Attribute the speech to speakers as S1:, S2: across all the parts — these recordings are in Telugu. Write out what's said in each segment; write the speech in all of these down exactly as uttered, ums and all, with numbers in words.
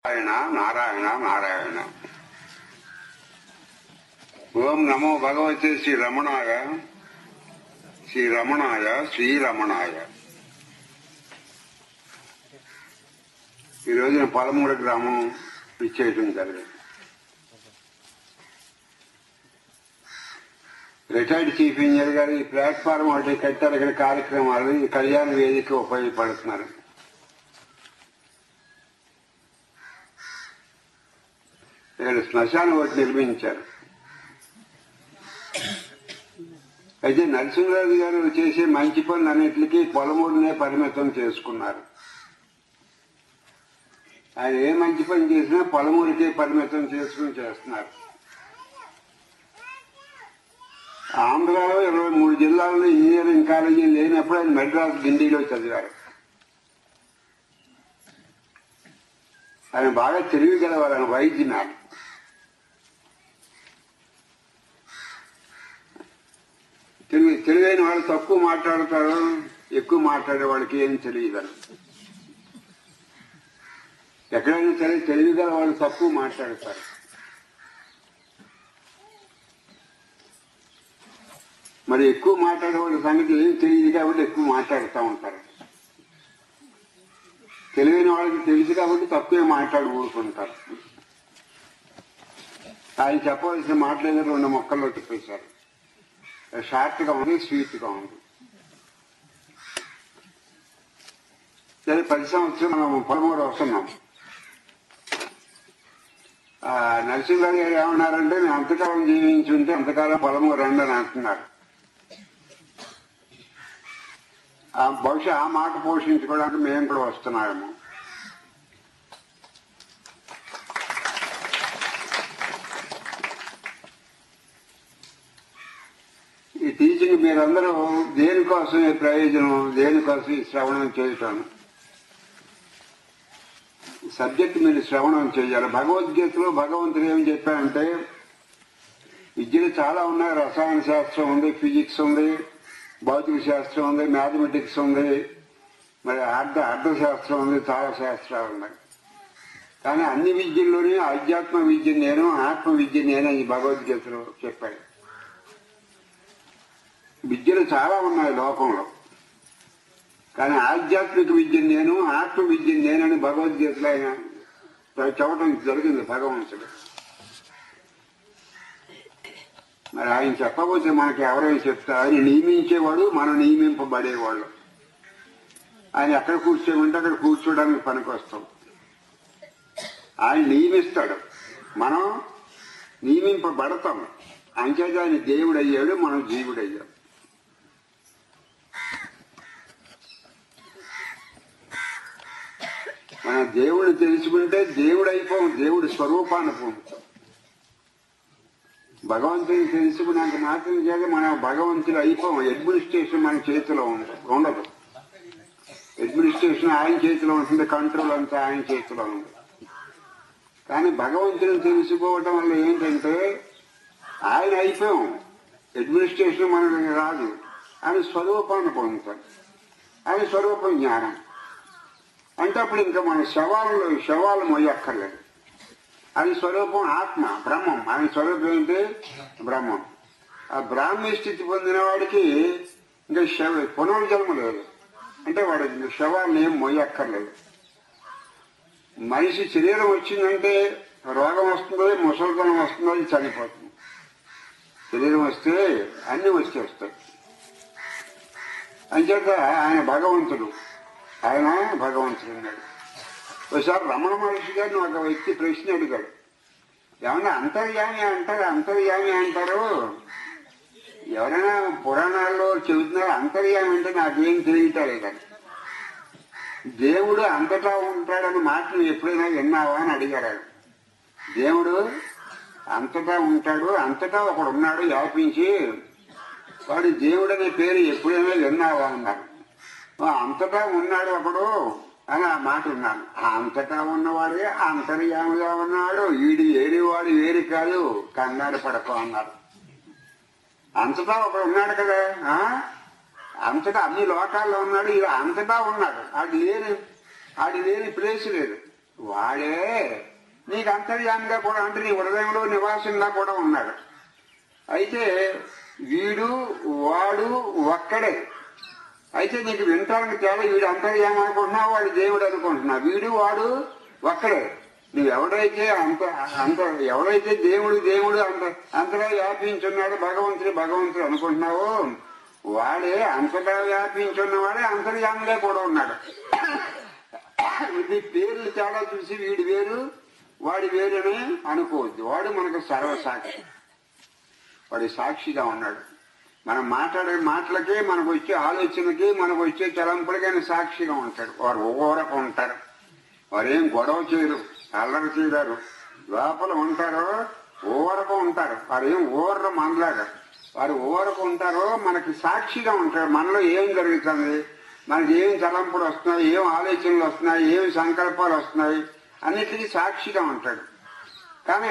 S1: నారాయణ నారాయణ నారాయణ. ఓం నమో భగవతే శ్రీ రమణాయ శ్రీ రమణాయ శ్రీ రమణాయ. ఈ రోజున పదమూడు గ్రామం ఇచ్చేయటం జరిగింది. రిటైర్డ్ చీఫ్ ఇంజనీర్ గారు ఈ ప్లాట్ఫారం ఒకటి కట్టారు. ఇక్కడ కార్యక్రమాలు ఈ కళ్యాణ వేదిక ఉపయోగపడుతున్నారు. ఇక్కడ శ్మశానం ఒకటి నిర్మించారు. అయితే నరసింహరాజు గారు చేసే మంచి పనులన్నింటికి పొలమూరునే పరిమితం చేసుకున్నారు. ఆయన ఏ మంచి పని చేసినా పొలమూరికే పరిమితం చేసుకుని చేస్తున్నారు. ఆంధ్రాలో ఇరవై మూడు జిల్లాల్లో ఇంజనీరింగ్ కాలేజీ లేనప్పుడు ఆయన మెడ్రాస్ గిండిలో చదివారు. ఆయన బాగా తెలివిగలవారు. ఆయన వైద్యున్నారు. తెలివి తెలివైన వాళ్ళు తక్కువ మాట్లాడతారు, ఎక్కువ మాట్లాడే వాళ్ళకి ఏం తెలియదు. ఎక్కడైనా సరే తెలివిగల వాళ్ళు తక్కువ మాట్లాడతారు. మరి ఎక్కువ మాట్లాడే వాళ్ళ సంగతి ఏం తెలియదు కాబట్టి ఎక్కువ మాట్లాడుతూ ఉంటారు. తెలివైన వాళ్ళకి తెలుసు కాబట్టి తక్కువే మాట్లాడి ఊరుకుంటారు. ఆయన చెప్పవలసిన మాటలు రెండు మొక్కల్లో చెప్పేశారు. షార్ట్ గా ఉంది, స్వీట్ గా ఉంది. సరే, పది సంవత్సరం మనం పదమూడు వస్తున్నాం. నరసింహరావు గారు ఏమన్నారంటే, నేను అంతకాలం జీవించుంటే అంతకాలం పదమూడు రండి అని అంటున్నారు. బహుశా ఆ మాట పోషించుకోవడానికి మేము కూడా వస్తున్నాము. ఈ టీచింగ్ మీరందరూ దేనికోసం ఈ ప్రయోజనం, దేనికోసం ఈ శ్రవణం చేయటం, సబ్జెక్ట్ మీరు శ్రవణం చేయాలి. భగవద్గీతలో భగవంతుడు ఏం చెప్పారంటే, విద్యలు చాలా ఉన్నాయి. రసాయన శాస్త్రం ఉంది, ఫిజిక్స్ ఉంది, భౌతిక శాస్త్రం ఉంది, మ్యాథమెటిక్స్ ఉంది, మరి అర్థ అర్థశాస్త్రం ఉంది, చాలా శాస్త్రాలు ఉన్నాయి. కానీ అన్ని విద్యల్లోనే ఆధ్యాత్మ విద్య నేను, ఆత్మ విద్య నేను అని భగవద్గీతలో చెప్పాడు. విద్యలు చాలా ఉన్నాయి లోకంలో, కానీ ఆధ్యాత్మిక విద్య నేను, ఆత్మ విద్య నేనని భగవద్గీతలో ఆయన చెప్పడం జరిగింది భగవంతుడు. మరి ఆయన చెప్పబోతే మనకి ఎవరైనా చెప్తారు. ఆయన నియమించేవాడు, మనం నియమింపబడేవాళ్ళు. ఆయన ఎక్కడ కూర్చోమంటే అక్కడ కూర్చోడానికి పనికి వస్తాం. ఆయన నియమిస్తాడు, మనం నియమింపబడతాం. అంచేత ఆయన దేవుడు అయ్యాడు, మనం జీవుడు అయ్యాం. మన దేవుడిని తెలుసుకుంటే దేవుడు అయిపోం, దేవుడి స్వరూపాన్ని పొందుతాం. భగవంతుని తెలుసుకున్నాక మాత్రం చేత మనం భగవంతుడు అయిపోం. అడ్మినిస్ట్రేషన్ మన చేతిలో ఉండదు. అడ్మినిస్ట్రేషన్ ఆయన చేతిలో ఉంటుంది, కంట్రోల్ అంతా ఆయన చేతిలో ఉంది. కానీ భగవంతుని తెలుసుకోవటం వల్ల ఏంటంటే ఆయన అయిపోయాం, అడ్మినిస్ట్రేషన్ మనకి రాదు. ఆయన స్వరూపాన్ని పొందుతాం. ఆయన స్వరూపం జ్ఞానం. అంటే అప్పుడు ఇంకా మన శవాలు శవాలు మొయ్యక్కర్లేదు. అది స్వరూపం ఆత్మ, బ్రహ్మం. ఆయన స్వరూపం ఏంటి? బ్రహ్మం. ఆ బ్రాహ్మీ స్థితి పొందిన వాడికి ఇంకా శవ పునర్జన్మ లేదు. అంటే వాడు శవాన్ని ఏం మొయ్యక్కర్లేదు. మనిషి శరీరం వచ్చిందంటే రోగం వస్తుంది, ముసలితనం వస్తుంది, అది చనిపోతుంది. శరీరం వస్తే అన్ని వచ్చేస్తాయి. అంచేత ఆయన భగవంతుడు, ఆయన భగవంతుడు ఉన్నాడు. ఒకసారి రమణ మహర్షి గారిని ఒక వ్యక్తి ప్రశ్న అడిగాడు. ఏమన్నా అంతర్యామి అంటారు, అంతర్యామి అంటారు, ఎవరైనా పురాణాల్లో చెబుతున్నారు అంతర్యామి అంటే నాకేం తెలియటలేదని. దేవుడు అంతటా ఉంటాడని మాటను ఎప్పుడైనా విన్నావా అని అడిగారు. దేవుడు అంతటా ఉంటాడు, అంతటా ఒకడు ఉన్నాడు వ్యాపించి, వాడు దేవుడు అనే పేరు ఎప్పుడైనా విన్నావా అన్నారు. అంతటా ఉన్నాడు ఒకడు అని ఆ మాట ఉన్నాను. అంతటా ఉన్నవాడే అంతర్యామిగా ఉన్నాడు. వీడి ఏడివాడు వేరు కాదు, కంగారు పడకు అన్నారు. అంతటా ఒకడు ఉన్నాడు కదా, అంతటా అన్ని లోకాల్లో ఉన్నాడు. ఇలా అంతటా ఉన్నాడు. ఆడి లేని ఆడి లేని ప్లేస్ లేదు. వాడే నీకు అంతర్యామిగా కూడా అంటే నీ హృదయంలో నివాసంగా కూడా ఉన్నాడు. అయితే వీడు వాడు ఒక్కడే. అయితే నీకు వింటానికి తేడా, వీడు అంతర్యామి అనుకుంటున్నావు, వాడు దేవుడు అనుకుంటున్నావు. వీడు వాడు ఒక్కడే. నువ్వు ఎవడైతే అంత అంత ఎవడైతే దేవుడు దేవుడు అంత అంతగా వ్యాపించున్నాడు, భగవంతుడు భగవంతుడు అనుకుంటున్నావో వాడే అంతగా వ్యాపించున్నవాడే అంతర్యామిగా కూడా ఉన్నాడు. ఇది పేర్లు తేడా చూసి వీడి వేరు వాడి వేరుని అనుకోవద్దు. వాడు మనకు సర్వసాక్షి, వాడి సాక్షిగా ఉన్నాడు. మనం మాట్లాడే మాటలకి, మనకు వచ్చే ఆలోచనకి, మనకు వచ్చే తలంపులకి ఆయన సాక్షిగా ఉంటాడు. వారు ఊరకు ఉంటారు, వారు ఏం గొడవ చేయరు, అల్లరి చేయరు, లోపల ఉంటారో ఊరకు ఉంటారు. వారు ఏం ఊర్ర మనలాగా వారు ఊరకు ఉంటారో మనకి సాక్షిగా ఉంటారు. మనలో ఏం జరుగుతుంది, మనకి ఏం తలంపులు వస్తున్నాయి, ఏం ఆలోచనలు వస్తున్నాయి, ఏం సంకల్పాలు వస్తున్నాయి అన్నిటికీ సాక్షిగా ఉంటాడు. కానీ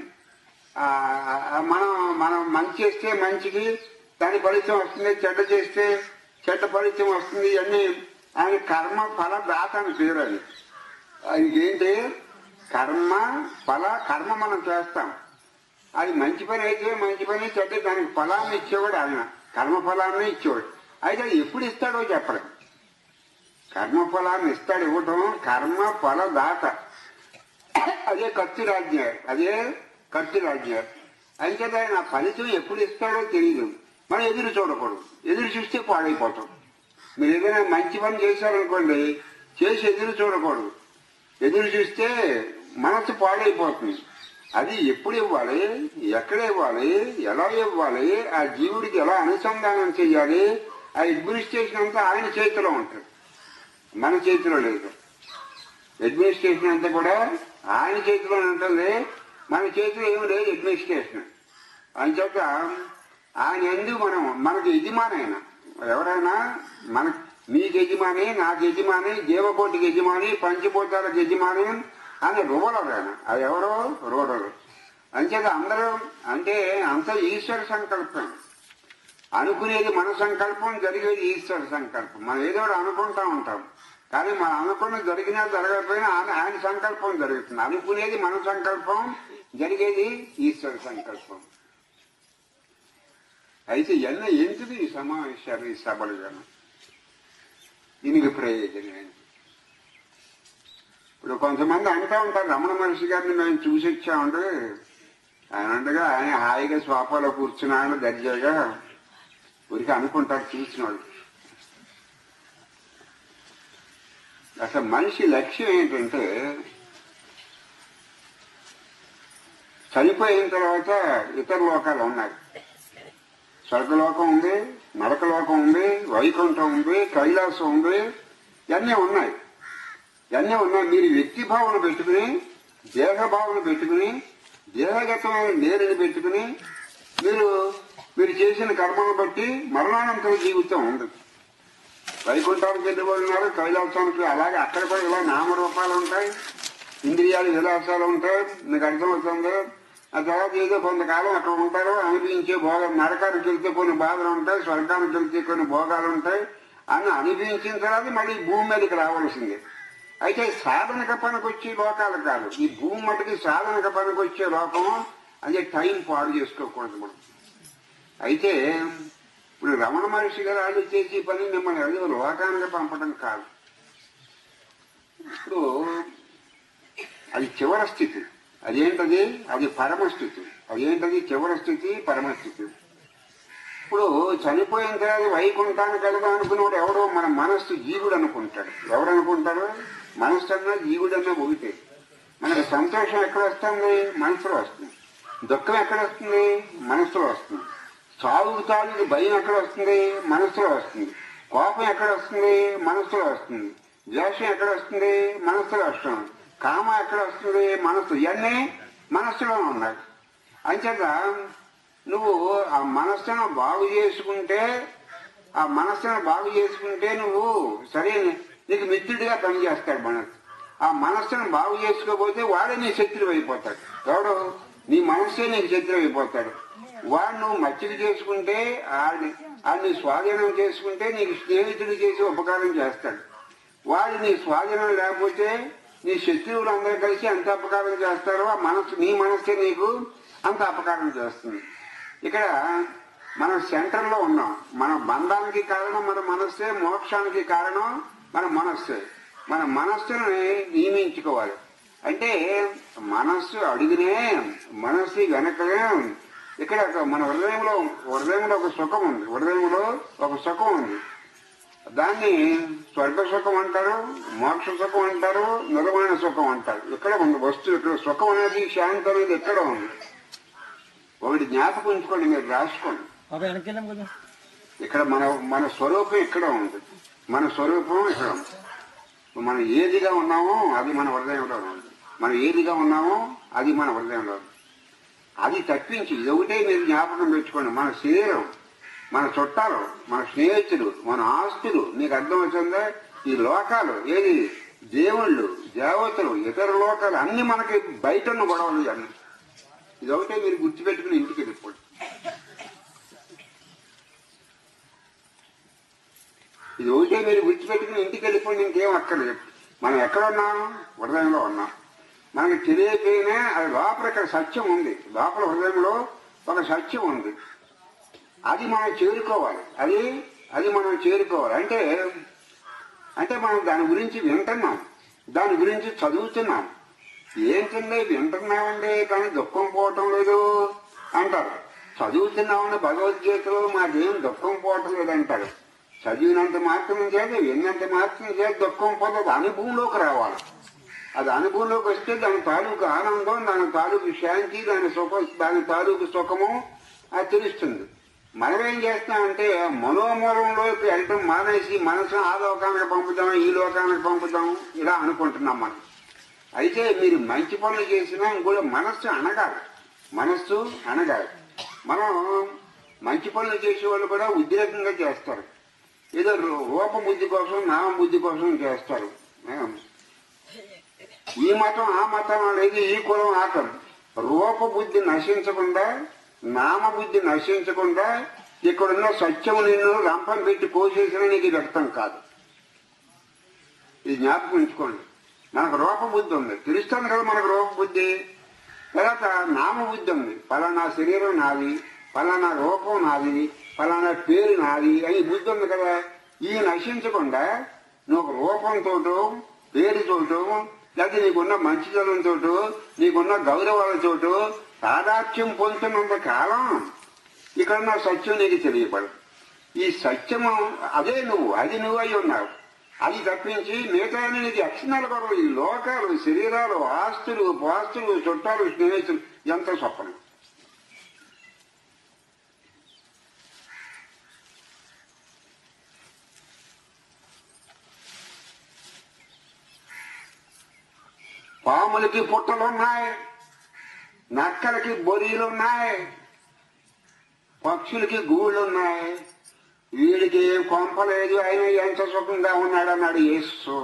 S1: మనం మనం మంచి చేస్తే మంచికి దాని ఫలితం వస్తుంది, చెడ్డ చేస్తే చెడ్డ ఫలితం వస్తుంది. ఇవన్నీ ఆయన కర్మ ఫల దాత అని పేరు. అది అది ఏంటి? కర్మ ఫల. కర్మ మనం చేస్తాం, అది మంచి పని అయితే మంచి పని, చెడ్డ దానికి ఫలాన్ని ఇచ్చేవాడు ఆయన, కర్మ ఫలాన్ని ఇచ్చేవాడు. అయితే అది ఎప్పుడు ఇస్తాడో చెప్పడం. కర్మ ఫలాన్ని ఇస్తాడు, ఇవ్వటం కర్మ ఫల దాత. అదే కత్తి రాజ్యారు, అదే కత్తి రాజ్యారు. అయితే ఆయన ఫలితం ఎప్పుడు ఇస్తాడో తెలియదు. మనం ఎదురు చూడకూడదు, ఎదురు చూస్తే పాడైపోతాం. మీరు ఏదైనా మంచి పని చేశారనుకోండి, చేసి ఎదురు చూడకూడదు. ఎదురు చూస్తే మనసు పాడైపోతుంది. అది ఎప్పుడు ఇవ్వాలి, ఎక్కడ ఇవ్వాలి, ఎలా ఇవ్వాలి, ఆ జీవుడికి ఎలా అనుసంధానం చేయాలి, ఆ అడ్మినిస్ట్రేషన్ అంతా ఆయన చేతిలో ఉంటుంది, మన చేతిలో లేదు. అడ్మినిస్ట్రేషన్ అంతా కూడా ఆయన చేతిలో ఉంటుంది, మన చేతిలో ఏమి లేదు అడ్మినిస్ట్రేషన్. అంచేత ఆయన ఎందుకు మనం మనకు యజమానైన ఎవరైనా మన మీకు యజమాని, నాకు యజమాని, జీవకోటికి యజమాని, పంచభూతాలకు యజమాని అని రూలర్ ఆయన. అది ఎవరో రూలరు. అంచేత అందరూ అంటే అంత ఈశ్వర సంకల్పం. అనుకునేది మన సంకల్పం, జరిగేది ఈశ్వర సంకల్పం. మనం ఏదో అనుకుంటా ఉంటాం, కానీ మనం అనుకున్న జరిగినా జరగకపోయినా ఆయన సంకల్పం జరుగుతుంది. అనుకునేది మన సంకల్పం, జరిగేది ఈశ్వర సంకల్పం. అయితే ఎన్న ఏంటిది ఈ సమావేశాలు, ఈ సభలు జనం దీనికి ప్రయోజనం. ఇప్పుడు కొంతమంది అంటూ ఉంటారు, రమణ మహర్షి గారిని మేము చూసి వచ్చామంటే ఆయన ఉండగా ఆయన హాయిగా స్వాపాలో కూర్చున్నాడు దర్జాగా, ఊరికి అనుకుంటారు చూసిన వాళ్ళు. అసలు మనిషి లక్ష్యం ఏంటంటే చనిపోయిన తర్వాత ఇతర లోకాలు ఉన్నాయి. స్వర్గలోకం ఉంది, నరకలోకం ఉంది, వైకుంఠం ఉంది, కైలాసం ఉంది, ఇవన్నీ ఉన్నాయి. ఇవన్నీ ఉన్నాయి. మీరు వ్యక్తి భావన పెట్టుకుని, దేహ భావన పెట్టుకుని, దేహగతమైన నేరుని పెట్టుకుని మీరు మీరు చేసిన కర్మను బట్టి మరణానంతర జీవితం ఉంది. వైకుంఠానికి వెళ్ళిపోతున్నారు, కైలాసానికి, అలాగే అక్కడ కూడా ఇలా నామరూపాలు ఉంటాయి, ఇంద్రియాలు విలాసాలు ఉంటాయి. మీకు అర్థమవుతుంది. ఆ తర్వాత ఏదో కొంతకాలం అక్కడ ఉంటారు, అనిపించే భోగం. నరకానికి వెళ్తే కొన్ని బాధలు ఉంటాయి, స్వర్గానికి వెళ్తే కొన్ని భోగాలు ఉంటాయి. అని అనిపించిన తర్వాత మళ్ళీ భూమి మీదకి రావాల్సిందే. అయితే సాధనక పనికొచ్చే లోకాలు కాదు, ఈ భూమి మటుకి సాధనక పనికొచ్చే లోకం. అదే టైం పాడు చేసుకోకూడదు మనం. అయితే ఇప్పుడు రమణ మహర్షి గారు వాళ్ళు చేసే పని మిమ్మల్ని ఏదో లోకానికి పంపడం కాదు. ఇప్పుడు అది చివరి స్థితి. అదేంటది? అది పరమస్థితి. అదేంటది? చివరి స్థితి, పరమస్థితి. ఇప్పుడు చనిపోయిన తర్వాత వైకుంఠానికి వెళ్దాం అనుకున్నవాడు ఎవడో మన మనస్సు జీవుడు అనుకుంటాడు. ఎవరు అనుకుంటారు? మనస్సు అన్నా జీవుడన్నా ఒకటే. మనకు సంతోషం ఎక్కడ వస్తుంది? మనసులో వస్తుంది. దుఃఖం ఎక్కడ వస్తుంది? మనసులో వస్తుంది. చావు తాలూకు భయం ఎక్కడ వస్తుంది? మనసులో వస్తుంది. కోపం ఎక్కడ వస్తుంది? మనసులో వస్తుంది. ద్వేషం ఎక్కడ వస్తుంది? మనసులో వస్తుంది. కామ ఎక్కడ వస్తుంది? మనసు. ఇవన్నీ మనస్సులో ఉన్నాయి. అంచేత నువ్వు ఆ మనస్సును బాగు చేసుకుంటే, ఆ మనస్సును బాగు చేసుకుంటే నువ్వు సరైన నీకు మిత్రుడిగా పనిచేస్తాడు మనస్సు. ఆ మనస్సును బాగు చేసుకోకపోతే వాడే నీ శత్రువు అయిపోతాడు. ఎవడు? నీ మనస్సే నీకు శత్రువు అయిపోతాడు. వాడు నువ్వు మచ్చిక చేసుకుంటే, ఆడిని ఆడిని స్వాధీనం చేసుకుంటే నీకు స్నేహితుడు చేసి ఉపకారం చేస్తాడు. వాడు నీ స్వాధీనం లేకపోతే నీ శత్రువులు అందరూ కలిసి ఎంత అపకారం చేస్తారో ఆ మనస్సు నీ మనస్సే నీకు అంత అపకారం చేస్తుంది. ఇక్కడ మనం సెంటర్ లో ఉన్నాం. మన బంధానికి కారణం మన మనస్సే, మోక్షానికి కారణం మన మనస్సే. మన మనస్సుని నియమించుకోవాలి. అంటే మనస్సు అడిగినే మనస్సు వెనకనే ఇక్కడ మన హృదయంలో హృదయంలో ఒక సుఖం ఉంది. హృదయంలో ఒక సుఖం ఉంది. దాన్ని స్వర్గ సుఖం అంటారు, మోక్ష సుఖం అంటారు, నిర్వాణ సుఖం అంటారు. ఇక్కడ ఉంది వస్తువు. ఇక్కడ సుఖం అనేది, శాంతి అనేది ఎక్కడ ఉంది. ఒకటి జ్ఞాపకం ఉంచుకోండి, మీరు రాసుకోండి. ఇక్కడ మన మన స్వరూపం ఇక్కడ ఉంది. మన స్వరూపం ఇక్కడ ఉంది. మనం ఏదిగా ఉన్నామో అది మన హృదయంలో ఉంది. మనం ఏదిగా ఉన్నామో అది మన హృదయంలో ఉంది. అది తప్పించి ఇది ఒకటే మీరు జ్ఞాపకం పెట్టుకోండి. మన శరీరం, మన చుట్టాలు, మన స్నేహితులు, మన ఆస్తులు, మీకు అర్థం వచ్చిందా? ఈ లోకాలు ఏది, దేవుళ్ళు, దేవతలు, ఇతర లోకాలు అన్ని మనకి బయట ఉన్న గొడవలు అన్ని. ఇది ఒకటే మీరు గుర్తుపెట్టుకుని ఇంటికి వెళ్ళిపోండి. ఇది ఒకటే మీరు గుర్తుపెట్టుకుని ఇంటికి వెళ్ళిపోండి. ఇంకేం అక్కర్లేదు. మనం ఎక్కడ ఉన్నాం? హృదయంలో ఉన్నాం. మనకి తెలియకపోయినా అది లోపల ఇక్కడ సత్యం ఉంది. లోపల హృదయంలో ఒక సత్యం ఉంది. అది మనం చేరుకోవాలి. అది అది మనం చేరుకోవాలి. అంటే అంటే మనం దాని గురించి వింటున్నాం, దాని గురించి చదువుతున్నాం. ఏంటంటే వింటున్నామండి కానీ దుఃఖం పోవటం లేదు అంటారు. చదువుతున్నామని భగవద్గీతలో మాకేం దుఃఖం పోవటం లేదంటారు. చదివినంత మాత్రం చేత, విన్నంత మాత్రం చేత దుఃఖం పోతుంది. అనుభవంలోకి రావాలి. అది అనుభవంలోకి వస్తే దాని తాలూకు ఆనందం, దాని తాలూకు శాంతి, దాని సుఖ దాని తాలూకు సుఖము అది తెలుస్తుంది. మనమేం చేస్తామంటే మనోమూలంలోకి వెళ్ళటం మానేసి మనసు ఆ లోకానికి పంపుదాం, ఈ లోకానికి పంపుదాం ఇలా అనుకుంటున్నాం మనం. అయితే మీరు మంచి పనులు చేసినా కూడా మనస్సు అనగాలి. మనస్సు అనగాలి. మనం మంచి పనులు చేసేవాళ్ళు కూడా ఉద్రేకంగా చేస్తారు. ఏదో రూప బుద్ధి కోసం, నామ బుద్ధి కోసం చేస్తారు. ఈ మతం ఆ మతం అనేది, ఈ కులం ఆ కులం. రూప బుద్ధి నశించకుండా, నామ బుద్ధి నశించకుండా ఇక్కడున్న సత్యం నిన్ను రంపం పెట్టి కోసేసినా నీకు వ్యక్తం కాదు. ఇది జ్ఞాపకం ఉంచుకోండి. మనకు రూప బుద్ధి ఉంది, తెలుస్తుంది కదా మనకు రూప బుద్ధి. తర్వాత నామ బుద్ధి ఉంది. ఫలానా శరీరం నాది, ఫలానా రూపం నాది, ఫలానా పేరు నాది అని బుద్ధి ఉంది కదా. ఈ నశించకుండా నువ్వు రూపంతోటో, పేరుతోటో, లేకపోతే నీకున్న మంచితనంతో, నీకున్న గౌరవాలతోటో తాదాత్యం పొందుతున్నంత కాలం ఇక్కడున్న సత్యం నీకు తెలియపడదు. ఈ సత్యము అదే నువ్వు, అది నువ్వు అయి ఉన్నావు. అది తప్పించి మిగతా నీకు అక్షణాలు కొరవు. ఈ లోకాలు, శరీరాలు, ఆస్తులు, పాస్తులు, చుట్టాలు, స్నేహితులు ఎంత స్వప్నం. పాములకి పుట్టలున్నాయి, నక్కలకి బొరీలున్నాయి, పక్షులకి గూళ్ళున్నాయి. వీడికి ఏం కొంపలేదు, ఆయన ఎంత సుఖంగా ఉన్నాడన్నాడు యేసు.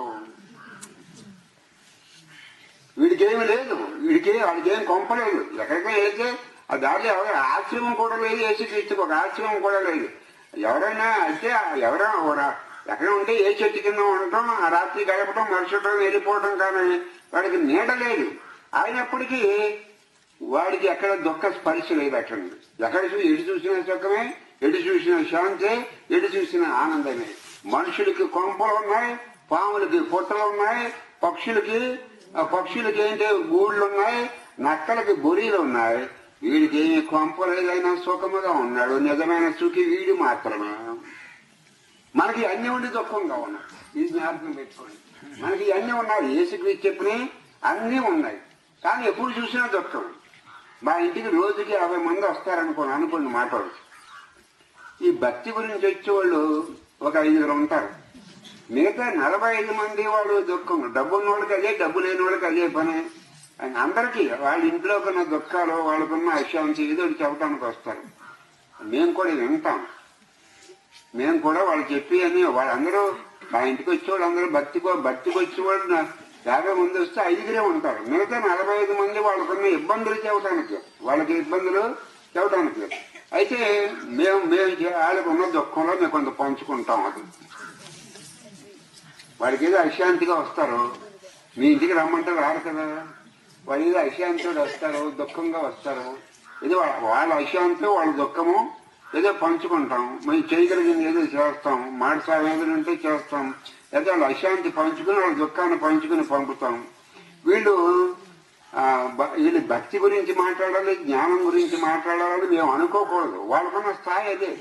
S1: వీడికేమి లేదు, వీడికి వాడికేం కొంపలేదు. ఎక్కడికో వెళ్తే ఆ దారి ఎవరు ఆశ్రమం కూడా లేదు. యేసుక్రీస్తుకి ఒక ఆశ్రమం కూడా లేదు. ఎవరైనా అయితే ఎవరైనా ఎక్కడ ఉంటే ఏ చెట్టు కింద ఉండటం, ఆ రాత్రి గడపటం, మరుసటం వెళ్ళిపోవటం. కానీ వాడికి నీడ లేదు. అయినప్పటికీ వాడికి ఎక్కడ దుఃఖ స్పర్శ లేదు. అక్కడ ఎక్కడ చూసి ఎటు చూసిన సుఖమే, ఎటు చూసిన శాంతే, ఎటు చూసిన ఆనందమే. మనుషులకి కొంపలు ఉన్నాయి, పాములకి పుట్టలు ఉన్నాయి, పక్షులకి పక్షులకి ఏంటి గూళ్ళు ఉన్నాయి, నక్కలకి బొరీలు ఉన్నాయి. వీడికి ఏమి కొంపలేదైనా సుఖముగా ఉన్నాడు. నిజమైన సుఖి వీడు మాత్రమే. మనకి అన్ని ఉండి దుఃఖంగా ఉన్నాయి. ఇది జ్ఞాపకం పెట్టుకోండి. మనకి అన్ని ఉన్నాయి. యేసుక్రీస్తు చెప్పిన అన్నీ ఉన్నాయి. కానీ ఎప్పుడు చూసినా దుఃఖం. మా ఇంటికి రోజుకి యాభై మంది వస్తారనుకోండి అనుకోండి మాట్లాడు. ఈ భక్తి గురించి వచ్చేవాళ్ళు ఒక ఐదుగురు ఉంటారు. మిగతా నలభై ఐదు మంది వాళ్ళు దుఃఖం. డబ్బున్న వాళ్ళకి అదే, డబ్బు లేని వాళ్ళకి అదే పని. అందరికీ వాళ్ళ ఇంట్లో కొన్న దుఃఖాలు, వాళ్ళకున్న అశాంతి ఏదో చెప్పడానికి వస్తారు. మేము కూడా వింటాం. మేము కూడా వాళ్ళు చెప్పి అని వాళ్ళందరూ మా ఇంటికి వచ్చేవాళ్ళు అందరూ భక్తి భక్తికి వచ్చేవాళ్ళు యాభై మంది వస్తే ఐదుగురే ఉంటారు. మిగతా నలభై ఐదు మంది వాళ్ళకున్న ఇబ్బందులు చెప్పడానికి, వాళ్ళకి ఇబ్బందులు చెప్పడానికి. అయితే మేము మేము వాళ్ళకు ఉన్న దుఃఖంలో మేము కొంత పంచుకుంటాం. అది వాడికి ఏదో అశాంతిగా వస్తారు. మీ ఇంటికి రమ్మంటే రారు కదా. వాళ్ళు ఏదో అశాంతితో వస్తారు, దుఃఖంగా వస్తారు. ఏదో వాళ్ళ అశాంతి వాళ్ళ దుఃఖము ఏదో పంచుకుంటాం. మేము చేయగలిగింది ఏదో చేస్తాం, మాట సావేదన ఉంటే చేస్తాం. లేదా వాళ్ళ అశాంతి పంచుకుని వాళ్ళ దుఃఖాన్ని పంచుకుని పంపుతాం. వీళ్ళు వీళ్ళు భక్తి గురించి మాట్లాడాలి, జ్ఞానం గురించి మాట్లాడాలని మేము అనుకోకూడదు. వాళ్ళకున్న స్థాయి అదే.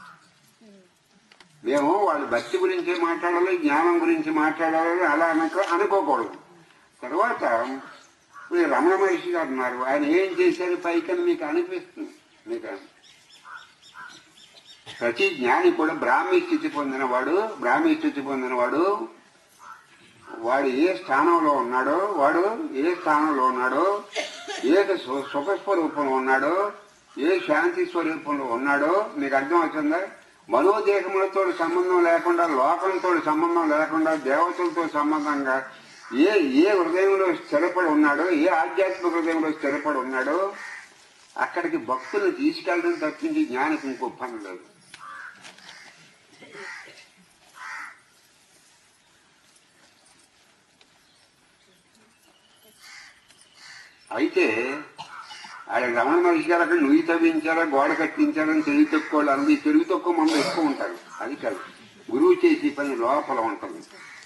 S1: మేము వాళ్ళు భక్తి గురించి మాట్లాడాలి, జ్ఞానం గురించి మాట్లాడాలని అలా అనుకో అనుకోకూడదు. తర్వాత రమణ మహర్షి గారు ఉన్నారు. ఆయన ఏం చేశారు పైకని మీకు అనిపిస్తుంది. మీకు ప్రతి జ్ఞాని కూడా బ్రాహ్మీ స్థితి పొందినవాడు, బ్రాహ్మీ స్థితి పొందినవాడు వాడు ఏ స్థానంలో ఉన్నాడో, వాడు ఏ స్థానంలో ఉన్నాడో, ఏ సుఖస్వరూపంలో ఉన్నాడో, ఏ శాంతి స్వరూపంలో ఉన్నాడో మీకు అర్థం అవుతుందా? మనోదేహములతో సంబంధం లేకుండా, లోకంతో సంబంధం లేకుండా, దేవతలతో సంబంధంగా ఏ ఏ హృదయంలో స్థిరపడి ఉన్నాడో, ఏ ఆధ్యాత్మిక హృదయంలో స్థిరపడి ఉన్నాడో అక్కడికి భక్తులను తీసుకెళ్ళడం తప్పించి జ్ఞానికి ఇంకో పని లేదు. అయితే ఆయన రమణ మహర్షి గారు అక్కడ నుయ్యి తవ్వించారా, గోడ కట్టించారని తెలివి తక్కువ వాళ్ళు అందరూ తెలివి తక్కువ మంది ఎక్కువ ఉంటారు. అది కాదు, గురువు చేసే పని లోపల ఉంటుంది.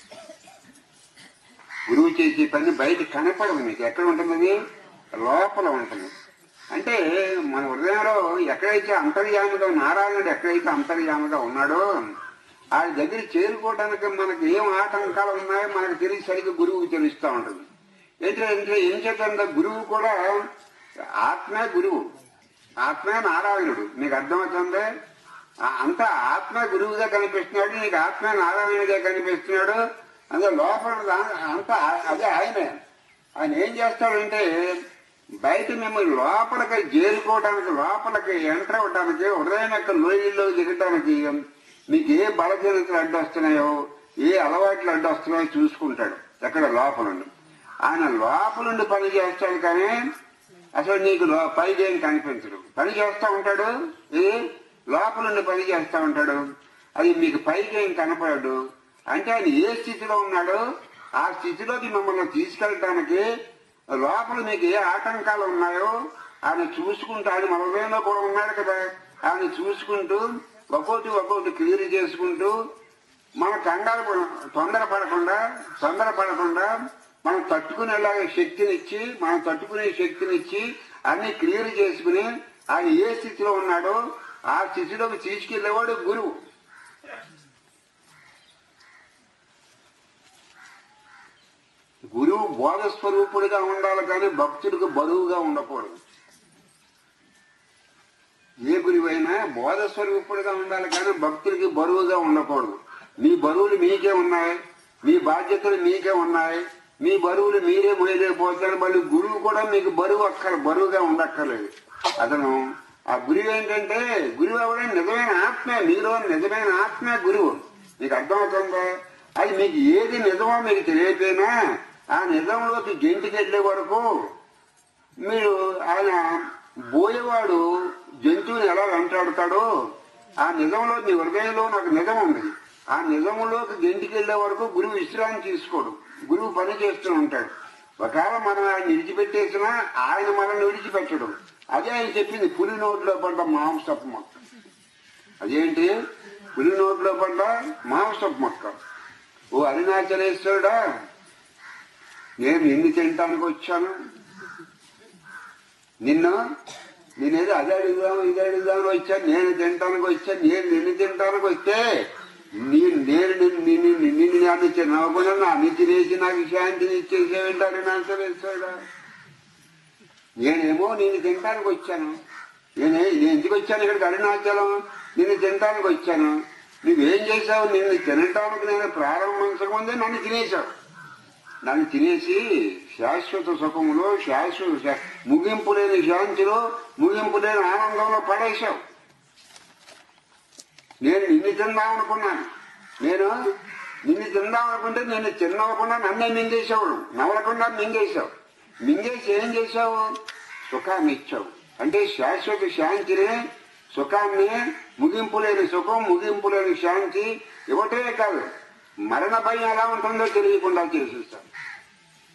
S1: గురువు చేసే పని బయట కనపడదు. మీకు ఎక్కడ ఉంటుంది? అది లోపల ఉంటుంది. అంటే మన హృదయంలో ఎక్కడైతే అంతర్యామిగా, నారాయణుడు ఎక్కడైతే అంతర్యామిగా ఉన్నాడో ఆ దగ్గర చేరుకోవడానికి మనకి ఏం ఆటంకాలు ఉన్నాయో మనకు తెలిసి సరిగ్గా గురువుకు తెలుస్తూ ఉంటుంది. ఏంటంటే ఏం చేద్దాం, గురువు కూడా ఆత్మే గురువు, ఆత్మే నారాయణుడు. నీకు అర్థమవుతుంది? అంతా ఆత్మ గురువుగా కనిపిస్తున్నాడు, నీకు ఆత్మే నారాయణుడిగా కనిపిస్తున్నాడు. అందులో లోపల అంతా అదే ఆయనే. ఆయన ఏం చేస్తాడంటే బయట మిమ్మల్ని లోపలికి చేరుకోవడానికి, లోపలికి ఎంటర్ అవ్వడానికి, హృదయం యొక్క లోయల్లో దిగటానికి మీకు ఏ బలహీనతలు అడ్డొస్తున్నాయో, ఏ అలవాట్లు అడ్డొస్తున్నాయో చూసుకుంటాడు. ఎక్కడ లోపలుండి ఆయన లోపలుండి పని చేస్తాడు. కానీ అసలు నీకు పైకి ఏం కనిపించడు. పని చేస్తూ ఉంటాడు, ఇది లోపలుండి పని చేస్తూ ఉంటాడు. అది మీకు పైకి ఏం కనపడడు. అంటే ఆయన ఏ స్థితిలో ఉన్నాడో ఆ స్థితిలోకి మిమ్మల్ని తీసుకెళ్ళటానికి లోపల మీకు ఏ ఆటంకాలు ఉన్నాయో ఆయన చూసుకుంటూ, ఆయన మన హృదయంలో కూడా ఉన్నాడు కదా, ఆయన చూసుకుంటూ ఒక్కొక్కటి ఒక్కొక్కటి క్లియర్ చేసుకుంటూ మన కంగారు తొందరపడకుండా తొందరపడకుండా మనం తట్టుకునేలాగా శక్తినిచ్చి, మనం తట్టుకునే శక్తినిచ్చి అన్ని క్లియర్ చేసుకుని ఆయన ఏ స్థితిలో ఉన్నాడో ఆ స్థితిలోకి తీసుకెళ్లేవాడు గురువు. గురువు బోధ స్వరూపుడిగా ఉండాలి, కానీ భక్తుడికి బరువుగా ఉండకూడదు. ఏ గురువైనా బోధ స్వరూపుడిగా ఉండాలి, కానీ భక్తుడికి బరువుగా ఉండకూడదు. మీ బరువులు మీకే ఉన్నాయి, మీ బాధ్యతలు మీకే ఉన్నాయి, మీ బరువులు మీరే మోయలేకపోతారు. మళ్ళీ గురువు కూడా మీకు బరువు అక్కర్ బరువుగా ఉండక్కర్లేదు. అతను ఆ గురువు ఏంటంటే, గురువు ఎవరైనా నిజమైన ఆత్మే, మీలో నిజమైన ఆత్మే గురువు. మీకు అర్థమవుతుందా? అది మీకు ఏది నిజమో మీకు తెలియకపోయినా ఆ నిజంలోకి జంటికి వెళ్లే వరకు మీరు ఆయన బోయేవాడు జంతువుని ఎలా వెంటాడుతాడో ఆ నిజంలో మీ హృదయంలో నాకు నిజం ఉంది. ఆ నిజంలోకి జంటికి వెళ్లే వరకు గురువు విశ్రాంతి తీసుకోడు, గురువు పని చేస్తూ ఉంటాడు. ఒకవేళ మనం ఆయన విడిచిపెట్టేసినా ఆయన మనల్ని విడిచిపెట్టడు. అదే ఆయన చెప్పింది, పులి నోట్లో పడ్డ మాంసపు మొక్క. అదేంటి? పులి నోట్లో పడ్డ మాంసపు మొక్క. ఓ అరుణాచలేశ్వరుడా, నేను నిన్ను తినటానికి వచ్చాను, నిన్ను నేనేదో అది అడుగుదాము ఇది అడుగుదామని వచ్చాను, నేను తినటానికి వచ్చాను. నేను నిన్ను తినటానికి వస్తే నేను నేను నిన్ను నిన్ను నన్ను నవ్వకుండా నన్ను తినేసి నాకు శాంతిని ఇచ్చేసేంటి అరుణాచలేశ్వరుడా? నేనేమో నిన్ను తినటానికి వచ్చాను. నేనే నేను ఎందుకు వచ్చాను ఇక్కడికి? అరుణాచలం నిన్ను తినటానికి వచ్చాను. నువ్వేం చేశావు? నిన్ను తినటానికి నేను ప్రారంభించకముందే నన్ను తినేశావు. నన్ను తినేసి శాశ్వత సుఖములో, శాశ్వత ముగింపు లేని శాంతిలో, ముగింపు లేని ఆనందంలో పడేశావు. నేను నిన్ను తిందామనుకున్నాను. నేను నిన్ను తిందామనుకుంటే నేను తిన్నవకుండా నన్నే మింగేశావు, నవలకుండా మింగేశావు. మింగేసి ఏం చేశావు? సుఖాన్ని ఇచ్చావు. అంటే శాశ్వత శాంతిని, సుఖాన్ని, ముగింపు లేని సుఖం, ముగింపు లేని శాంతి ఇవ్వటే కాదు, మరణ భయం ఎలా ఉంటుందో తెలియకుండా చేసేస్తాను.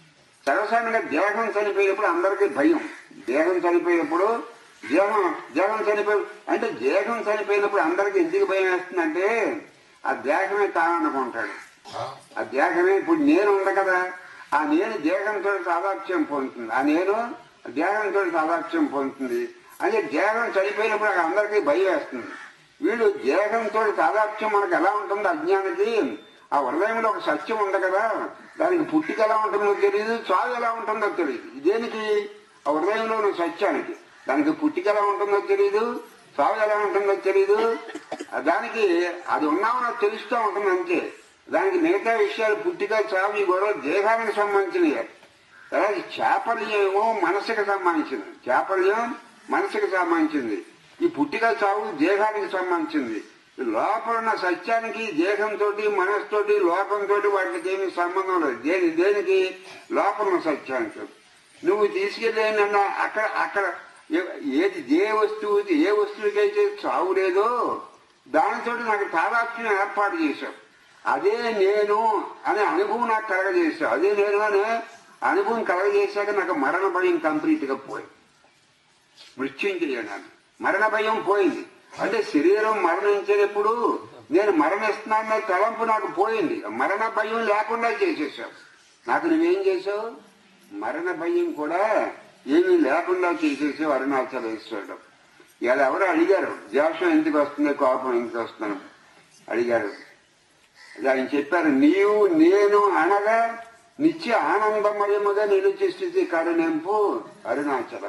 S1: సర్వసాధారణంగా దేహం చనిపోయినప్పుడు అందరికీ భయం. దేహం చనిపోయినప్పుడు దేహం దేహం చనిపోయి అంటే దేహం చనిపోయినప్పుడు అందరికీ ఎందుకు భయం వేస్తుందంటే ఆ దేహమే తాననుకుంటాడు. ఆ దేహమే ఇప్పుడు నేను ఉంది కదా, ఆ నేను దేహంతో సాదాక్ష్యం పొందుతుంది. ఆ నేను దేహంతో సాదాక్ష్యం పొందుతుంది. అంటే దేహం చనిపోయినప్పుడు అక్కడ అందరికీ భయం వేస్తుంది. వీడు దేహంతో సాదాక్ష్యం మనకు ఎలా ఉంటుందో అజ్ఞానికి, ఆ హృదయంలో ఒక సత్యం ఉంది కదా, దానికి పుట్టిక ఎలా ఉంటుందో తెలియదు, చావు ఎలా ఉంటుందో తెలియదు. దేనికి? ఆ హృదయంలో ఉన్న సత్యానికి. దానికి పుట్టిక ఎలా ఉంటుందో తెలియదు, చావు ఎలా ఉంటుందో తెలియదు. దానికి అది ఉన్నామో తెలుస్తూ ఉంటుంది అంతే. దానికి మిగతా విషయాలు పుట్టిక చావు కూడా దేహానికి సంబంధించినవి. అలాగే చాపల్యమేమో మనసుకు సంబంధించింది. చాపల్యం మనసుకు సంబంధించింది. ఈ పుట్టిక చావు దేహానికి సంబంధించింది. లోపల ఉన్న సత్యానికి దేహంతో మనసుతోటి లోకంతో వాటికి ఏమి సంబంధం లేదు. దేని దేనికి? లోపల ఉన్న సత్యానికి. నువ్వు తీసుకెళ్ళేనన్నా అక్కడ అక్కడ ఏది ఏ వస్తువు ఏ వస్తువుకైతే చావు లేదో దానితో నాకు తాదాత్మ్యం ఏర్పాటు చేశావు. అదే నేను అనే అనుభవం నాకు కలగజేశావు. అదే నేను అనే అనుభవం కలగజేశాక నాకు మరణ భయం కంప్లీట్ గా పోయింది. మృత్యుంజయాను మరణ భయం పోయింది. అంటే శరీరం మరణించేటప్పుడు నేను మరణిస్తున్నానన్న తలంపు నాకు పోయింది. మరణ భయం లేకుండా చేసేసావు. నాకు నువ్వేం చేసావు? మరణ భయం కూడా ఏమీ లేకుండా చేసేసావు అరుణాచలేశ్వరుడు. ఇలా ఎవరు అడిగారు, ద్వేషం ఎందుకు వస్తుంది, కోపం ఎందుకు వస్తున్నాను అడిగారు. ఆయన చెప్పారు, నీవు నేను అనగా నిత్య ఆనందమయముగా నిలిచి స్థితి కరుణింపు అరుణాచల.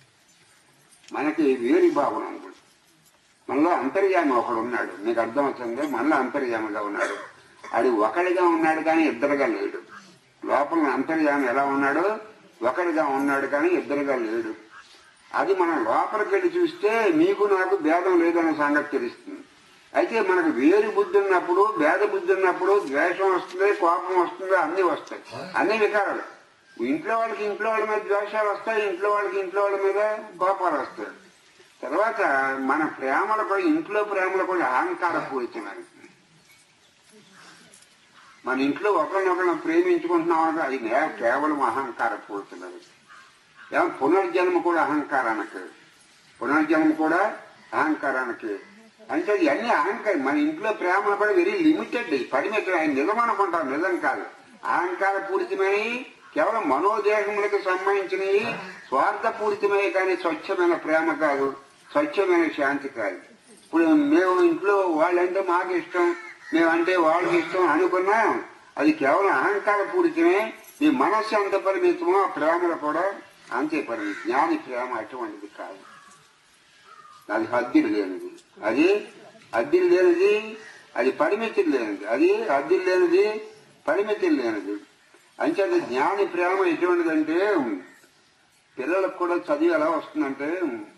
S1: మనకి వేరి భావన ఉంది. మనలో అంతర్యామి ఒకడు ఉన్నాడు. నీకు అర్థమవుతుంది? మనలో అంతర్యామిగా ఉన్నాడు. అది ఒకడిగా ఉన్నాడు కానీ ఇద్దరుగా లేడు. లోపల అంతర్యామి ఎలా ఉన్నాడు? ఒకడిగా ఉన్నాడు కానీ ఇద్దరుగా లేడు. అది మనం లోపలికి వెళ్ళి చూస్తే మీకు నాకు భేదం లేదనే సంగతి తెలుస్తుంది. అయితే మనకు వేరు బుద్ధి ఉన్నప్పుడు, భేద బుద్ధి ఉన్నప్పుడు ద్వేషం వస్తుంది, కోపం వస్తుంది, అన్ని వస్తాయి. అన్ని వికారాలు. ఇంట్లో వాళ్ళకి ఇంట్లో వాళ్ళ మీద ద్వేషాలు వస్తాయి, ఇంట్లో వాళ్ళకి ఇంట్లో వాళ్ళ మీద కోపాలు వస్తాయి. తర్వాత మన ప్రేమలు కూడా, ఇంట్లో ప్రేమలు కూడా అహంకార పూరితమైనవి. మన ఇంట్లో ఒకరినొకరిని ప్రేమించుకుంటున్నాం, అది కేవలం అహంకార పూరితమైనది. ఏమో పునర్జన్మ కూడా అహంకారానికి, పునర్జన్మ కూడా అహంకారానికి. అంటే ఇవన్నీ అహంకారం. మన ఇంట్లో ప్రేమలు కూడా వెరీ లిమిటెడ్, పరిమితం. ఆయన నిజం అనుకుంటాం, నిజం కాదు. అహంకార పూరితమైనవి, కేవలం మనోదేహములకు సంబంధించినవి, స్వార్థపూరితమే కానీ స్వచ్ఛమైన ప్రేమ కాదు, స్వచ్ఛమైన శాంతి కాదు. ఇప్పుడు మేము ఇంట్లో వాళ్ళంటే మాకు ఇష్టం, మేమంటే వాళ్ళకి ఇష్టం అనుకున్నాం, అది కేవలం అహంకార పూరితమే. మీ మనస్సు ఎంత పరిమితమో ఆ ప్రేమలు కూడా అంతే పరిమితం. జ్ఞాని ప్రేమ అటువంటిది కాదు. అది హద్దులు లేనిది, అది హద్దులు లేనిది, అది పరిమితులు లేనిది, అది హద్దులు లేనిది, పరిమితులు లేనిది. అంచేత జ్ఞాని ప్రేమ ఎటువంటిదంటే, పిల్లలకు కూడా చదువు ఎలా వస్తుందంటే,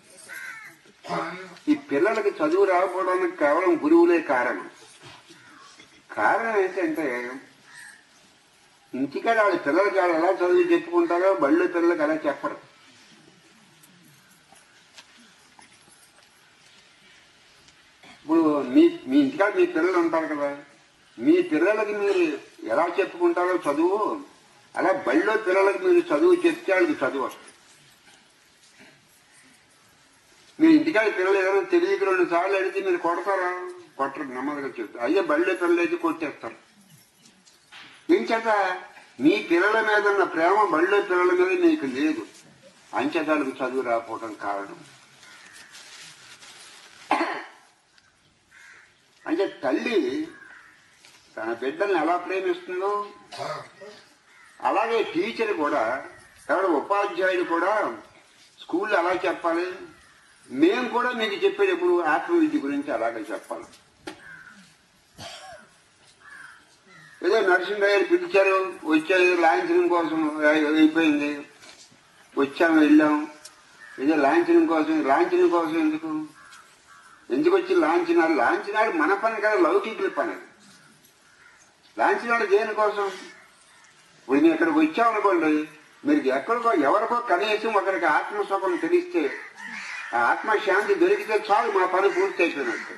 S1: ఈ పిల్లలకి చదువు రాకపోవడానికి కేవలం గురువులే కారణం. కారణం ఏంటంటే, ఇంటికాడ వాళ్ళ పిల్లలకి వాళ్ళు ఎలా చదువు చెప్పుకుంటారో బళ్ళు పిల్లలకి అలా చెప్పరు. ఇప్పుడు మీ మీ ఇంటికాడ మీ పిల్లలు ఉంటారు కదా, మీ పిల్లలకి మీరు ఎలా చెప్పుకుంటారో చదువు, అలా బళ్ళో పిల్లలకి మీరు చదువు చెప్తే వాళ్ళకి చదువు వస్తుంది. మీ ఇంటికాడ పిల్లలు ఏదైనా తెలియక రెండు సార్లు అడిగితే మీరు కొడతారా? కొట్టరు, నెమ్మదిగా చెప్తారు. అయ్యే బళ్ళో పిల్లలు అయితే కొట్టేస్తారు. ఏం చేత? మీ పిల్లల మీద ఉన్న ప్రేమ బళ్ళో పిల్లల మీద మీకు లేదు. అంచెతాలకు చదువు రాకపోవడం కారణం. అంటే తల్లి తన బిడ్డల్ని ఎలా ప్రేమిస్తుందో అలాగే టీచర్ కూడా, ఎవరు ఉపాధ్యాయుడు కూడా స్కూల్లో ఎలా చెప్పాలి, మేము కూడా మీకు చెప్పేటప్పుడు ఆత్మవిద్య గురించి అలాగే చెప్పాలి. ఏదో నరసింహయ్య పిలిచారు, వచ్చారు లాంఛనం కోసం, అయిపోయింది, వచ్చాము వెళ్ళాం. ఏదో లాంఛనం కోసం, లాంఛనం కోసం ఎందుకు ఎందుకు వచ్చి లాంఛనాలు? లాంఛనాలు మన పని కదా, లౌకికుల పని. లాంఛనాలు దేనికోసం? ఇప్పుడు మేము ఇక్కడికి వచ్చామనుకోండి, మీరు ఎక్కడికో ఎవరికో కనీసం ఒకరికి ఆత్మసుఖం తెలిస్తే, ఆ ఆత్మశాంతి దొరికితే చాలు, మా పని పూర్తి అయిపోయినట్టు.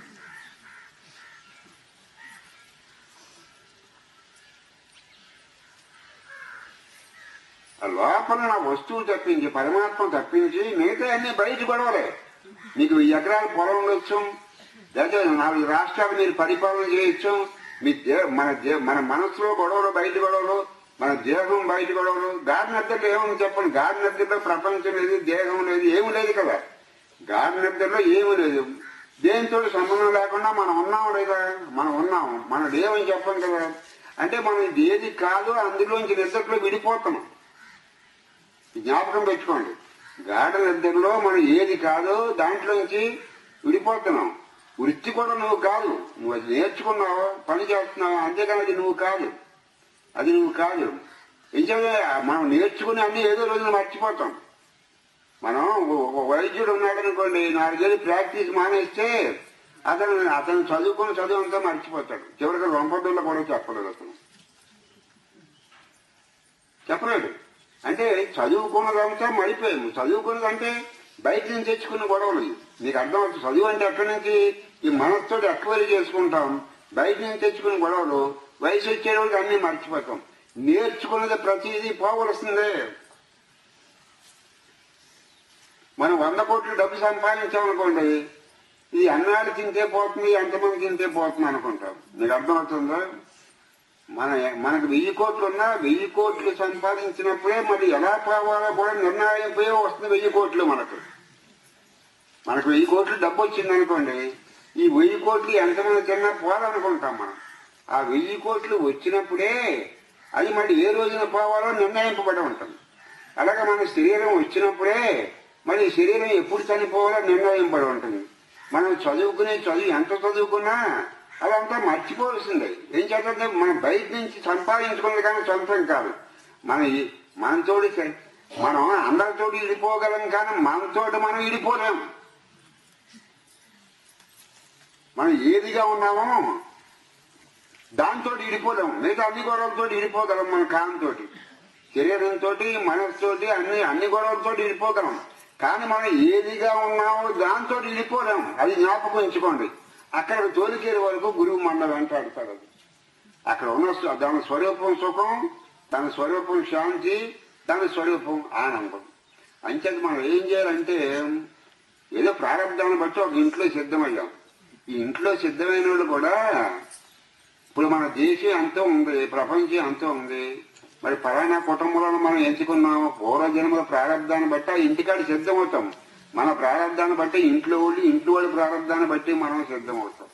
S1: ఆ లోపల నా వస్తువు తప్పించి పరమాత్మ తప్పించి మిగతా అన్ని బయట గొడవలే. మీకు ఈ ఎకరాల పొలం ఉండొచ్చు, లేకపోతే నాలుగు రాష్ట్రాలు మీరు పరిపాలన చేయొచ్చు, మీ దే మన దే మన మనసులో గొడవలు బయట గొడవలు, మన దేహం బయట గొడవలు. గాడి నిద్రలో ఏమని చెప్పండి, గాడి నిద్రలో ప్రపంచం లేదు, దేహం లేదు, ఏమి లేదు కదా. గాడి నిద్రలో ఏమీ లేదు, దేనితో సంబంధం లేకుండా మనం ఉన్నాం లేదా, మనం ఉన్నాము, మనం లేవని చెప్పండి కదా. అంటే మనం ఏది కాదు అందులోంచి నిద్రలో విడిపోతున్నాం. జ్ఞాపకం పెట్టుకోండి, గాఢ నిద్రలో మనం ఏది కాదో దాంట్లోంచి విడిపోతున్నాం. వృత్తి కూడా నువ్వు కాదు, నువ్వు అది నేర్చుకున్నావు, పని చేస్తున్నావు, అంతేకాని అది నువ్వు కాదు, అది నువ్వు కాదు. నిజమే, మనం నేర్చుకుని అన్ని ఏదో రోజున మర్చిపోతాం. మనం వైద్యుడు ఉన్నాడు అనుకోండి, నాలుగేళ్ళు ప్రాక్టీస్ మానేస్తే అతను అతను చదువుకుని చదువు అంతా మర్చిపోతాడు. చివరికి రొంపదుల్లో కూడా చెప్పలేదు, అతను చెప్పలేడు. అంటే చదువుకున్నదంతా మడిపోయాము. చదువుకున్నదంటే బయట నుంచి తెచ్చుకున్న గొడవలు. నీకు అర్థమవుతుంది, చదువు అంటే ఎక్కడి నుంచి ఈ మనసుతో ఎక్వైరీ చేసుకుంటాం, బయట నుంచి తెచ్చుకున్న గొడవలు. వయసు వచ్చేవాళ్ళకి అన్ని మర్చిపోతాం. నేర్చుకున్నది ప్రతిదీ పోవలసిందే. మనం వంద కోట్లు డబ్బు సంపాదించామనుకోండి, ఇది అన్నాడు తింటే పోతుంది, ఎంతమంది తింటే పోతుంది అనుకుంటాం. నీకు అర్థమవుతుందా? మన మనకు వెయ్యి కోట్లు ఉన్నా వెయ్యి కోట్లు సంపాదించినప్పుడే మరి ఎలా పోవాలో కూడా నిర్ణయం పోయే వస్తుంది. వెయ్యి కోట్లు మనకు మనకు వెయ్యి కోట్లు డబ్బు వచ్చింది అనుకోండి, ఈ వెయ్యి కోట్లు ఎంతమంది తిన్నా పోవాలనుకుంటాం మనం. ఆ వెయ్యి కోట్లు వచ్చినప్పుడే అది మరి ఏ రోజున పోవాలో నిర్ణయింపబడి ఉంటుంది. అలాగే మన శరీరం వచ్చినప్పుడే మరి శరీరం ఎప్పుడు చనిపోవాలో నిర్ణయింపబడి ఉంటుంది. మనం చదువుకునే చదువు ఎంత చదువుకున్నా అదంతా మర్చిపోవలసిందే. ఏం చేద్దంటే మనం బయట నుంచి సంపాదించుకున్నది కానీ సొంతం కాదు. మన మనతోటి మనం అందరితోటి ఇడిపోగలం, కానీ మనతోటి మనం ఇడిపోలేము. మనం ఏదిగా ఉన్నామో దాంతో ఇడిపోలేము. మిగతా అన్ని గొడవలతో ఇడిపోగలం. మన కాలంతో, శరీరంతో, మనసుతోటి అన్ని అన్ని గొడవలతో ఇడిపోగలం. కానీ మనం ఏదిగా ఉన్నామో దాంతో ఇడిపోలేము. అది జ్ఞాపకం ఉంచుకోండి. అక్కడ తోలికేరు వరకు గురువు మండ వెంటాడుతాడు. అక్కడ ఉన్న దాని స్వరూపం సుఖం, దాని స్వరూపం శాంతి, దాని స్వరూపం ఆనందం. అంచేది మనం ఏం చేయాలంటే, ఏదో ప్రారంభాన్ని బట్టి ఒక ఇంట్లో సిద్ధమయ్యాం. ఈ ఇంట్లో సిద్ధమైన వాళ్ళు కూడా ఇప్పుడు మన దేశం అంతా ఉంది, ప్రపంచం అంతా ఉంది. మరి పలానా కుటుంబంలో మనం ఎంచుకున్నాము, పూర్వజన్మల ప్రారంభాన్ని బట్టి ఆ ఇంటికాడ సిద్ధమవుతాం. మన ప్రారంభాన్ని బట్టి ఇంట్లో వాళ్ళు, ఇంట్లో వాళ్ళ ప్రారంభాన్ని బట్టి మనం సిద్ధమవుతాం.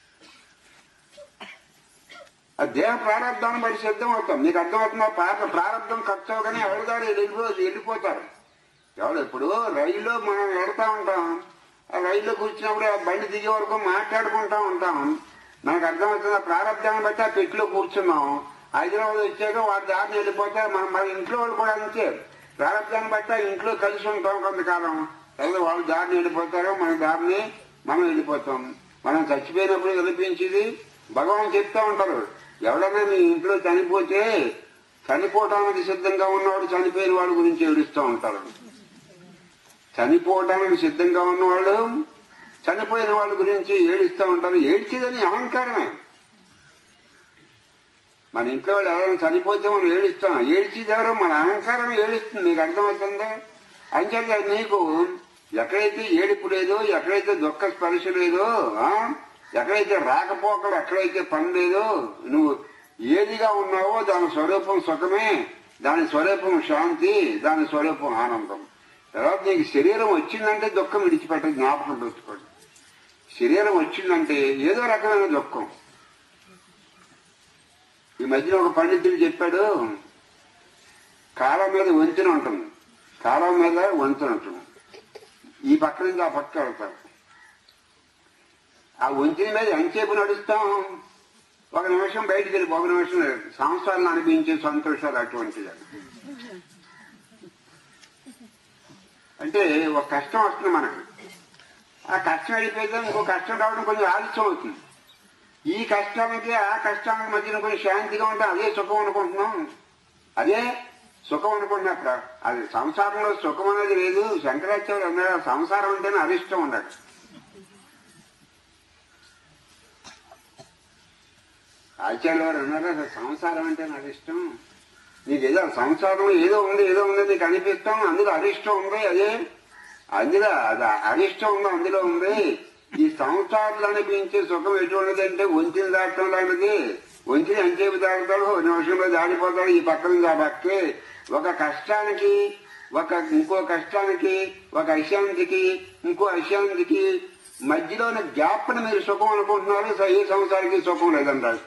S1: ఆ దేహ ప్రారంభాన్ని బట్టి సిద్ధమవుతాం. నీకు అర్థమవుతుందా? పాత ప్రారంభం ఖర్చు అవగానే ఎవరిదారు వెళ్ళిపో వెళ్ళిపోతారు ఎవరు. ఇప్పుడు రైల్లో మనం వెళ్తా ఉంటాం, ఆ రైల్లో కూర్చున్నప్పుడు ఆ బండి దిగే వరకు మాట్లాడుకుంటా ఉంటాం. మనకు అర్థమవుతుంది, ఆ ప్రారంభాన్ని బట్టి ఆ పెట్టిలో కూర్చున్నాం. హైదరాబాద్ వచ్చాక వారి దారిని వెళ్ళిపోతారు. మనం మన ఇంట్లో వాళ్ళు కూడా అంతే, ప్రారంభాన్ని బట్టి ఆ ఇంట్లో కలిసి ఉంటాం కొంతకాలం. లేదా వాళ్ళు దారిని వెళ్ళిపోతారు, మన దారిని మనం వెళ్ళిపోతాం. మనం చచ్చిపోయినప్పుడు వినిపించేది భగవాన్ చెప్తా ఉంటారు, ఎవడన్నా మీ ఇంట్లో చనిపోతే చనిపోవటానికి సిద్ధంగా ఉన్నవాడు చనిపోయిన వాడి గురించి ఏడుస్తూ ఉంటారు. చనిపోవటానికి సిద్ధంగా ఉన్నవాళ్ళు చనిపోయిన వాళ్ళ గురించి ఏడుస్తూ ఉంటారు. ఏడ్చేదని అహంకారమే. మన ఇంట్లో వాళ్ళు ఎవరైనా చనిపోతే మనం ఏడుస్తాం. ఏడ్చేదెవరో మన అహంకారం ఏడుస్తుంది. నీకు అర్థమవుతుందా? అంచేత నీకు ఎక్కడైతే ఏడుపు లేదో, ఎక్కడైతే దుఃఖ స్పర్శ లేదో, ఎక్కడైతే రాకపోకలు, ఎక్కడైతే పని లేదో, నువ్వు ఏదిగా ఉన్నావో దాని స్వరూపం సుఖమే, దాని స్వరూపం శాంతి, దాని స్వరూపం ఆనందం. తర్వాత నీకు శరీరం వచ్చిందంటే దుఃఖం విడిచిపెట్ట, జ్ఞాపకం పెట్టుకోండి. శరీరం వచ్చిందంటే ఏదో రకమైన దుఃఖం. ఈ మధ్యన ఒక పండితుడు చెప్పాడు, కాలం మీద వంతెన ఉంటుంది, కాలం మీద వంతెన ఉంటుంది. ఈ పక్క నుంచి ఆ పక్క వెళ్తాం. ఆ వంతెన మీద ఎంతసేపు నడుస్తాం? ఒక నిమిషం బయటికి వెళ్ళి ఒక నిమిషం సంవత్సరాలను అనిపించే సంతోషాలు అటువంటిది. అంటే ఒక కష్టం వస్తుంది మనకు, ఆ కష్టం అయిపోతే ఇంకో కష్టం రావడం కొంచెం ఆలస్యం అవుతుంది. ఈ కష్టానికి ఆ కష్టానికి మధ్యన కొంచెం శాంతిగా ఉంటే అదే సుఖం అనుకుంటున్నాం, అదే సుఖం అనుకుంటున్నా. అది సంసారంలో సుఖం అనేది లేదు. శంకరాచార్యులు అన్నారు, సంసారం అంటేనే అరిష్టం ఉన్నాడు. ఆచార్య వారు అన్నారు, అసలు సంసారం అంటేనే అరిష్టం. నీకు ఏదో సంసారంలో ఏదో ఉంది ఏదో ఉంది నీకు అనిపిస్తాం, అందులో అరిష్టం ఉంది, అదే అందులో అది అరిష్టం ఉంది, అందులో ఉంది. ఈ సంసారాలు అనిపించే సుఖం ఎటువంటిది అంటే వంచిన దాటం లాంటిది. వంచిన ఎంతసేపు దాటుతాడు, నిమిషంలో దాడిపోతాడు, ఈ పక్క నుంచి ఆ పక్కే. ఒక కష్టానికి ఒక ఇంకో కష్టానికి, ఒక అశాంతికి ఇంకో అశాంతికి మధ్యలోని గ్యాప్ని మీరు సుఖం అనుకుంటున్నారు. ఏ సంసారికి సుఖం లేదంటారు.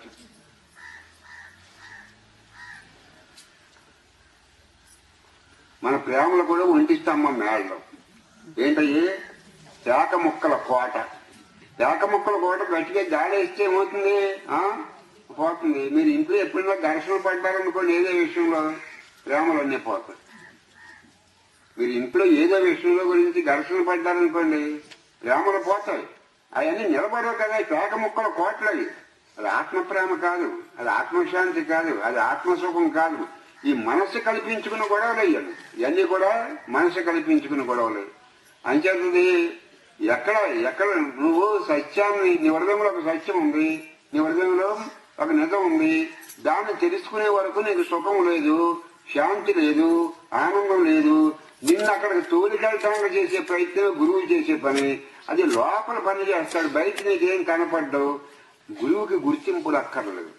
S1: మన ప్రేమలు కూడా ఒంటి స్తంభం మేడలో ఏంటయ్యి శాఖ ముక్కల కోట. శాఖ ముక్కల కోట గట్టిగా గాలి వేస్తే ఏమవుతుంది? పోతుంది. మీరు ఇంట్లో ఎప్పుడైనా ఘర్షణ పడ్డారనుకోండి ఏదో విషయంలో, ప్రేమలు అన్నీ పోతాయి. మీరు ఇంట్లో ఏదో విషయంలో గురించి ఘర్షణ పడ్డారనుకోండి ప్రేమలు పోతాయి. అవన్నీ నిలబడవు కదా. శాఖ ముక్కల కోటలవి. అది ఆత్మ ప్రేమ కాదు, అది ఆత్మశాంతి కాదు, అది ఆత్మసుఖం కాదు. ఈ మనస్సు కల్పించుకున్న గొడవలు అయ్యాను. ఇవన్నీ కూడా మనసు కల్పించుకున్న గొడవలు. అంచేది ఎక్కడ ఎక్కడ నువ్వు సత్యాన్ని, నీ హృదయంలో ఒక సత్యం ఉంది, నీ హృదయంలో ఒక నిజం ఉంది. దాన్ని తెలుసుకునే వరకు నీకు సుఖం లేదు, శాంతి లేదు, ఆనందం లేదు. నిన్ను అక్కడికి తోలికెళ్ళటానికి చేసే ప్రయత్నం గురువు చేసే పని. అది లోపల పని చేస్తాడు, బయట నీకేం కనపడ్డావు. గురువుకి గుర్తింపులు అక్కర్లేదు.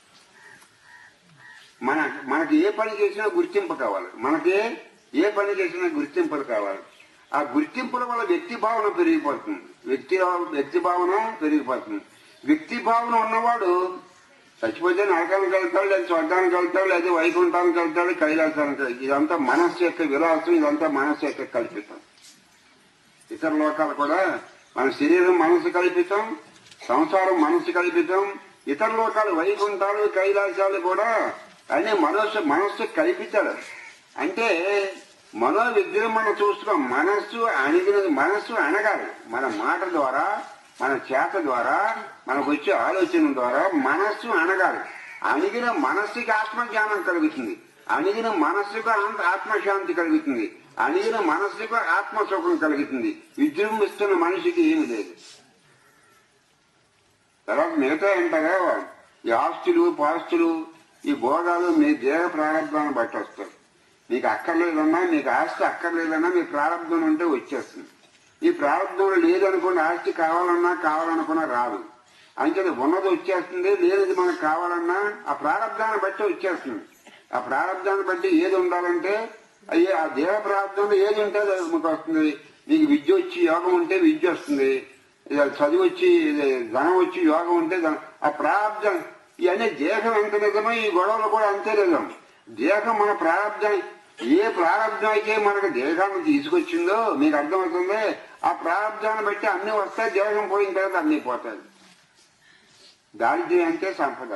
S1: మన మనకి ఏ పని చేసినా గుర్తింపు కావాలి. మనకి ఏ పని చేసినా గుర్తింపులు కావాలి. ఆ గుర్తింపుల వల్ల వ్యక్తి భావన పెరిగిపోతుంది. వ్యక్తి వ్యక్తి భావన పెరిగిపోతుంది. వ్యక్తి భావన ఉన్నవాడు చచ్చిపోతే నరకానికి వెళ్తాడు, లేదా స్వర్గానికి వెళ్తాడు, లేదా వైకుంఠానికి వెళ్తాడు, కైలాసానికి వెళ్తాడు. ఇదంతా మనస్సు యొక్క విలాసం, ఇదంతా మనస్సు యొక్క కల్పితం. ఇతర లోకాలు కూడా మన శరీరం మనసు కల్పితం, సంసారం మనసు కల్పితం. ఇతర లోకాలు వైకుంఠాలు కైలాసాలు కూడా అన్ని మనస్సు మనస్సు కల్పించాడు. అంటే మనో విజృంభణ చూసుకోం. మనస్సు అణిగినది, మనస్సు అనగాలి. మన మాట ద్వారా, మన చేత ద్వారా, మనకు వచ్చే ఆలోచన ద్వారా మనస్సు అనగాలి. అణిగిన మనస్సుకి ఆత్మజ్ఞానం కలుగుతుంది, అణిగిన మనస్సుకు ఆత్మశాంతి కలుగుతుంది, అణిగిన మనస్సుకు ఆత్మసుఖం కలుగుతుంది. విజృంభిస్తున్న మనిషికి ఏమి లేదు. తర్వాత మిగతా అంటారా ఈ ఆస్తులు పాస్తులు ఈ భోగాలు మీ దేహ ప్రారంభాన్ని బట్టి వస్తాయి. మీకు అక్కర్లేదన్నా, మీకు ఆస్తి అక్కర్లేదన్నా మీ ప్రారంభం ఉంటే వచ్చేస్తుంది. ఈ ప్రారంభంలో లేదనుకున్న ఆస్తి కావాలన్నా కావాలనుకున్నా రాదు. అంచేది ఉన్నది వచ్చేస్తుంది, లేనిది మనకు కావాలన్నా ఆ ప్రారంభాన్ని బట్టి వచ్చేస్తుంది. ఆ ప్రారంభాన్ని బట్టి ఏది ఉండాలంటే అయ్యే ఆ దేహ ప్రారంభంలో ఏది ఉంటే మీకు వస్తుంది. మీకు విద్య వచ్చి యోగం ఉంటే విద్య వస్తుంది, చదువు వచ్చి ధనం వచ్చి యోగం ఉంటే ఆ ప్రారంభం. ఇవన్నీ దేహం ఎంత నిజమో ఈ గొడవలు కూడా అంతే నిజం. దేహం మన ప్రారంభం, ఏ ప్రారంభం అయితే మనకు దేహాన్ని తీసుకొచ్చిందో మీకు అర్థమవుతుంది. ఆ ప్రారంభాన్ని బట్టి అన్ని వస్తాయి, దేహం పోయిన తర్వాత అన్ని పోతాయి. దారిద్ర్యం అంటే సంపద,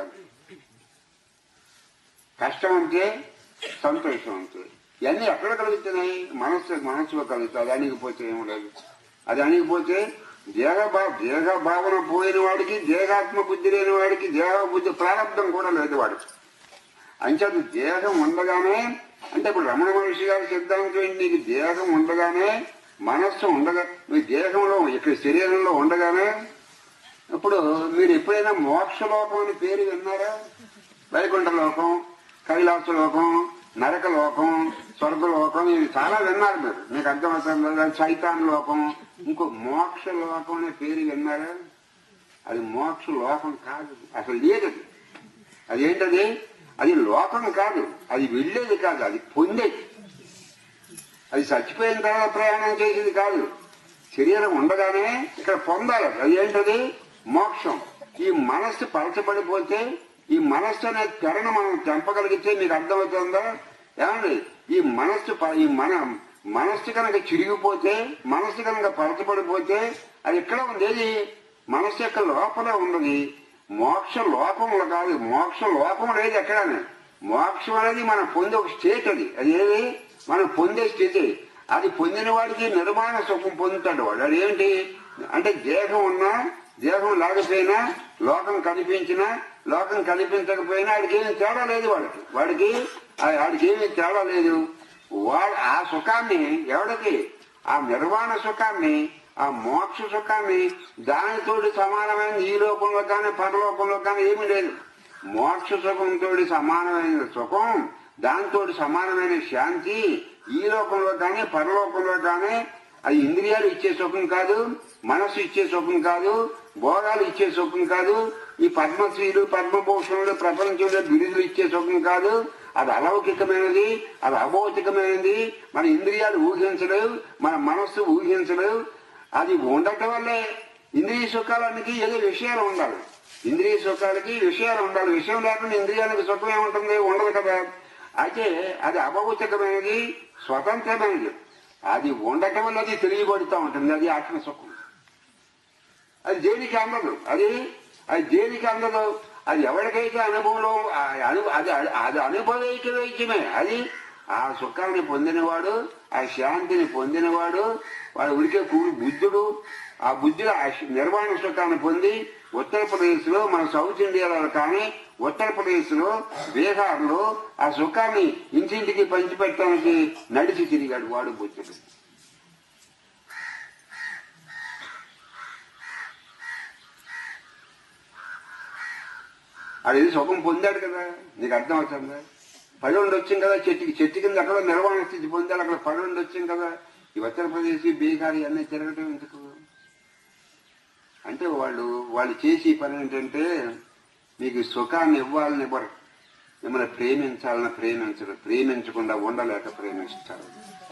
S1: కష్టం అంటే సంతోషం అంటే. ఇవన్నీ ఎక్కడ కలుగుతున్నాయి? మనస్సు మనస్సులో కలుగుతాయి. అది అణిగిపోతే ఏమి లేదు. అది అణిగిపోతే దేహ భా దేహ భావన పోయిన వాడికి, దేహాత్మ బుద్ధి లేని వాడికి దేహ బుద్ధి ప్రారంభం కూడా లేదు వాడికి. అంచేది దేహం ఉండగానే, అంటే ఇప్పుడు రమణ మహర్షి గారి సిద్ధాంతం ఏంటి? నీకు దేహం ఉండగానే, మనస్సు ఉండగా, మీ దేహంలో ఇక్కడ శరీరంలో ఉండగానే. ఇప్పుడు మీరు ఎప్పుడైనా మోక్షలోకం అని పేరు విన్నారా? వైకుంఠ లోకం, కైలాస లోకం, నరక లోకం, స్వర్గలోకం, ఇవి చాలా విన్నారు మీరు. మీకు అర్థమవుతుంది. చైతాన్ లోకం, ఇంకో మోక్ష లోకం అనే పేరు విన్నారా? అది మోక్ష లోకం కాదు, అసలు లేదు. అదేంటది? అది లోకం కాదు, అది వెళ్ళేది కాదు, అది పొందేది. అది చచ్చిపోయిన తర్వాత ప్రయాణం చేసేది కాదు. శరీరం ఉండగానే ఇక్కడ పొందాలి. అది ఏంటది? మోక్షం. ఈ మనస్సు పలచబడిపోతే, ఈ మనస్సు అనే తెరను మనం తెంపగలిగితే మీకు అర్థమవుతుందా? ఏమండి, ఈ మనస్సు ఈ మన మనస్సు కనుక చిరిగిపోతే, మనస్సు కనుక పలచబడిపోతే అది ఇక్కడ ఉండేది మనస్సు యొక్క లోపల ఉన్నది. మోక్ష లోకంలో కాదు, మోక్ష లోకం లేదు ఎక్కడనే. మోక్షం అనేది మనం పొందే ఒక స్టేట్. అది అది ఏది మనం పొందే స్థితి. అది పొందిన వాడికి నిర్మాణ సుఖం పొందుతాడు వాడు. అది ఏంటి అంటే దేహం ఉన్నా, దేహం లేకపోయినా, లోకం కనిపించినా, లోకం కనిపించకపోయినా వాడికి ఏమి తేడా లేదు. వాడికి వాడికి వాడికి ఏమీ తేడా లేదు. వాడు ఆ సుఖాన్ని ఎవడికి, ఆ నిర్వాణ సుఖాన్ని, ఆ మోక్ష సుఖాన్ని దానితోటి సమానమైన ఈ లోకంలో కానీ పరలోకంలో కానీ ఏమీ లేదు. మోక్ష సుఖంతో సమానమైన సుఖం దాంతో సమానమైన శాంతి ఈ లోకంలో కానీ పరలోకంలో కానీ అది ఇంద్రియాలు ఇచ్చే సుఖం కాదు, మనస్సు ఇచ్చే సుఖం కాదు, భోగాలు ఇచ్చే సుఖం కాదు, ఈ పద్మశ్రీలు పద్మభూషణులు ప్రపంచంలో బిరుదులు ఇచ్చే సుఖం కాదు. అది అలౌకికమైనది, అది అభౌతికమైనది. మన ఇంద్రియాలు ఊహించలేవు, మన మనస్సు ఊహించలేవు. అది ఉండటం వల్లే ఇంద్రియ సుఖాలకి ఏదో విషయాలు ఉండాలి. ఇంద్రియ సుఖాలకి విషయాలు ఉండాలి. విషయం లేకుండా ఇంద్రియాలకు సుఖం ఏముంటుంది? ఉండదు కదా. అయితే అది అభౌతికమైనది, స్వతంత్రమైనది. అది ఉండటం వల్ల అది తెలియబడుతూ ఉంటుంది. అది ఆత్మసుఖం. అది దేనికి అందదు. అది అది దేనికి అందదు. అది ఎవరికైతే అనుభవంలో అది అది అనుభవైక వైద్యమే. అది ఆ సుఖాన్ని పొందినవాడు, ఆ శాంతిని పొందినవాడు, వాడు ఉడికే కూడి బుద్ధుడు. ఆ బుద్ధుడు ఆ నిర్వాణ సుఖాన్ని పొంది ఉత్తరప్రదేశ్ లో, మన సౌత్ ఇండియాలో కానీ ఉత్తరప్రదేశ్ లో, బీహార్ లో ఆ సుఖాన్ని ఇంటింటికి పంచిపెట్టడానికి నడిచి తిరిగాడు వాడు బుద్ధుడు. అది సుఖం పొందాడు కదా. నీకు అర్థం అవుతుందా? పడి ఉండి వచ్చింది కదా చెట్టుకి. చెట్టు కింద అక్కడ నిర్వాణ స్థితి పొందాడు. అక్కడ పడి ఉండి వచ్చింది కదా. ఈ ఉత్తరప్రదేశ్, బీహార్ అన్నీ తిరగటం ఎందుకు అంటే వాళ్ళు వాళ్ళు చేసే పని ఏంటంటే మీకు సుఖాన్ని ఇవ్వాలని ఇవ్వరు, మిమ్మల్ని ప్రేమించాలని ప్రేమించరు, ప్రేమించకుండా ఉండలేక ప్రేమిస్తారు.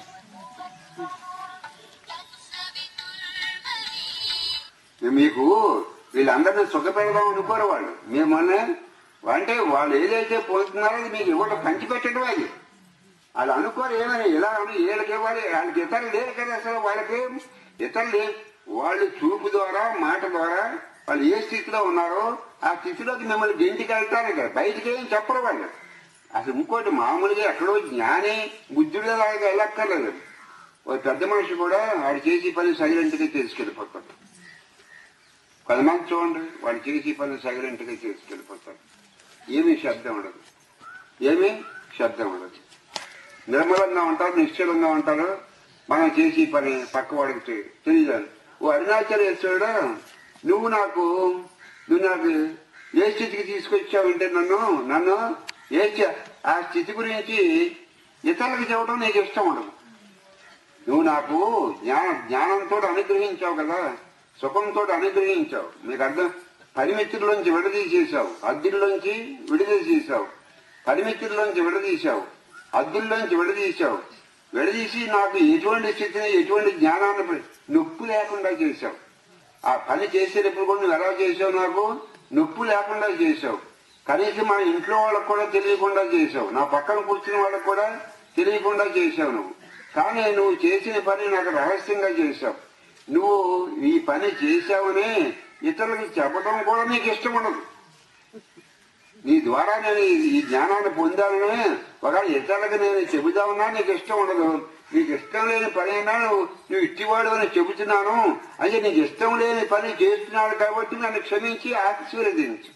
S1: మీకు వీళ్ళందరినీ సుఖపెడదాం అనుకోరు వాళ్ళు. మిమ్మల్ని అంటే వాళ్ళు ఏదైతే పోతున్నారో అది మీకు ఇవ్వడం పంచిపెట్టడం. అది వాళ్ళు అనుకోరు ఏమని ఇలా వీళ్ళకి ఇవ్వాలి, వాళ్ళకి ఇతరులు లేరు కదా. అసలు వాళ్ళకి ఇతరులు లేరు. వాళ్ళు చూపు ద్వారా, మాట ద్వారా వాళ్ళు ఏ స్థితిలో ఉన్నారో ఆ స్థితిలోకి మిమ్మల్ని గెంటికి వెళ్తారు కదా. బయటికి ఏం చెప్పరు వాళ్ళు. అసలు ఇంకోటి మామూలుగా ఎక్కడో జ్ఞాని బుద్ధుడిగా వెళ్ళక్కర్లేదు. ఒక పెద్ద మనిషి కూడా వాడు చేసి పని సైలెంట్ గా తీసుకెళ్ళిపోతాడు. కొంతమంది చూడండి, వాడు చేసి పని సైలెంట్ గా తీసుకెళ్ళిపోతాడు. ఏమీ శబ్దం ఉండదు, ఏమీ శబ్దం ఉండదు. నిర్మలంగా ఉంటారు, నిశ్చలంగా ఉంటారు. మనం చేసి పని పక్క వాడికి తెలియదు. ఓ అరుణాచలేశ్వరుడు, నువ్వు నాకు నువ్వు నాకు ఏ స్థితికి తీసుకొచ్చావంటే నన్ను నన్ను ఏ ఆ స్థితి గురించి ఇతరులకు చెప్పడం నీకు ఇష్టం ఉండదు. నువ్వు నాకు జ్ఞాన జ్ఞానంతో అనుగ్రహించావు కదా, సుఖంతో అనుగ్రహించావు. మీకు అర్థం, పరిమితుల్లోంచి విడదీసేసావు, అద్దుల్లోంచి విడుదల చేశావు. పరిమితుల్లోంచి విడదీశావు, అద్దుల్లోంచి విడదీశావు. విడదీసి నాకు ఎటువంటి స్థితిని, ఎటువంటి జ్ఞానాన్ని నొప్పి లేకుండా చేశావు. ఆ పని చేసేటప్పుడు కూడా నువ్వు ఎలా చేసావు? నాకు నొప్పి లేకుండా చేశావు. కనీసం మా ఇంట్లో వాళ్ళకు కూడా తెలియకుండా చేశావు. నా పక్కన కూర్చున్న వాళ్ళకు కూడా తెలియకుండా చేశావు నువ్వు. కానీ నువ్వు చేసిన పని నాకు రహస్యంగా చేశావు. నువ్వు ఈ పని చేశావని ఇతరులకు చెప్పడం కూడా నీకు ఇష్టం ఉండదు. నీ ద్వారా నేను ఈ జ్ఞానాన్ని పొందాలని ఒకవేళ ఇతరులకు నేను చెబుదామన్నా నీకు ఇష్టం ఉండదు. నీకు ఇష్టం లేని పని అయినా నువ్వు నువ్వు ఇట్టివాడు అని చెబుతున్నాను అంటే నీకు ఇష్టం లేని పని చేస్తున్నాడు కాబట్టి నన్ను క్షమించి ఆశీర్వదించు.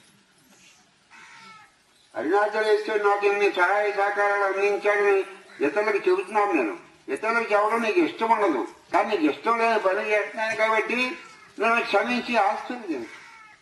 S1: అరుణాచలేశ్వరుడు నాకు ఎన్ని సహాయ సహకారాలు అందించాడని ఇతరులకు చెబుతున్నాను నేను. ఇతరులకు చెప్పడం నీకు ఇష్టం ఉండదు, కానీ నీకు ఇష్టం లేని పని చేస్తున్నాను కాబట్టి నన్ను క్షమించి ఆశీర్వదించు.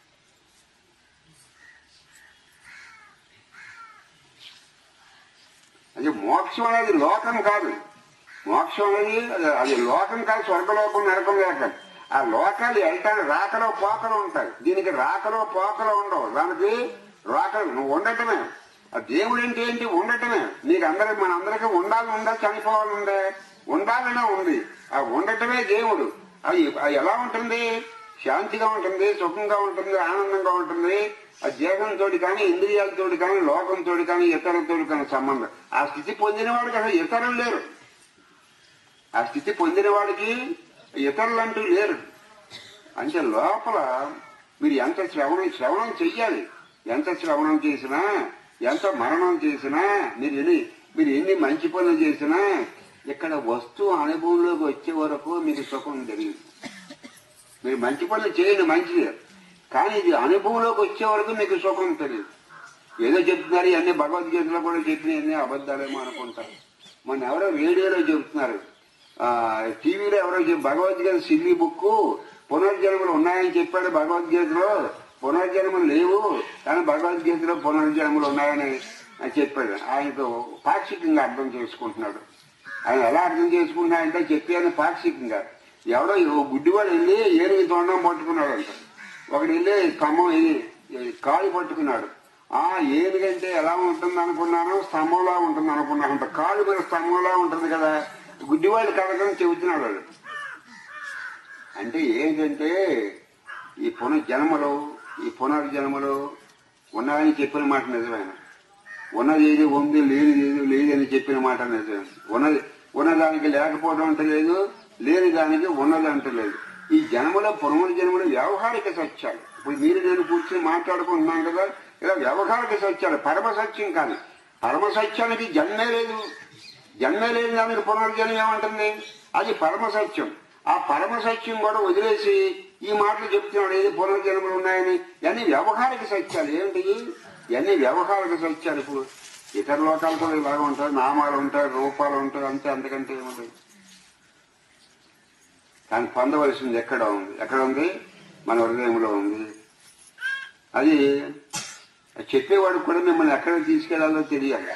S1: అది మోక్షం అనేది లోకం కాదు. మోక్షం అనేది అది లోకం కాదు, స్వర్గలోకం, నరకం లేకం. ఆ లోకాలు వెళ్తాను రాకలో పోకలు ఉంటాయి. దీనికి రాకలో పోకలు ఉండవు. దానికి రాకలు నువ్వు ఉండటమే. ఆ దేవుడు అంటే ఏంటి? ఉండటమే. నీకు అందరికి మన అందరికీ ఉండాలని ఉందా, చనిపోవాలని ఉందే? ఉండాలనే ఉంది. ఆ ఉండటమే దేవుడు. అది అది ఎలా ఉంటుంది? శాంతిగా ఉంటుంది, సుఖంగా ఉంటుంది, ఆనందంగా ఉంటుంది. ఆ దేహంతో కానీ, ఇంద్రియాలతో కానీ, లోకంతో కానీ, ఇతరులతో కానీ సంబంధం. ఆ స్థితి పొందిన వాడికి అసలు ఇతరులు లేరు. ఆ స్థితి పొందిన వాడికి ఇతరులు అంటూ లేరు. అంటే లోపల మీరు ఎంత శ్రవణం శ్రవణం చెయ్యాలి. ఎంత శ్రవణం చేసినా, ఎంత మరణం చేసినా, మీరు ఎన్ని మీరు ఎన్ని మంచి పనులు చేసినా ఇక్కడ వస్తువు అనుభవంలోకి వచ్చే వరకు మీకు సుఖం తెలియదు. మీరు మంచి పనులు చేయండి, మంచిది, కానీ ఇది అనుభవంలోకి వచ్చే వరకు మీకు సుఖం తెలియదు. ఏదో చెప్తున్నారు, ఇవన్నీ భగవద్గీతలో కూడా చెప్పినవన్నీ అబద్ధాలేమో అనుకుంటారు. మొన్న ఎవరో రేడియోలో చెబుతున్నారు, టీవీలో ఎవరో భగవద్గీత సిల్లీ బుక్ పునర్జన్మలు ఉన్నాయని చెప్పాడు. భగవద్గీతలో పునర్జన్మలు లేవు, కానీ భగవద్గీతలో పునర్జన్మలు ఉన్నాయని అని చెప్పాడు. ఆయనకు పాక్షికంగా అర్థం చేసుకుంటున్నాడు. ఆయన ఎలా అర్థం చేసుకుంటున్నాడంటే చెప్పాను పాక్షికంగా. ఎవడో గుడ్డివాడు వెళ్ళి ఏనుగు తొండం పట్టుకున్నాడు అంట. ఒకడు వెళ్ళి స్తంభం కాలు పట్టుకున్నాడు. ఆ ఏనుగంటే ఎలా ఉంటుంది అనుకున్నాను, స్తంభంలా ఉంటుంది అనుకున్నాను అంట. కాలు మీద స్తంభంలా ఉంటుంది కదా, గుడ్డివాళ్ళు కలగని చెబుతున్నాడు వాడు. అంటే ఏంటంటే ఈ పునర్జన్మలు ఈ పునర్జన్మలు ఉన్నాయని చెప్పిన మాట నిజమైన, ఉన్నది ఏది ఉంది లేని ఏది లేదని చెప్పిన మాట నిజమే. ఉన్నది ఉన్నదానికి లేకపోవడం అంటే లేదు, లేని దానికి ఉన్నది అంటే లేదు. ఈ జన్మలో పునర్జన్మలు వ్యవహారిక సత్యాలు. ఇప్పుడు మీరు నేను కూర్చొని మాట్లాడుకుంటున్నాం కదా, ఇలా వ్యవహారిక సత్యాలు, పరమ సత్యం కాదు. పరమ సత్యానికి జన్మే లేదు. జన్మే లేని దానికి పునర్జన్మ ఏమంటుంది? అది పరమ సత్యం. ఆ పరమ సత్యం కూడా వదిలేసి ఈ మాటలు చెప్తున్నాడు, ఏది పునర్జన్మలు ఉన్నాయని. ఇవన్నీ వ్యవహారిక సత్యాలు. ఏంటి ఇవన్నీ వ్యవహారిక సత్యాలు. ఇప్పుడు ఇతర లోకాలు కూడా ఇలాగ ఉంటాయి, నామాలు ఉంటాయి, రూపాలు ఉంటాయి, అంతే, అంతకంటే ఏముంటాయి. కానీ పొందవలసింది ఎక్కడ ఉంది? ఎక్కడ ఉంది? మన హృదయంలో ఉంది. అది చెప్పేవాడు కూడా మిమ్మల్ని ఎక్కడ తీసుకెళ్లాలో తెలియాలి.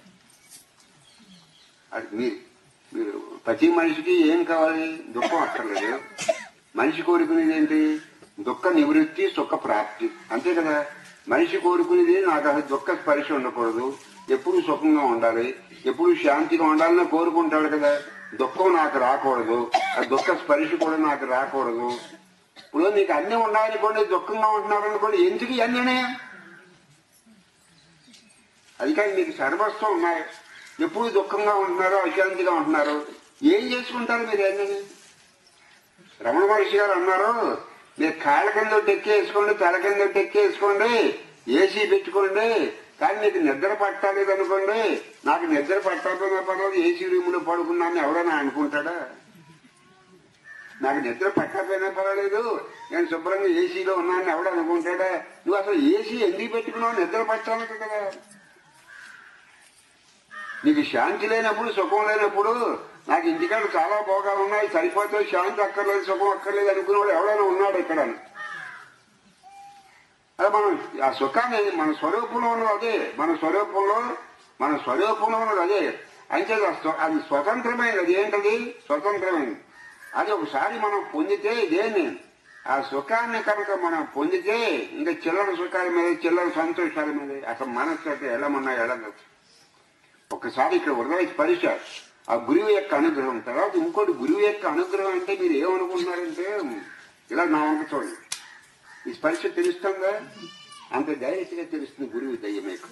S1: అది మీరు మీరు ప్రతి మనిషికి ఏం కావాలి? దుఃఖం అక్కర్లేదు. మనిషి కోరుకునేది ఏంటి? దుఃఖ నివృత్తి, సుఖ ప్రాప్తి, అంతే కదా. మనిషి కోరుకునేది నాకు అసలు దుఃఖ స్పర్శ ఉండకూడదు, ఎప్పుడు సుఖంగా ఉండాలి, ఎప్పుడు శాంతిగా ఉండాలని కోరుకుంటాడు కదా. దుఃఖం నాకు రాకూడదు, ఆ దుఃఖ స్పర్శ కూడా నాకు రాకూడదు. ఇప్పుడు నీకు అన్ని ఉన్నాయనుకోండి, దుఃఖంగా ఉంటున్నారు అనుకోండి, ఎందుకు ఇవన్నీ? అది కానీ మీకు సర్వస్వం ఉన్నాయి, ఎప్పుడు దుఃఖంగా ఉంటున్నారు, అశాంతిగా ఉంటున్నారు, ఏం చేసుకుంటారు మీరు? అన్నీ రమణ మహర్షి గారు అన్నారు, మీరు కాళ్ళ కింద టెక్కేసుకోండి, తల కింద టెక్కేసుకోండి, ఏసీ పెట్టుకోండి, కానీ నీకు నిద్ర పట్టలేదు అనుకోండి. నాకు నిద్ర పట్టకపోయినా పర్వాలేదు, ఏసీ రూమ్ లో పడుకున్నాను ఎవరైనా అనుకుంటాడా? నాకు నిద్ర పట్టకపోయినా పర్వాలేదు, నేను శుభ్రంగా ఏసీలో ఉన్నాను ఎవడ అనుకుంటాడా? నువ్వు అసలు ఏసీ ఎందుకు పెట్టుకున్నావు? నిద్ర పట్టాలి కదా. నీకు శాంతి లేనప్పుడు, సుఖం లేనప్పుడు, నాకు ఇంటికాడ చాలా భోగాలు ఉన్నాయి, సరిపోతే శాంతి అక్కర్లేదు, సుఖం అక్కర్లేదు అనుకునేవాడు ఎవడైనా ఉన్నాడు ఇక్కడ? అదే మనం ఆ సుఖాన్ని మన స్వరూపంలో ఉన్నది అదే, మన స్వరూపంలో మన స్వరూపంలో ఉన్నది అదే. అయితే అది స్వతంత్రమైనది. అది ఏంటది? స్వతంత్రమైనది. అది ఒకసారి మనం పొందితే దేన్ని ఆ సుఖాన్ని కనుక మనం పొందితే ఇంకా చిల్లర సుఖాల మీద, చిల్లర సంతోషాల మీద అసలు మనసు అంటే ఎడమన్నా ఎడగచ్చు. ఒకసారి ఇక్కడ హృదయ స్పర్శ, ఆ గురువు యొక్క అనుగ్రహం. తర్వాత ఇంకోటి, గురువు యొక్క అనుగ్రహం అంటే మీరు ఏమనుకుంటున్నారంటే, ఇలా నా వంక చూడండి, ఈ స్పర్శ తెలుస్తుందా? అంత డైరెక్ట్ గా తెలుస్తుంది గురువు దయ్య మీకు.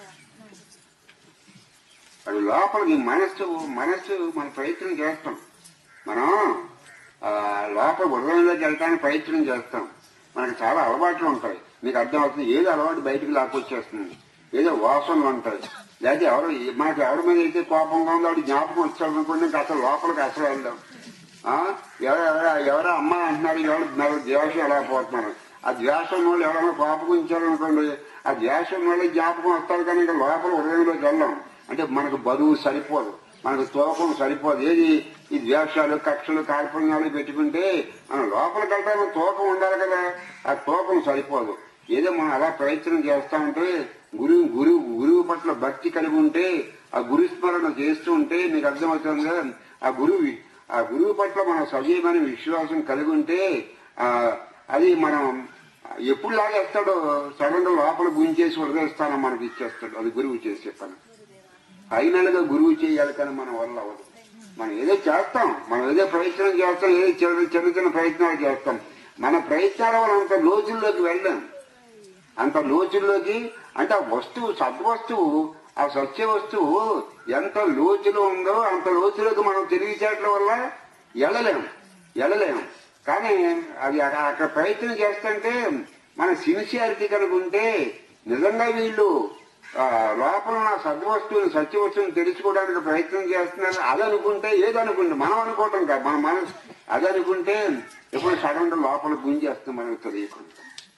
S1: అది లోపలికి మనస్సు మనస్సు మన ప్రయత్నం చేస్తాం. మనం లోపల హృదయంలోకి వెళ్ళడానికి ప్రయత్నం చేస్తాం. మనకు చాలా అలవాట్లు ఉంటాయి, మీకు అర్థం అవుతుంది. ఏదో అలవాటు బయటకు లాక్కొచ్చేస్తుంది, ఏదో వాసనలు ఉంటాయి. లేకపోతే ఎవరు మనకు ఎవరి మీద అయితే కోపంగా ఉందో వాడు జ్ఞాపకం వచ్చాడు అనుకోండి, ఇంకా అసలు లోపలికి అసలు వెళ్దాం. ఎవరెవర ఎవరో అమ్మ అంటున్నారు, ఎవరు ద్వేషం ఎలా పోతున్నారు, ఆ ద్వేషం వాళ్ళు ఎవరైనా కోపం ఉంచారు అనుకోండి, ఆ ద్వేషం వాళ్ళు జ్ఞాపకం వస్తారు, కానీ ఇంకా లోపల హృదయంలోకి వెళ్ళాం. అంటే మనకు బరువు సరిపోదు, మనకు తూకం సరిపోదు. ఏది ఈ ద్వేషాలు, కక్షలు, కార్పణ్యాలు పెట్టుకుంటే మనం లోపలికి వెళ్ళడానికి తూకం ఉండాలి కదా, ఆ తూకం సరిపోదు. ఏదో మనం అలా ప్రయత్నం చేస్తా ఉంటే, గురువు గురువు గురువు పట్ల భక్తి కలిగి ఉంటే, ఆ గురు స్మరణ చేస్తూ ఉంటే మీకు అర్థమవుతుందిగా, ఆ గురువు ఆ గురువు పట్ల మనం సజీవమైన విశ్వాసం కలిగి ఉంటే ఆ అది మనం ఎప్పుడు లాగేస్తాడో సడన్ గా లోపల గుంచేసి హృదయస్థానం మనకి ఇచ్చేస్తాడు. అది గురువు చేసే పని. ఫైనల్ గా గురువు చేయాలి, కానీ మన వల్ల అవ్వదు. మనం ఏదో చేస్తాం, మనం ఏదో ప్రయత్నం చేస్తాం, ఏదో చిన్న చిన్న చిన్న ప్రయత్నాలు చేస్తాం. మన ప్రయత్నాల వల్ల అంత లోతుల్లోకి వెళ్ళాం, అంత లోతుల్లోకి. అంటే ఆ వస్తువు, సద్వస్తువు, ఆ సత్య వస్తువు ఎంత లోతులో ఉందో అంత లోతులోకి మనం తెలివితేటల వల్ల వెళ్ళలేము వెళ్ళలేము కానీ అది అక్కడ ప్రయత్నం చేస్తుంటే మన సిన్సియారిటీ కనుక ఉంటే నిజంగా వీళ్ళు లోపల నా సద్వస్తువుని, సత్య వస్తువుని తెలుసుకోవడానికి ప్రయత్నం చేస్తున్నారు. అదనుకుంటే ఏదనుకుంటే మనం అనుకోవటం కాదు, మన మనసు అదనుకుంటే ఎప్పుడు సడన్ గా లోపల గుంజేస్తాం మనకు తెలియకుండా.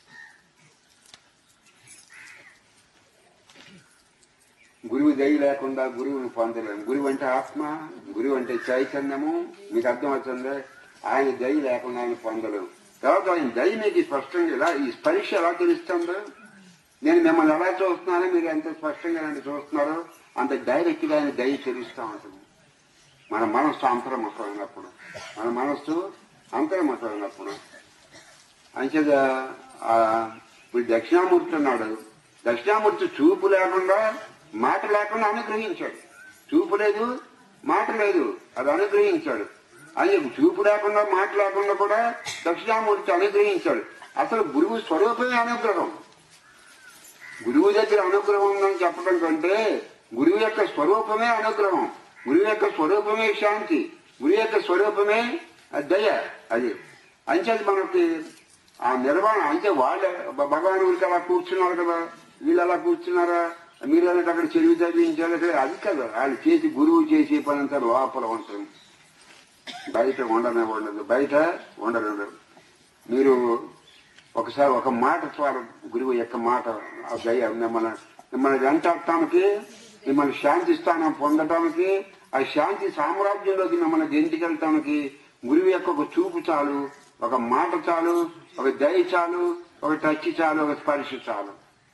S1: గురువు దయ లేకుండా గురువుని పొందలేము. గురువు అంటే ఆత్మ, గురువు అంటే చైతన్యము. మీకు అర్థం అవుతుంది. ఆయన దయ లేకుండా ఆయన పొందలేము. తర్వాత ఆయన దయ మీకు స్పష్టంగా ఇలా ఈ స్పర్శ ఎలా తెలుస్తుందో నేను మిమ్మల్ని ఎలా చూస్తున్నానో మీరు ఎంత స్పష్టంగా నన్ను చూస్తున్నారో అంత డైరెక్ట్గా ఆయన దయ చెల్లిస్తూ ఉంటుంది. మన మనస్సు అంతర్ముఖమైనప్పుడు మన మనస్సు అంతర్ముఖమైనప్పుడు అంచేత ఇప్పుడు దక్షిణామూర్తి అన్నాడు. దక్షిణామూర్తి చూపు లేకుండా మాట లేకుండా అనుగ్రహించాడు. చూపు లేదు మాట లేదు, అది అనుగ్రహించాడు. అని చూపు లేకుండా మాట లేకుండా కూడా దక్షిణామూర్తి అనుగ్రహించాడు. అసలు గురువు స్వరూపమే అనుగ్రహం. గురువు దగ్గర అనుగ్రహం ఉందని చెప్పడం కంటే గురువు యొక్క స్వరూపమే అనుగ్రహం, గురువు యొక్క స్వరూపమే శాంతి, గురువు యొక్క స్వరూపమే దయ. అది అంచేది మనకి ఆ నిర్వహణ. అంటే వాళ్ళే భగవాన్ ఊరికి అలా కూర్చున్నారు కదా, వీళ్ళు అలా కూర్చున్నారా, మీరు అనేది అక్కడ చెరువు చదివించాలి కదా, అది కదా వాళ్ళు చేసి గురువు చేసే పని అంతా లోపల ఉంటుంది, బయట ఉండనే ఉండదు, బయట ఉండదు. మీరు ఒకసారి ఒక మాట ద్వారా గురువు యొక్క మాట దయ మిమ్మల్ని మిమ్మల్ని వెంటాడటానికి, మిమ్మల్ని శాంతి స్థానం పొందటానికి, ఆ శాంతి సామ్రాజ్యంలోకి మిమ్మల్ని గెంటికెళ్ళటానికి గురువు యొక్క ఒక చూపు చాలు, ఒక మాట చాలు, ఒక దయ చాలు, ఒక టచ్ చాలు, ఒక స్పర్శ చాలు.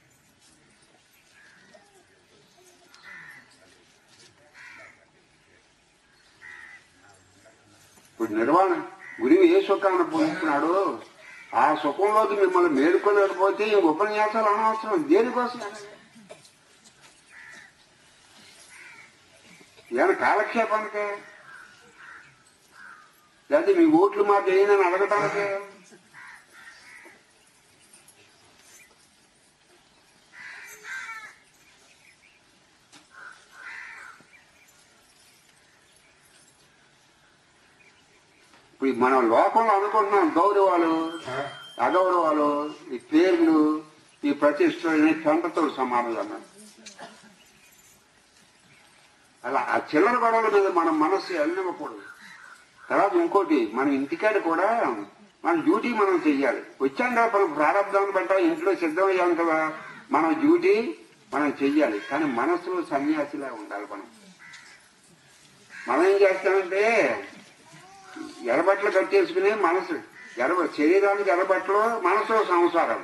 S1: ఇప్పుడు నిర్వాణ గురువు ఏ సుఖాన్ని పొందుతున్నాడు ఆ సుఖంలోకి మిమ్మల్ని మేలుకోలేకపోతే ఉపన్యాసాలు అనవసరం. దేనికోసం ఏమైనా కాలక్షేపానికే, లేకపోతే మీ ఓట్లు మాకు ఏమైనా అడగటానికే? ఇప్పుడు మనం లోకంలో అనుకుంటున్నాం గౌరవాలు అగౌరవాలు, ఈ పేర్లు, ఈ ప్రతిష్టలని పెంటతో సమానం. అలా ఆ చిల్లర గొడవల మీద మనం మనస్సు వెళ్ళనివ్వకూడదు. తర్వాత ఇంకోటి, మన ఇంటికాడ కూడా మన డ్యూటీ మనం చెయ్యాలి. వచ్చాం కదా మనం ప్రారంభాన్ని బట్ట ఇంట్లో సిద్ధమయ్యాం కదా, మన డ్యూటీ మనం చెయ్యాలి. కానీ మనస్సులో సన్యాసిలా ఉండాలి. మనం మనం ఏం చేస్తామంటే ఎర్రబట్టలు కట్టేసుకుని మనసు ఎర్ర శరీరానికి ఎర్రబట్టలు, మనసులో సంసారం.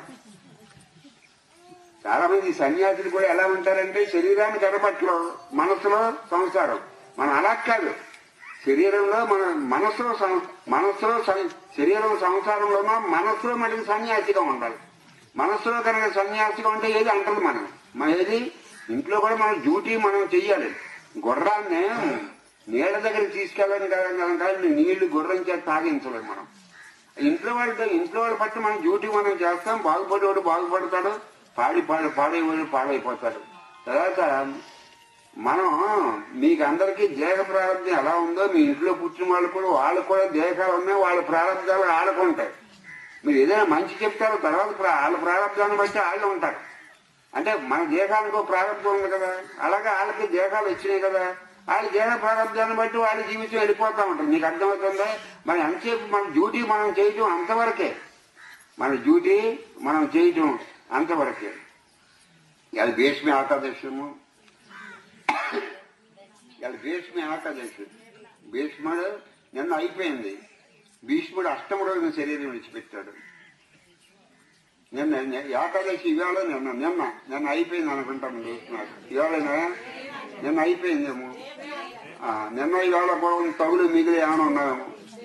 S1: చాలా మంది సన్యాసులు కూడా ఎలా ఉంటారంటే శరీరానికి ఎర్రబట్టలు, మనసులో సంసారం. మనం అలా కాదు. శరీరంలో మన మనసులో మనసులో శరీరం సంసారంలోనో మనసులో మనకి సన్యాసిగా ఉండాలి. మనసులో కనుక సన్యాసిగా ఉంటే ఏది అంటారు మనం మన ఏది ఇంట్లో కూడా మన డ్యూటీ మనం చెయ్యాలి. గుర్రాన్ని నీళ్ళ దగ్గరికి తీసుకెళ్ళాలి కానీ నీళ్లు గుర్రం చేత తాగించలేదు. మనం ఇంట్లో వాళ్ళతో ఇంట్లో వాళ్ళ పట్ల మన డ్యూటీ మనం చేస్తాం. బాగుపడేవాడు బాగుపడతాడు, పాడి పాడి పాడేవాడు పాడైపోతాడు. తర్వాత మనం మీకు అందరికీ దేహ ప్రారంభం ఎలా ఉందో మీ ఇంట్లో పుట్టిన వాళ్ళు కూడా వాళ్ళు కూడా దేహాలు ఉన్నాయి, వాళ్ళ ప్రారంభాలు ఆడుకుంటాయి. మీరు ఏదైనా మంచి చెప్తారో తర్వాత వాళ్ళ ప్రారంభాన్ని బట్టి వాళ్ళు ఉంటారు. అంటే మన దేహానికి ప్రారంభం ఉంది కదా, అలాగే వాళ్ళకి దేహాలు వచ్చినాయి కదా, వాళ్ళ దేహ ప్రారంభాన్ని బట్టి వాళ్ళ జీవితం వెళ్ళిపోతా ఉంటారు. నీకు అర్థమవుతుందా? మరి అంతసేపు మన డ్యూటీ మనం చేయటం అంతవరకే, మన డ్యూటీ మనం చేయటం అంతవరకే. అది భీష్మ ఏకాదశము, అది భీష్మ ఏకాదశి. భీష్ముడు నిన్న అయిపోయింది. భీష్ముడు అష్టమ రోజున శరీరం విడిచిపెట్టాడు. నిన్న ఏకాదశి ఇవాళ నిన్న నిన్న నిన్న అయిపోయింది అనుకుంటాను. చూస్తున్నారు ఇవాళైనా నిన్న అయిపోయిందేమో. నిన్న ఇవాళ కూడా తగులు మిగిలి ఏమైనా ఉన్నాయేమో.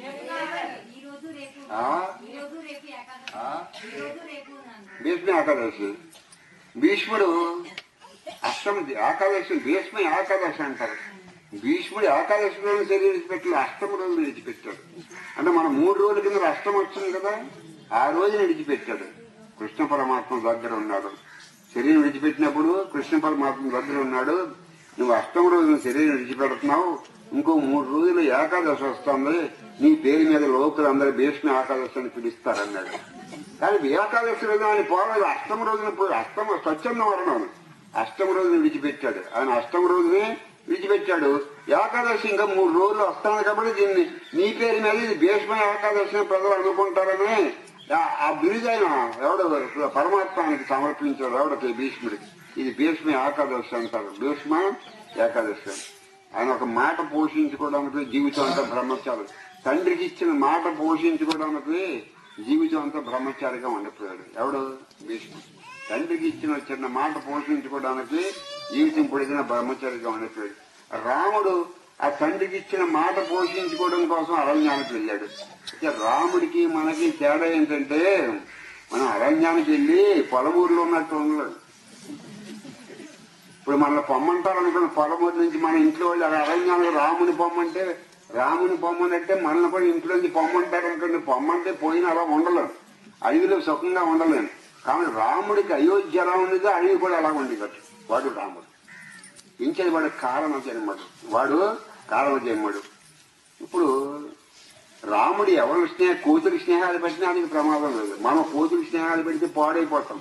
S1: భీష్మ ఏకాదశి. భీష్ముడు అష్టమ ఏకాదశి భీష్మ ఏకాదశి అంటారు. భీష్ముడు ఏకాదశిలోని శరీరం విడిచిపెట్టాడు, అష్టమ రోజులు విడిచిపెట్టాడు. అంటే మనం మూడు రోజుల కింద అష్టం వచ్చింది కదా, ఆ రోజున విడిచిపెట్టాడు. కృష్ణ పరమాత్మ దగ్గర ఉన్నాడు. శరీరం విడిచిపెట్టినప్పుడు కృష్ణ పరమాత్మ దగ్గర ఉన్నాడు. నువ్వు అష్టమ రోజున శరీరం విడిచిపెడుతున్నావు, ఇంకో మూడు రోజులు ఏకాదశి వస్తుంది, నీ పేరు మీద లోకులు అందరూ భీష్మ ఏకాదశి అని పిలుస్తారన్నాడు. కానీ ఏకాదశి రోజున ఆయన పోలేదు. అష్టమ రోజున పోయి అష్టమ స్వచ్ఛంద వర్ణం అష్టమ రోజున విడిచిపెట్టాడు. ఆయన అష్టమ రోజునే విడిచిపెట్టాడు. ఏకాదశి ఇంకా మూడు రోజులు వస్తాను కాబట్టి దీన్ని నీ పేరు మీద ఇది భీష్మ ఏకాదశి ప్రజలు అనుకుంటారని ఆ బిరుదైన ఎవడు పరమాత్మానికి సమర్పించాడు. ఎవడికి? భీష్ముడికి. ఇది భీష్మ ఏకాదశి అంటారు. భీష్మ ఏకాదశి. ఆయన ఒక మాట పోషించుకోవడానికి జీవితం అంతా బ్రహ్మచారి. తండ్రికి ఇచ్చిన మాట పోషించుకోవడానికి జీవితం అంతా బ్రహ్మచారిగా ఉండిపోయాడు. ఎవడు? భీష్ముడు. తండ్రికి ఇచ్చిన చిన్న మాట పోషించుకోవడానికి జీవితం పొడిగిన బ్రహ్మచర్యగా ఉండిపోయాడు. రాముడు ఆ తండ్రికి ఇచ్చిన మాట పోషించుకోవడం కోసం అరణ్యానికి వెళ్ళాడు. అయితే రాముడికి మనకి తేడా ఏంటంటే మనం అరణ్యానికి వెళ్ళి పొలమూరులో ఉన్నట్టు ఉండలేదు. ఇప్పుడు మనల్ని పొమ్మంటారు అనుకున్న పొలమూరు నుంచి మన ఇంట్లో వాళ్ళు అరణ్యానికి రాముని పొమ్మంటే రాముని పొమ్మనంటే మనల్ని కూడా ఇంట్లో నుంచి పొమ్మంటారు అనుకోండి. పొమ్మంటే పోయిన అలా ఉండలేను, అడవిలో సుఖంగా ఉండలేను. కానీ రాముడికి అయోధ్య ఎలా ఉండేదో అడవి కూడా అలా ఉండేది. వాడు రాముడు ఇంకేది వాడు కారణ జన్మడు, వాడు కారణ జన్మడు. ఇప్పుడు రాముడు ఎవరి స్నేహ కూతురి స్నేహాలు పెట్టినా ఆయనకి ప్రమాదం లేదు. మనం కూతురి స్నేహాలు పెడితే పాడైపోతాం.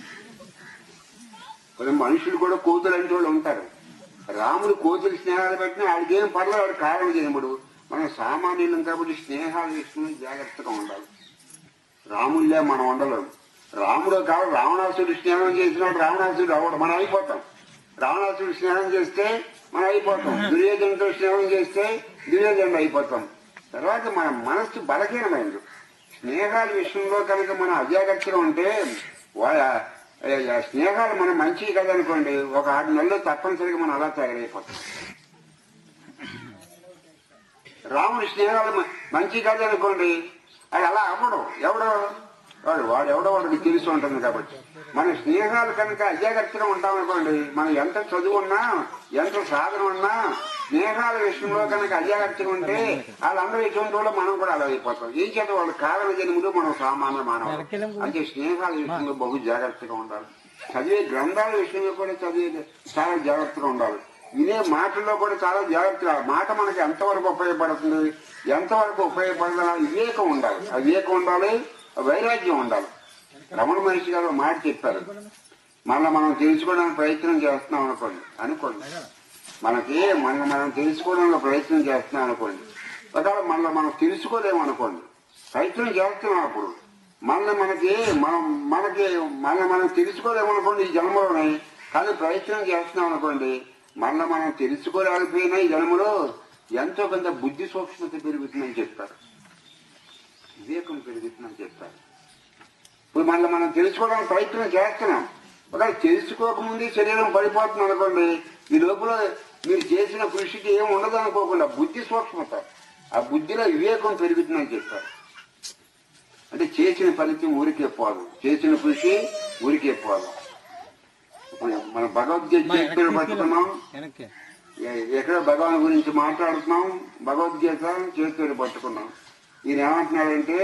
S1: కొంచెం మనుషులు కూడా కూతురు అంటే వాళ్ళు ఉంటారు. రాముడు కూతురి స్నేహాలు పెట్టినా ఆడికేం పర్లేదు, వాడు కారణ జన్ముడు. మనం సామాన్యులం కాబట్టి స్నేహాలు చేసుకుని జాగ్రత్తగా ఉండాలి. రాముళ్ళే మనం ఉండలేము. రాముడు కాదు రావణాసుడు స్నేహం చేసినప్పుడు రావణాసుడు అవడం మనం అయిపోతాం. రావణాసుడు స్నేహం చేస్తే మనం అయిపోతాం. దుర్యోధనతో స్నేహం చేస్తే దుర్యోధనుడు అయిపోతాం. తర్వాత మన మనస్సు బలహీనమైంది. స్నేహాల విషయంలో కనుక మనం అజాగ్రత్తగా ఉంటే వాళ్ళ స్నేహాలు మనం మంచివి కదనుకోండి, ఒక ఆరు నెలలు తప్పనిసరిగా మనం అలా తయారైపోతాం. రాముడి స్నేహాలు మంచి కాదనుకోండి, అది అలా అవ్వడం. ఎవడో వాడు వాడు ఎవడో వాడికి తెలిసి ఉంటుంది. కాబట్టి మన స్నేహాలు కనుక అజాగ్రత్తగా ఉంటామనుకోండి, మనం ఎంత చదువు ఉన్నా ఎంత సాధన ఉన్నా స్నేహాల విషయంలో కనుక అజాగ్రత్తగా ఉంటే వాళ్ళందరూ ఎటువంటి వాళ్ళు మనం కూడా అలా అయిపోతాం. ఏం చేత వాళ్ళు కారణ జన్ములు, మనం సామాన్య మానవులు. అంటే స్నేహాల విషయంలో బహు జాగ్రత్తగా ఉండాలి. చదివే గ్రంథాల విషయంలో కూడా చదివే చాలా జాగ్రత్తగా ఉండాలి. వినే మాటల్లో కూడా చాలా జాగ్రత్తగా. మాట మనకి ఎంతవరకు ఉపయోగపడుతుంది, ఎంతవరకు ఉపయోగపడుతుందా వివేకం ఉండాలి. ఆ వివేకం ఉండాలి, వైరాగ్యం ఉండాలి. రమణ మహర్షి గారు మాట చెప్పారు, మళ్ళీ మనం తెలుసుకోవడానికి ప్రయత్నం చేస్తున్నాం అనుకోండి అనుకోండి మనకి మన మనం తెలుసుకోవడానికి ప్రయత్నం చేస్తున్నాం అనుకోండి, ఒకవేళ మళ్ళీ మనం తెలుసుకోలేమనుకోండి, ప్రయత్నం చేస్తున్నాం అప్పుడు మళ్ళీ మనకి మనం మనకి మళ్ళీ మనం తెలుసుకోలేమనుకోండి ఈ జన్మలోనే. కానీ ప్రయత్నం చేస్తున్నాం అనుకోండి, మళ్ళీ మనం తెలుసుకోలేకపోయినా ఈ జన్మలో ఎంతో కొంత బుద్ధి సూక్ష్మత పెరుగుతుందని చెప్తారు, వివేకం పెరుగుతుందని చెప్తారు. ఇప్పుడు మళ్ళీ మనం తెలుసుకోవడానికి ప్రయత్నం చేస్తున్నాం. ఒకవేళ తెలుసుకోకముందే శరీరం పడిపోతుంది అనుకోండి, ఈ లోపల మీరు చేసిన కృషికి ఏం ఉండదు అనుకోకుండా బుద్ధి సూక్ష్మత, ఆ బుద్ధిలో వివేకం పెరుగుతుందని చెప్తారు. అంటే చేసిన ఫలితం ఊరికే పోదు, చేసిన కృషి ఊరికే పోదు. మన భగవద్గీత చేతితో పట్టుకున్నాం, ఎక్కడ భగవాన్ గురించి మాట్లాడుతున్నాం, భగవద్గీత చేతితో పట్టుకున్నాం. ఈయన ఏమంటున్నాడంటే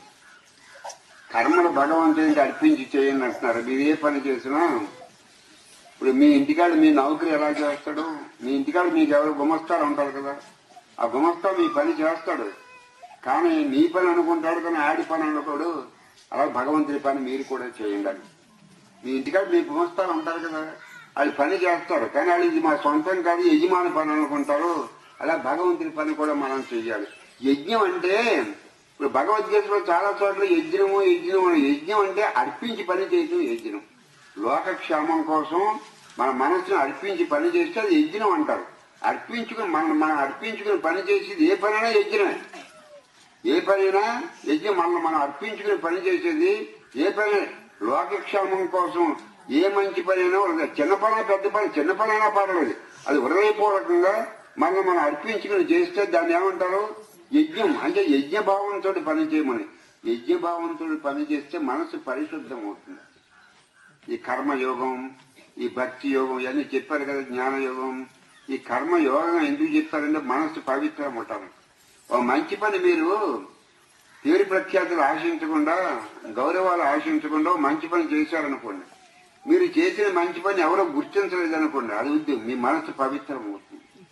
S1: కర్మలు భగవంతుడికి అర్పించి చేయండి అంటున్నారు. మీరు ఏ పని చేసినా, ఇప్పుడు మీ ఇంటికాడ మీ నౌకరి ఎలా చేస్తాడు, మీ ఇంటికాడ మీకు ఎవరు గుమస్తాలు ఉంటారు కదా, ఆ గుమస్తా మీ పని చేస్తాడు. కానీ మీ పని అనుకుంటాడు, కానీ ఆడి పని అనుకోడు. అలా భగవంతుడి పని మీరు కూడా చేయండి. మీ ఇంటికాడ మీ గుమస్తాలు ఉంటారు కదా, వాళ్ళు పని చేస్తారు. కానీ వాళ్ళు ఇది మా సొంతం కాదు, యజమాని పని అనుకుంటారు. అలా భగవంతుడి పని కూడా మనం చెయ్యాలి. యజ్ఞం అంటే ఇప్పుడు భగవద్గీతలో చాలా చోట్ల యజ్ఞము యజ్ఞం యజ్ఞం అంటే అర్పించి పని చేయటం యజ్ఞం. లోకక్షేమం కోసం మన మనసును అర్పించి పని చేస్తే అది యజ్ఞం అంటారు. అర్పించుకుని మనం మనం అర్పించుకుని పని చేసేది ఏ పనైనా యజ్ఞమే. ఏ పనైనా యజ్ఞం. మనం మనం అర్పించుకుని పని చేసేది ఏ పని, లోకక్షేమం కోసం ఏ మంచి పనైనా, చిన్న పని పెద్ద పని, చిన్న పనైనా పర్వాలేదు, అది హృదయపూర్వకంగా మనం మనం అర్పించుకుని చేస్తే దాన్ని ఏమంటారు, యజ్ఞం. అంటే యజ్ఞభావంతో పని చేయమని. యజ్ఞభావంతో పని చేస్తే మనసు పరిశుద్ధం అవుతుంది. ఈ కర్మయోగం, ఈ భక్తి యోగం ఇవన్నీ చెప్పారు కదా, జ్ఞానయోగం. ఈ కర్మయోగం ఎందుకు చెప్పారంటే మనసు పవిత్రం ఉంటారు. ఒక మంచి పని మీరు పేరు ప్రఖ్యాతులు ఆశించకుండా, గౌరవాలు ఆశించకుండా మంచి పని చేశారనుకోండి, మీరు చేసిన మంచి పని ఎవరో గుర్తించలేదనుకోండి, అది ఉద్యోగం. మీ మనసు పవిత్రం అవుతుంది,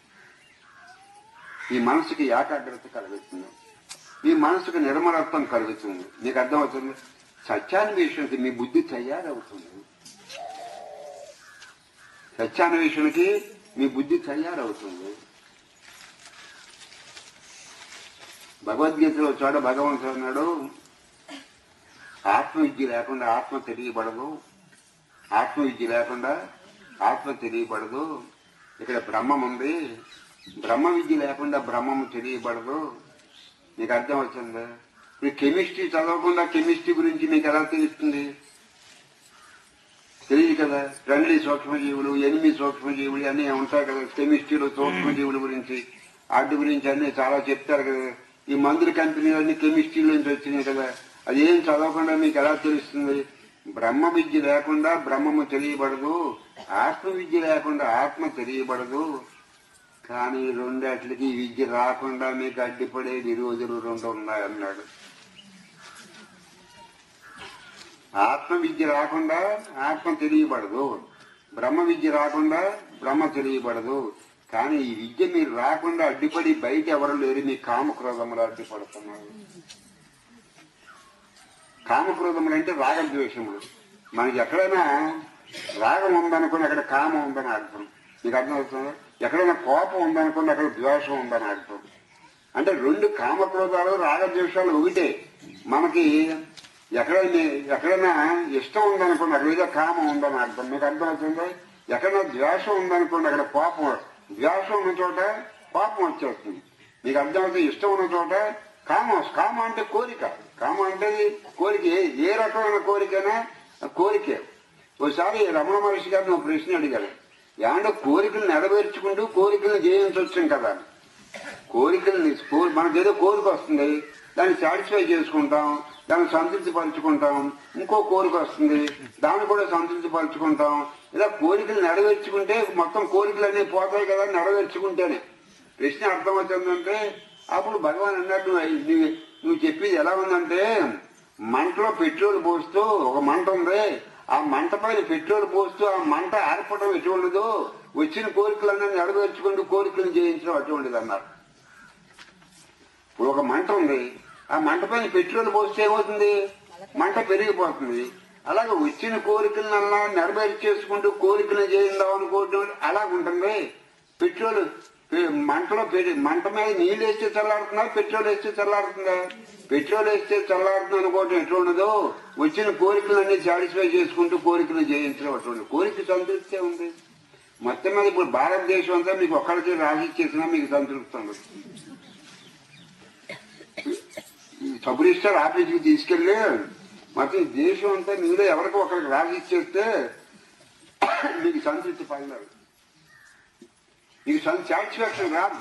S1: మీ మనసుకి ఏకాగ్రత కలుగుతుంది, మీ మనసుకు నిర్మలత్వం కలుగుతుంది. మీకు అర్థమవుతుంది. సత్యాన్వేషణకి మీ బుద్ధి తయారవుతుంది. సత్యాన్వేషణకి మీ బుద్ధి తయారవుతుంది. భగవద్గీతలో చోట భగవంతుడు అన్నాడు, ఆత్మవిద్య లేకుండా ఆత్మ తెలియబడదు, ఆత్మవిద్య లేకుండా ఆత్మ తెలియబడదు. ఇక్కడ బ్రహ్మం ఉంది, బ్రహ్మ విద్య లేకుండా బ్రహ్మము తెలియబడదు. మీకు అర్థం వచ్చిందా? ఇప్పుడు కెమిస్ట్రీ చదవకుండా కెమిస్ట్రీ గురించి మీకు ఎలా తెలుస్తుంది? తెలియదు కదా. ఫ్రెండ్లీ సూక్ష్మజీవులు, ఎనిమిది సూక్ష్మజీవులు అన్నీ ఉంటాయి కదా. కెమిస్ట్రీలో సూక్ష్మజీవుల గురించి వాటి గురించి అన్ని చాలా చెప్తారు కదా. ఈ మందుల కంపెనీలు అన్ని కెమిస్ట్రీ నుంచి వచ్చినాయి కదా. అది ఏం చదవకుండా మీకు ఎలా తెలుస్తుంది? బ్రహ్మ విద్య లేకుండా బ్రహ్మము తెలియబడదు, ఆత్మ విద్య లేకుండా ఆత్మ తెలియబడదు. కానీ రెండట్లకి విద్య రాకుండా మీకు అడ్డిపడేది రోజులు రెండు ఉన్నాయన్నాడు. ఆత్మ విద్య రాకుండా ఆత్మ తెలియబడదు, బ్రహ్మ విద్య రాకుండా బ్రహ్మ తెలియబడదు. కానీ ఈ విద్య మీరు రాకుండా అడ్డిపడి బయట ఎవరు లేరు, మీ కామక్రోధములు అడ్డిపడుతున్నారు. కామక్రోధములు అంటే రాగద్వేషములు. మనకి ఎక్కడైనా రాగం ఉందనుకుని అక్కడ కామం ఉందని అర్థం. మీకు అర్థం అవుతుందా? ఎక్కడైనా కోపం ఉందనుకుని అక్కడ ద్వేషం ఉందని అర్థం. అంటే రెండు కామక్రోధాలు రాగద్వేషాలు ఒకటే. మనకి ఎక్కడైనా ఎక్కడైనా ఇష్టం ఉందనుకోండి అక్కడ ఏదో కామం ఉందని అర్థం. మీకు అర్థం అవుతుందా? ఎక్కడైనా ద్వేషం ఉందనుకోండి అక్కడ కోపం, ద్వేషం ఉన్న చోట కోపం వచ్చేస్తుంది. మీకు అర్థమవుతుంది? ఇష్టం ఉన్న చోట కామం. కామం అంటే కోరిక. కామం అంటే కోరిక. ఏ రకమైన కోరికైనా కోరికే. ఒకసారి రమణ మహర్షి గారిని ఒక ప్రశ్న అడిగారు. ఏమంటే కోరికలు నెరవేర్చుకుంటూ కోరికలను జయించవచ్చు కదా. కోరికల్ని మనకేదో కోరిక వస్తుంది, దాన్ని సాటిస్ఫై చేసుకుంటాం, దాన్ని సంతృప్తి పరుచుకుంటాం. ఇంకో కోరిక వస్తుంది, దాన్ని కూడా సంతృప్తి పరుచుకుంటాం. ఇలా కోరికలు నెరవేర్చుకుంటే మొత్తం కోరికలు అనేవి పోతాయి కదా నెరవేర్చుకుంటేనే. ప్రశ్న అర్థమవుతుందంటే అప్పుడు భగవాన్ అన్నట్టు నువ్వు నువ్వు చెప్పేది ఎలా ఉందంటే, మంటలో పెట్రోల్ పోస్తూ ఒక మంట ఉంది, ఆ మంట పైన పెట్రోల్ పోస్తూ ఆ మంట ఆర్పడం ఎటువంటిదో వచ్చిన కోరికలన్నీ నెరవేర్చుకుంటూ కోరికలను జయించడం అటువంటిది అన్నారు. ఇప్పుడు ఒక మంట ఉంది, ఆ మంట పైన పెట్రోల్ పోస్తే ఏమవుతుంది? మంట పెరిగిపోతుంది. అలాగే వచ్చిన కోరికలనల్లా నెరవేర్చేసుకుంటూ కోరికలను చేయిందాం అనుకోవడం అలాగుంటుంది. పెట్రోల్ మంటలో మంట మీద నీళ్ళు వేస్తే చల్లారుతుందా, పెట్రోల్ వేస్తే చల్లారుతుందా? పెట్రోల్ వేస్తే చల్లారుతుంది అనుకోవటం ఎటువంటిదో వచ్చిన కోరికలన్నీ సాటిస్ఫై చేసుకుంటూ కోరికలు జయించడం అటువంటి. కోరిక సంతృప్తి ఉంది. మొత్తం మీద ఇప్పుడు భారతదేశం అంతా మీకు ఒక్కడికి రాసిచ్చేసినా మీకు సంతృప్తి ఉండదు. సబ్ రిజిస్టర్ ఆఫీస్కి తీసుకెళ్లి మొత్తం దేశం అంతా మీలో ఎవరికి ఒకరికి రాసిచ్చేస్తే మీకు సంతృప్తి పడలేదు, నీకు సాటిస్ఫాక్షన్ రాదు,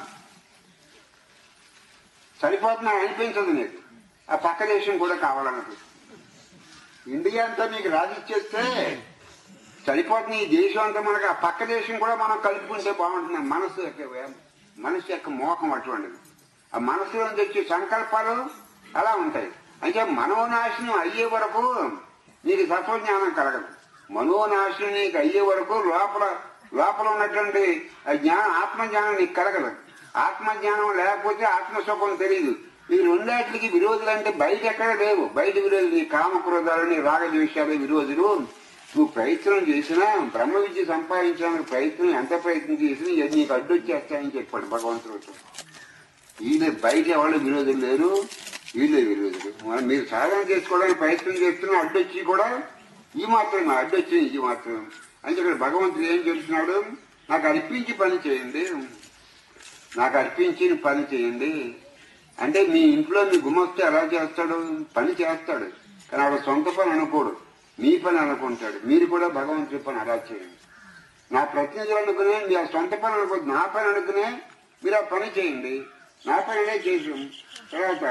S1: సరిపోతున్నా అనిపించదు నీకు. ఆ పక్క దేశం కూడా కావాలన్నది. ఇండియా అంతా మీకు రాసిచ్చేస్తే సరిపోతుంది. ఈ దేశం అంతా మనకు ఆ పక్క దేశం కూడా మనం కలుపుకుంటే బాగుంటుంది. మనసు యొక్క మనసు యొక్క మోహం అటువంటిది. ఆ మనసులో నుంచి వచ్చే సంకల్పాలు అలా ఉంటాయి. అంటే మనోనాశనం అయ్యే వరకు నీకు తత్వజ్ఞానం కలగదు. మనోనాశనం నీకు అయ్యే వరకు లోపల లోపల ఉన్నటువంటి జ్ఞానం ఆత్మజ్ఞానం నీకు కలగదు. ఆత్మజ్ఞానం లేకపోతే ఆత్మసుఖం తెలియదు. ఈ రెండాటికి విరోధులు అంటే బయట ఎక్కడ లేవు. బయట విరోధులు నీ కామక్రోధాలు, నీ రాగద్వేషాలు విరోధులు. నువ్వు ప్రయత్నం చేసినా బ్రహ్మ విద్య సంపాదించడానికి ప్రయత్నం ఎంత ప్రయత్నం చేసినా ఇది నీకు అడ్డు వచ్చేస్తాయని చెప్పాడు భగవంతుడు. వీళ్ళే బయట ఎవరు విరోధులు లేరు, వీళ్ళే విరోధులు. మనం మీరు సాధన చేసుకోవడానికి ప్రయత్నం చేస్తున్నా అడ్డొచ్చి కూడా ఈ మాత్రమే అడ్డొచ్చి ఇది మాత్రం. అంటే ఇక్కడ భగవంతుడు ఏం చెప్తున్నాడు? నాకు అర్పించి పని చేయండి, నాకు అర్పించి పని చేయండి అంటే మీ ఇంట్లో మీ గుమస్తే ఎలా చేస్తాడు? పని చేస్తాడు, కానీ ఆవిడ సొంత పని అనుకోడు, మీ పని అనుకుంటాడు. మీరు కూడా భగవంతుడి పని అలా చేయండి. నా ప్రతినిధులు అనుకునే మీ ఆ సొంత పని అనుకోదు, నా పని అనుకునే మీరు ఆ పని చేయండి. నా పని అనే చేసాం. తర్వాత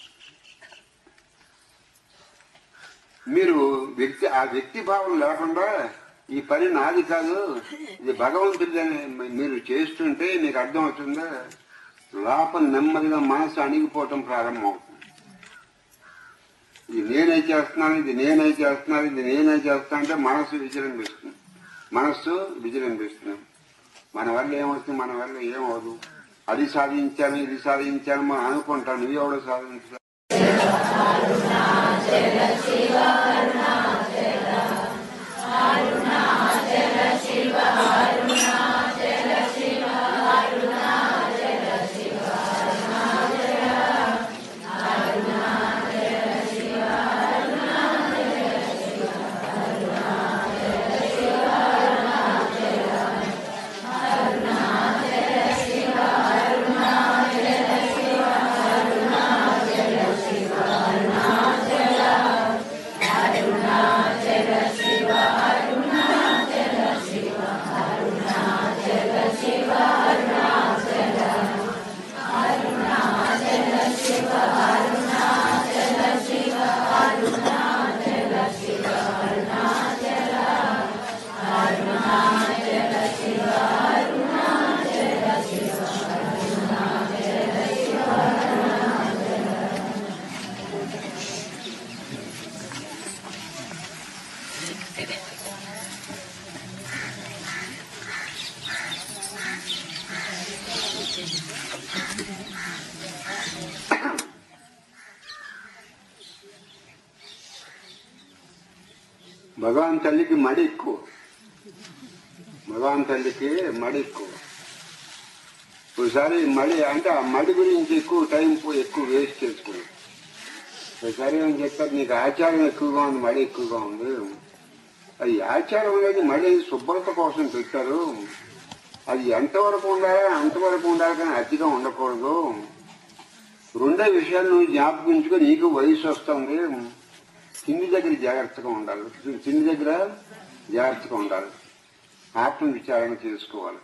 S1: మీరు వ్యక్తి ఆ వ్యక్తి భావం లేకుండా ఈ పని నాది కాదు, ఇది భగవంతుడిని మీరు చేస్తుంటే మీకు అర్థమవుతుందా? లోపల నెమ్మదిగా మనసు అణిగిపోవటం ప్రారంభమవుతుంది. ఇది నేనే చేస్తున్నాను, ఇది నేనే చేస్తున్నాను, ఇది నేనే చేస్తున్నా అంటే మనసు విజృంభిస్తుంది. మనస్సు విజృంభిస్తుంది. మన వల్ల ఏమవుతుంది? మన వల్ల ఏమవదు. అది సాధించాను, ఇది సాధించాను మనం అనుకుంటాను. నువ్వు ఎవడో సాధించాలి.
S2: Aruna
S1: భగవాన్ తల్లికి మడి ఎక్కువ. భగవాన్ తల్లికి మడి ఎక్కువ. ఒకసారి మడి అంటే ఆ మడి గురించి ఎక్కువ టైం ఎక్కువ వేస్ట్ చేసుకున్నాం. ఒకసారి ఏమని చెప్పారు, నీకు ఆచారం ఎక్కువగా ఉంది, మడి ఎక్కువగా ఉంది. అది ఆచారం అనేది మడి శుభ్రత కోసం పెట్టారు. అది ఎంతవరకు ఉండాలి అంతవరకు ఉండాలి, కానీ అతిగా ఉండకూడదు. రెండో విషయాలు నువ్వు జ్ఞాపకించుకో, నీకు వయసు వస్తుంది. తిండి దగ్గర జాగ్రత్తగా ఉండాలి. తిండి దగ్గర జాగ్రత్తగా ఉండాలి. ఆత్మ విచారణ చేసుకోవాలి.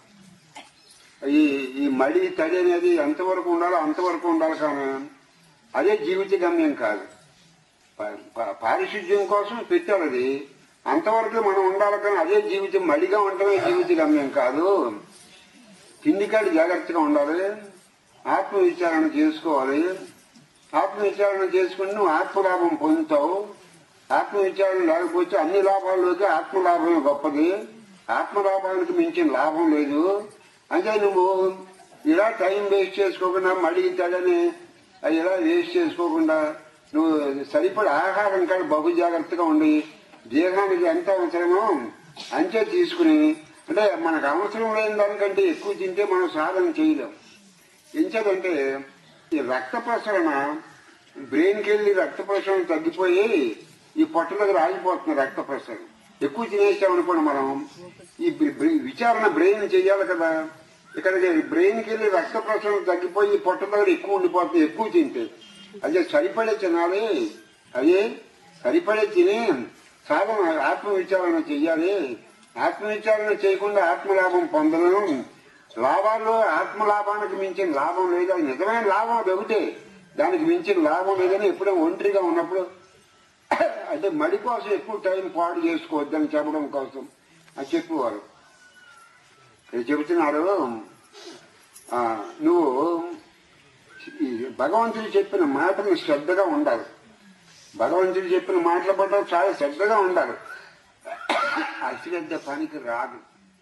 S1: ఈ ఈ మడి తడి అనేది ఎంతవరకు ఉండాలో అంతవరకు ఉండాలి, కానీ అదే జీవిత గమ్యం కాదు. పారిశుద్ధ్యం కోసం పెట్టారు, అది అంతవరకు మనం ఉండాలి, కానీ అదే జీవితం మడిగా ఉండటమే జీవిత గమ్యం కాదు. తిండికాడి జాగ్రత్తగా ఉండాలి. ఆత్మ విచారణ చేసుకోవాలి. ఆత్మ విచారణ చేసుకుని నువ్వు ఆత్మలాభం పొందుతావు. ఆత్మ విచారణ లేకపోతే అన్ని లాభాల్లోకి ఆత్మలాభమే గొప్పది. ఆత్మలాభానికి మించిన లాభం లేదు. అంటే నువ్వు ఇలా టైం వేస్ట్ చేసుకోకుండా మళ్ళీ తడని ఇలా వేస్ట్ చేసుకోకుండా నువ్వు సరిపడ ఆహారం కాదు బహు జాగ్రత్తగా ఉండి దేహానికి ఎంత అవసరమో అంతే తీసుకుని, అంటే మనకు అవసరం లేని దానికంటే ఎక్కువ తింటే మనం సాధన చేయలేం. ఎంచేదంటే ఈ రక్త ప్రసరణ బ్రెయిన్కి వెళ్ళి రక్త ప్రసరణ తగ్గిపోయి ఈ పొట్ట దగ్గర ఆగిపోతుంది రక్త ప్రసరణ. ఎక్కువ తినేసామనుకోండి మనం, ఈ విచారణ బ్రెయిన్ చెయ్యాలి కదా. ఇక్కడికి బ్రెయిన్కి వెళ్ళి రక్త ప్రసరణ తగ్గిపోయి పొట్ట దగ్గర ఎక్కువ ఉండిపోతుంది ఎక్కువ తింటే. అదే సరిపడే తినాలి. అదే సరిపడే తిని సాధన ఆత్మ విచారణ చెయ్యాలి. ఆత్మ విచారణ చేయకుండా ఆత్మలాభం పొందడం. లాభాల్లో ఆత్మలాభానికి మించిన లాభం లేదు. అది నిజమైన లాభం అది ఒకటే, దానికి మించిన లాభం లేదని ఎప్పుడో ఒంటరిగా ఉన్నప్పుడు అంటే మడి కోసం ఎక్కువ టైం పాడు చేసుకోవద్దని చెప్పడం కోసం అది చెప్పేవారు. చెబుతున్నారు, నువ్వు భగవంతుడు చెప్పిన మాటలు శ్రద్ధగా ఉండాలి. భగవంతుడు చెప్పిన మాటల పట్ల చాలా శ్రద్ధగా ఉండాలి. అశ్రద్ధ పనికి రాదు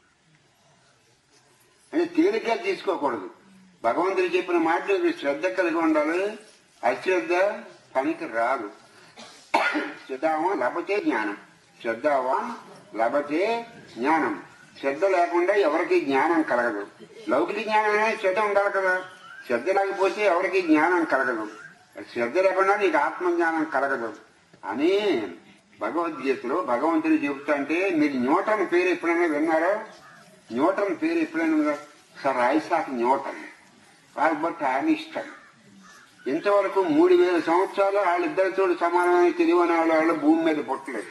S1: అని తేలిగ్గా తీసుకోకూడదు. భగవంతుడు చెప్పిన మాటలు శ్రద్ధ కలిగి ఉండాలి. అశ్రద్ధ పనికి రాదు. శ్రద్ధావాన్ లభతే జ్ఞానం. శ్రద్ధావాన్ లభతే జ్ఞానం. శ్రద్ధ లేకుండా ఎవరికి జ్ఞానం కలగదు. లౌకిక జ్ఞానం అనేది శ్రద్ధ ఉండాలి కదా. శ్రద్ధ లేకపోతే ఎవరికి జ్ఞానం కలగదు. శ్రద్ధ లేకుండా నీకు ఆత్మజ్ఞానం కలగదు అని భగవద్గీతలో భగవంతుడు చెబుతా. అంటే మీరు న్యూటన్ పేరు ఎప్పుడైనా విన్నారో? న్యూటన్ పేరు ఎప్పుడైనా విన్నారా? Sir Isaac Newton, Albert Einstein. ఇంతవరకు మూడు వేల సంవత్సరాలు వాళ్ళిద్దరితో సమానమైన తెలివైన వాళ్ళు భూమి మీద పుట్టలేదు.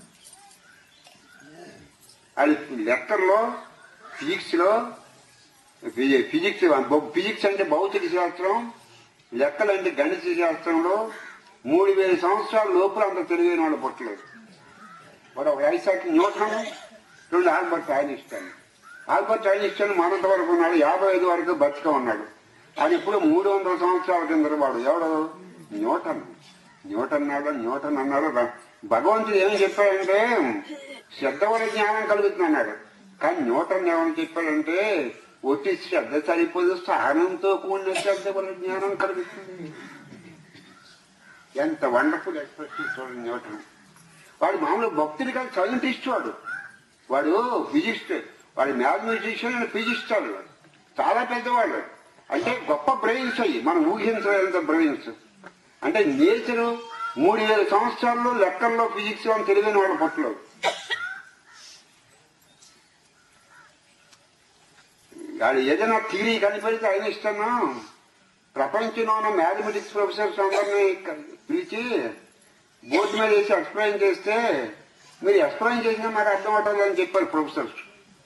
S1: వాళ్ళు లెక్కల్లో ఫిజిక్స్ లో ఫిజిక్స్ ఫిజిక్స్ అంటే భౌతిక శాస్త్రం, లెక్కలంటే గణిత శాస్త్రంలో మూడు వేల సంవత్సరాల లోపల అంత తెలివైన వాళ్ళు పుట్టలేదు. వాడు ఒక ఐసాక్ న్యూటన్, రెండు ఆల్బర్ట్ ఐన్స్టైన్. ఆల్బర్ట్ ఐన్స్టైన్ మనంత వరకు ఉన్నాడు, యాభై ఐదు వరకు బతిక ఉన్నాడు. అది ఇప్పుడు మూడు వందల సంవత్సరాల కింద వాడు ఎవడు? న్యూటన్. న్యూటన్ అన్నాడు న్యూటన్ అన్నాడు భగవంతుడు ఏమని చెప్పాడంటే శ్రద్ధ వల్ల జ్ఞానం కలుగుతుంది అన్నాడు. కానీ న్యూటన్ ఏమని చెప్పాడంటే ఒట్టి శ్రద్ధ సరిపోదు, స్థానంతో కూడిన శ్రద్ధ వల్ల జ్ఞానం కలుగుతుంది. ఎంత వండర్ఫుల్ ఎక్స్ప్రెషన్ చూడండి న్యూటన్. వాడు మామూలు భక్తుడి కాదు, సైంటిస్ట్. వాడు వాడు ఫిజిక్స్, వాడు మ్యాథమెటిషియన్ అండ్ ఫిజిక్స్. వాడు చాలా పెద్దవాడు. అంటే గొప్ప బ్రెయిన్స్ అయ్యి మనం ఊహించలేనంత బ్రెయిన్స్. అంటే నేచరు మూడు వేల సంవత్సరాల్లో లెక్కల్లో ఫిజిక్స్ అని తెలియని వాళ్ళ పట్టులో. వాడు ఏదైనా థియరీ కనిపెడితే ఐన్స్టైన్ ప్రపంచంలో ఉన్న మ్యాథమెటిక్స్ ప్రొఫెసర్స్ అందరినీ పిలిచి బోర్డు మీద వేసి ఎక్స్ప్లెయిన్ చేస్తే మీరు ఎక్స్ప్లెయిన్ చేసినా మాకు అర్థం అవుతుందని చెప్పారు ప్రొఫెసర్స్.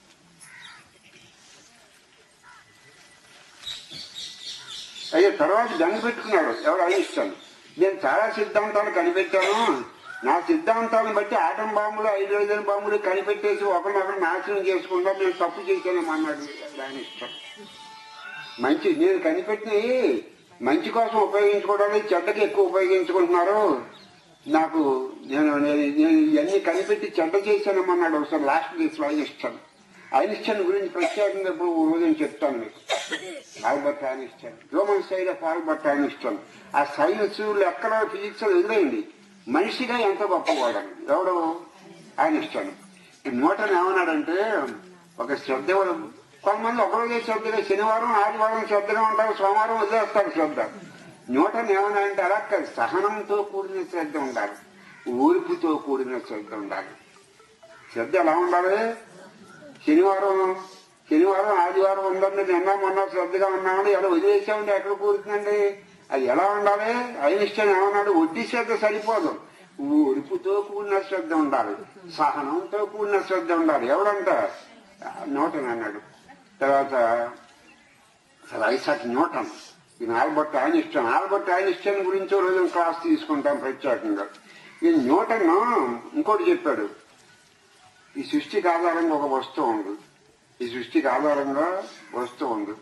S1: అయితే తర్వాత కనిపెట్టుకున్నాడు ఎవరు? ఐన్స్టైన్. నేను చాలా సిద్ధాంతాలు కనిపెట్టాను, నా సిద్ధాంతాలను బట్టి ఆటం బాంబులు హైడ్రోజన్ బాంబులు కనిపెట్టేసి ఒకరినొకరు నాశనం చేసుకుంటాం, నేను తప్పు చేశానేమన్నాడు ఐన్స్టైన్. మంచి నేను కనిపెట్టినవి మంచి కోసం ఉపయోగించుకోవడానికి చెడ్డకి ఎక్కువ ఉపయోగించుకుంటున్నారు. నాకు నేను నేను ఇవన్నీ కనిపెట్టి చెడ్డ చేశానేమన్నాడు ఒకసారి లాస్ట్ డేస్ ఐన్స్టైన్. ఐన్స్టైన్ గురించి ప్రత్యేకంగా ఇప్పుడు రోజు చెప్తాను మీకు. Albert Einstein, human side of Albert Einstein. ఆ సైన్స్ లెక్కల ఫిజిక్స్ వదిలేయండి, మనిషిగా ఎంత గొప్పవాడని. ఎవడు? ఆయన ఇష్టాను. ఈ న్యూటన్ ఏమన్నాడంటే ఒక శ్రద్ధ, కొంతమంది ఒకరోజే శ్రద్ధగా శనివారం ఆదివారం శ్రద్ధగా ఉంటారు, సోమవారం వదిలేస్తారు శ్రద్ధ. న్యూటన్ ఏమన్నా అంటే అలా కాదు, సహనంతో కూడిన శ్రద్ధ ఉండాలి, ఓర్పుతో కూడిన శ్రద్ధ ఉండాలి. శ్రద్ధ ఎలా ఉండాలి? శనివారం శనివారం ఆదివారం ఉందండి, నిన్న మొన్న శ్రద్ధగా ఉన్నామని ఎలా వదిలేసామంటే ఎక్కడ కూరుతుందండి? అది ఎలా ఉండాలి? ఐన్స్టైన్ ఏమన్నాడు, వడ్డీ శ్రద్ధ సరిపోదు, ఓర్పుతో కూడిన శ్రద్ధ ఉండాలి, సహనంతో కూడిన శ్రద్ధ ఉండాలి. ఎవడంట? న్యూటన్ అన్నాడు. తర్వాత సర్ ఐసాక్ న్యూటన్, ఈయన ఆల్బర్ట్ ఐన్స్టైన్. ఆల్బర్ట్ ఐన్స్టైన్ గురించి రోజు క్లాస్ తీసుకుంటాం ప్రత్యేకంగా. ఈ న్యూటన్ ఇంకోటి చెప్పాడు, ఈ సృష్టికి ఆధారంగా ఒక వస్తువు ఉంది, ఈ సృష్టికి ఆధారంగా వస్తువు ఉంది.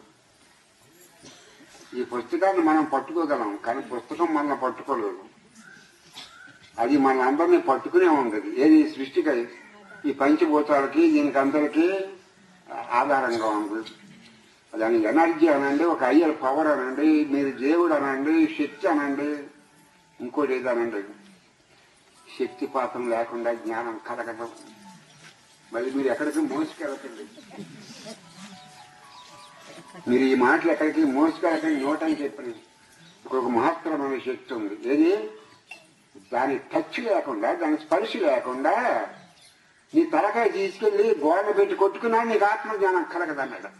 S1: ఈ పుస్తకాన్ని మనం పట్టుకోగలం, కానీ పుస్తకం మనల్ని పట్టుకోలేదు. అది మన అందరినీ పట్టుకునే ఉండదు. ఏది? సృష్టికి, ఈ పంచభూతాలకి దీనికి అందరికీ ఆధారంగా ఉంది. దాని ఎనర్జీ అనండి, ఒక హయ్యర్ పవర్ అనండి, మీరు దేవుడు అనండి, శక్తి అనండి, ఇంకోటి ఏదనండి. శక్తిపాతం లేకుండా జ్ఞానం కలగదు. మళ్ళీ మీరు ఎక్కడికి మోసుకెళ్ళకండి, మీరు ఈ మాటలు ఎక్కడికి మోసుకెళ్ళకండి. న్యూటన్ చెప్పిన ఒక మహత్తరమైన శక్తి ఉంది. ఏది? దాని టచ్ లేకుండా, దాని స్పర్శ లేకుండా నీ తలకాయ తీసుకెళ్లి గోడను పెట్టి కొట్టుకున్నా నీకు ఆత్మజ్ఞానం కలగదన్నాడు.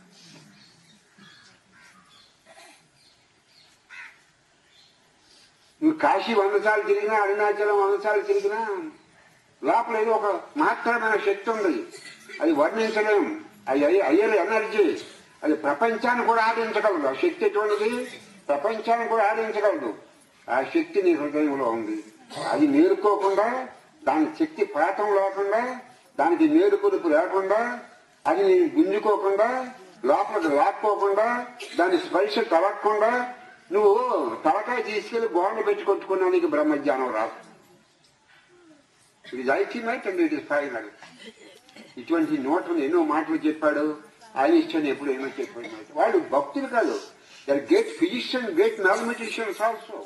S1: నువ్వు కాశీ వంద సార్లు తిరిగినా, అరుణాచలం వంద సార్లు తిరిగినా లోపల ఏదో ఒక మహత్తరమైన శక్తి ఉంది, అది వర్ణించలేం. అది అయ్యే ఎనర్జీ, అది ప్రపంచాన్ని కూడా ఆడించగలదు. ఆ శక్తి ఎటువంటిది? ప్రపంచాన్ని కూడా ఆడించగలదు. ఆ శక్తి నీ హృదయంలో ఉంది. అది నేర్చుకోకుండా, దాని శక్తి పాతం లేకుండా, దానికి నేర్కొలుపు లేకుండా, అది నేను గుంజుకోకుండా, లోపలికి లాక్కోకుండా, దాని స్పర్శ తలగకుండా నువ్వు తలకాయ తీసుకెళ్లి గోడను పెట్టి కొట్టుకున్నా నీకు బ్రహ్మజ్ఞానం రాదు. It is ultimate and it is final. ఇటువంటి నోట్లను ఎన్నో మాటలు చెప్పాడు. ఆయన ఇష్టం ఎప్పుడు ఏమో చెప్పాడు. వాళ్ళు భక్తులు కాదు, they're great physician, great mathematicians also.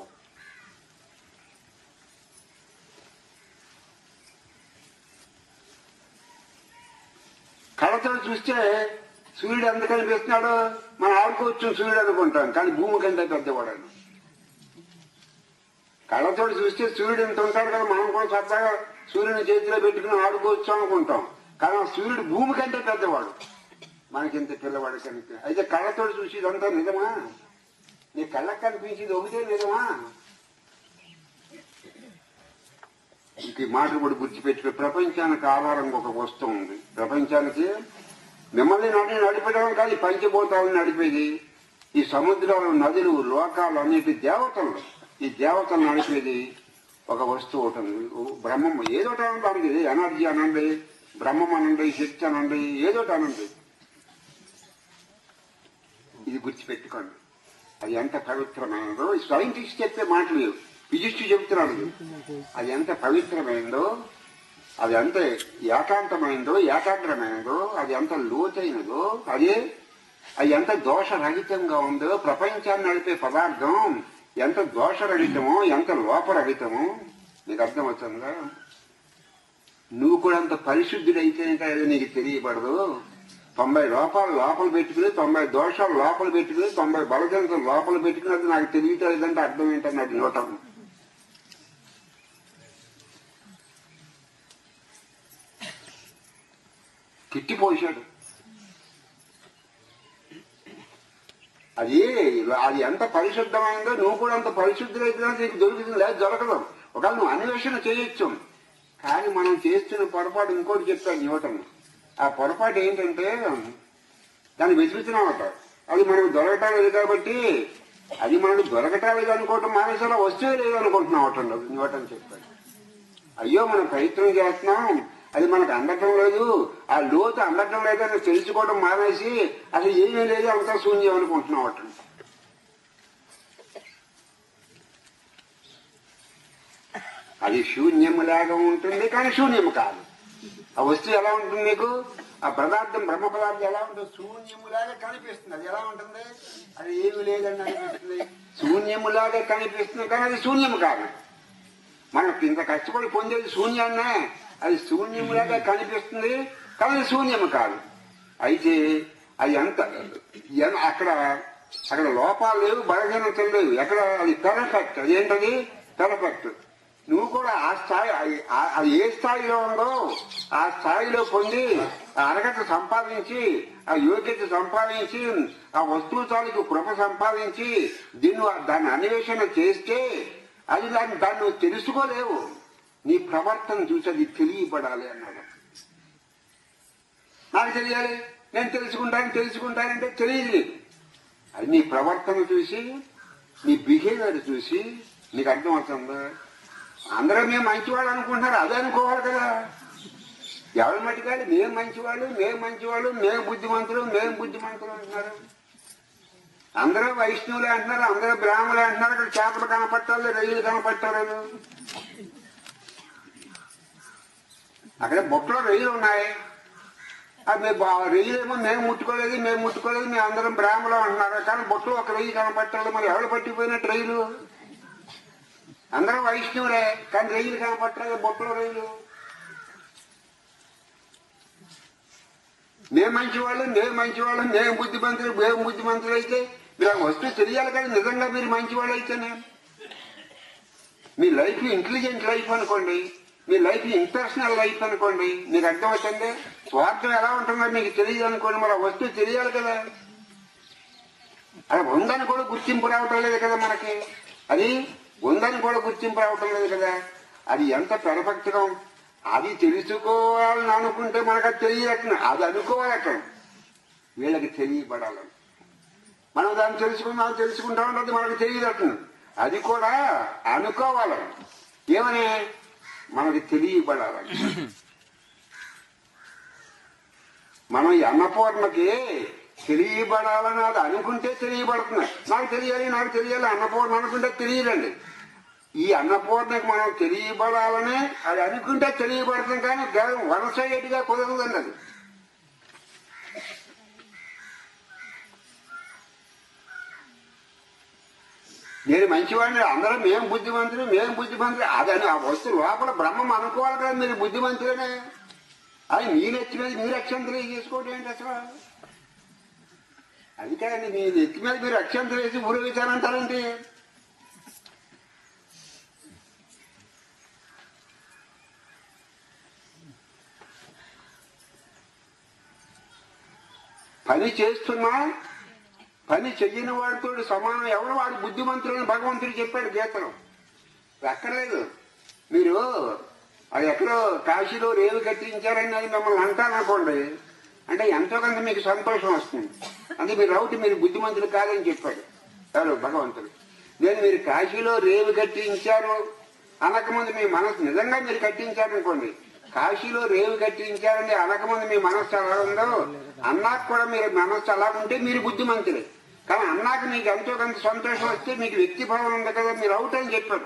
S1: కళతో చూస్తే సూర్యుడు ఎంత కనిపిస్తున్నాడు? మనం ఆడుకోవచ్చు సూర్యుడు అనుకుంటాం, కానీ భూమి కంటే పెద్దవాడు. కళ్ళతో చూస్తే సూర్యుడు ఎంత ఉంటాడు కదా, మనం కూడా సరదాగా సూర్యుని చేతిలో పెట్టుకుని ఆడుకోవచ్చు అనుకుంటాం, కానీ ఆ సూర్యుడు భూమి కంటే పెద్దవాడు, మనకింత పిల్లవాడు కనిపి. అయితే కళ్ళతో చూసి ఇదంతా నిజమా? నీ కళ్ళకు కనిపించేది ఒకటే నిజమా? ఇంక మాటలు కూడా గుర్తుపెట్టుకుని, ప్రపంచానికి ఆధారంగా ఒక వస్తువు ఉంది. ప్రపంచానికి మిమ్మల్ని నడి నడిపడం కాదు, పంచభూతాలను నడిపేది, ఈ సముద్రాలు, నదులు, లోకాలు అన్నిటి దేవతలు, ఈ దేవతలు నడిపేది ఒక వస్తువు ఉంటుంది. బ్రహ్మం ఏదోటి అనండి, దానికి ఎనర్జీ అనండి, బ్రహ్మం అనండి, శక్తి అనండి, ఏదోటి అనండి. ఇది గుర్తుపెట్టుకోండి. అది ఎంత పవిత్రమైనదో సైంటిస్ట్ చెప్పే మాటలు, ఫిజిస్ట్ చెబుతున్నాడు. అది ఎంత పవిత్రమైందో, అది ఎంత ఏకాంతమైందో, ఏకాగ్రమైనదో, అది ఎంత లోతైనదో, అదే అది ఎంత దోషరహితంగా ఉందో. ప్రపంచాన్ని నడిపే పదార్థం ఎంత దోషరహితమో, ఎంత లోపరహితమో నీకు అర్థమవుతుందా? నువ్వు కూడా అంత పరిశుద్ధుడైతేనే కదా నీకు తెలియబడదు. తొంభై లోపాలు లోపల పెట్టుకుని, తొంభై దోషాలు లోపల పెట్టుకుని, తొంభై బలజంతులు లోపల పెట్టుకుని అది నాకు తెలియటలేదంటే అర్థం ఏంటన్నది నోటం. తిట్టిపోసాడు. అది అది ఎంత పరిశుద్ధమైందో నువ్వు కూడా అంత పరిశుద్ధులైతే నీకు దొరుకుతుంది, లేదు దొరకదు. ఒకవేళ నువ్వు అన్వేషణ చేయొచ్చు, కానీ మనం చేస్తున్న పొరపాటు ఇంకోటి చెప్తాను న్యూటన్. ఆ పొరపాటు ఏంటంటే దాన్ని వెతుకుతున్నామట, అది మనకు దొరకటం లేదు కాబట్టి, అది మనకు దొరకటం లేదు అనుకోవటం మానేసారా, వస్తువే లేదు అనుకుంటున్నాం అట న్యూటన్ చెప్పాడు. అయ్యో మనం ప్రయత్నం చేస్తున్నాం, అది మనకు అందటం లేదు, ఆ లోతు అందటం లేదని తెలుసుకోవడం మానేసి అసలు ఏమీ లేదు, అంతా శూన్యం అనుకుంటున్నాం అట. అది శూన్యములాగా ఉంటుంది, కానీ శూన్యము కాదు. ఆ వస్తువు ఎలా ఉంటుంది నీకు? ఆ పదార్థం, బ్రహ్మ పదార్థం ఎలా ఉంటుంది? శూన్యములాగా కనిపిస్తుంది. అది ఎలా ఉంటుంది? అది ఏమి లేదని అనిపిస్తుంది. శూన్యములాగా కనిపిస్తుంది, కానీ అది శూన్యము కాదు. మనం ఇంత కష్టపడి పొందేది శూన్యాన్నే, అది శూన్యములాగా కనిపిస్తుంది, కానీ శూన్యము కాదు. అయితే అది ఎంత అక్కడ అక్కడ లోపాలు లేవు, బలహీనతలు లేవు. ఎక్కడ అది పెర్ఫెక్ట్. అదేంటది పెర్ఫెక్ట్. నువ్వు కూడా ఆ స్థాయి అది ఏ స్థాయిలో ఉందో ఆ స్థాయిలో పొంది ఆ అర్హత సంపాదించి ఆ యోగ్యత సంపాదించి ఆ వస్తువు తాలూకు కృప సంపాదించి దీన్ని దాన్ని అన్వేషణ చేస్తే అది దాన్ని దాన్ని నువ్వు తెలుసుకోలేవు. నీ ప్రవర్తన చూసి అది తెలియబడాలి అన్నాడు. నాకు తెలియాలి, నేను తెలుసుకుంటాను తెలుసుకుంటానంటే తెలియదు. అది నీ ప్రవర్తన చూసి నీ బిహేవియర్ చూసి నీకు అర్థమవుతుందా? అందరూ మేము మంచివాళ్ళు అనుకుంటున్నారు, అదే అనుకోవాలి కదా. ఎవరి మట్టికాలి మేము మంచివాళ్ళు మేము మంచివాళ్ళు మేము బుద్ధిమంతులు మేము బుద్ధిమంతులు అంటున్నారు. అందరూ వైష్ణవులే అంటున్నారు, అందరూ బ్రాహ్మణులు అంటున్నారు. అక్కడ చేపలు కనపట్టాలి, రొయ్యలు కనపట్టారు. అక్కడ బొట్టలో రొయ్యలు ఉన్నాయి. అది రొయ్యలేమో మేము ముట్టుకోలేదు మేము ముట్టుకోలేదు మేము అందరం బ్రాహ్మణులు అంటున్నారు. కానీ బొట్టలో ఒక రొయ్యి కనపట్టాలి. మరి ఎవరు పట్టిపోయినట్టు రొయ్యలు? అందరూ వైష్ణవులే కానీ రొయ్యలు కనపట్టాలి, బొట్టలో రొయ్యలు. మేము మంచివాళ్ళు మేము మంచివాళ్ళు మేము బుద్ధిమంతులు మేము బుద్ధిమంతులు అయితే మీరు వస్తువు తెలియాలి కానీ నిజంగా మీరు మంచివాళ్ళు అయితేనే మీ లైఫ్ ఇంటెలిజెంట్ లైఫ్ అనుకోండి, మీ లైఫ్ ఇంపర్సనల్ లైఫ్ అనుకోండి. మీకు అర్థమవుతుంది. స్వార్థం ఎలా ఉంటుందో మీకు తెలియదు అనుకోండి. మరి ఆ వస్తువు తెలియాలి కదా. అది ఉందని కూడా గుర్తింపు రావటం లేదు కదా మనకి. అది ఉందని కూడా గుర్తింపు రావటం లేదు కదా. అది ఎంత పెర్ఫెక్ట్గా అది తెలుసుకోవాలని అనుకుంటే మనకు అది తెలియట్టు అది అనుకోవాలి. అక్కడ వీళ్ళకి తెలియబడాలని మనం దాన్ని తెలుసుకుందాం తెలుసుకుంటా ఉంటుంది మనకు తెలియదట్టు. అది కూడా అనుకోవాలి. ఏమని మనకి తెలియబడాలని. మనం ఈ అన్నపూర్ణకి తెలియబడాలని అది అనుకుంటే తెలియబడుతుంది. నాకు తెలియాలి నాకు తెలియాలి అన్నపూర్ణ అనుకుంటే తెలియదండి. ఈ అన్నపూర్ణకి మనం తెలియబడాలని అది అనుకుంటే తెలియబడుతుంది. కానీ వన్ సైడ్ గా కుదరదండి. అది నేను మంచివాడిని అందరూ మేము బుద్ధిమంతులు మేము బుద్ధిమంతులు అదని ఆ వస్తువు లోపల బ్రహ్మం అనుకోవాలి కదా. మీరు బుద్ధిమంతులనే అది మీ నెత్తి మీద మీరు అక్షంతలు చేసుకోవడం ఏంటి అసలు? అది కాదండి, మీ నెత్తి మీద మీరు అక్షంతలు వేసి ఊరేగించాలంటారండి. పని చేస్తున్నా పని చెయ్యని వాడితో సమానం ఎవరు వాడు బుద్ధిమంతులని భగవంతుడు చెప్పాడు గీతలో. ఎక్కర్లేదు. మీరు అది ఎక్కడో కాశీలో రేవు కట్టించారని అది మిమ్మల్ని అంటారనుకోండి, అంటే ఎంతో కొంత మీకు సంతోషం వస్తుంది. అంటే మీరు రౌటి మీరు బుద్ధిమంతులు కాదని చెప్పాడు ఎవరు భగవంతుడు. నేను మీరు కాశీలో రేవు కట్టించారు అనకముందు మీ మనసు నిజంగా మీరు కట్టించారనుకోండి, కాశీలో రేవు కట్టించారని అనకముందు మీ మనస్సు ఎలా ఉందో అన్నాకు కూడా మీరు మనస్సు అలా ఉంటే మీరు బుద్ధిమంతులే. కానీ అన్నాక మీకు ఎంతో కొంత సంతోషం వస్తే మీకు వ్యక్తి భావం ఉంది కదా, మీరు అవుట్ అని చెప్పారు.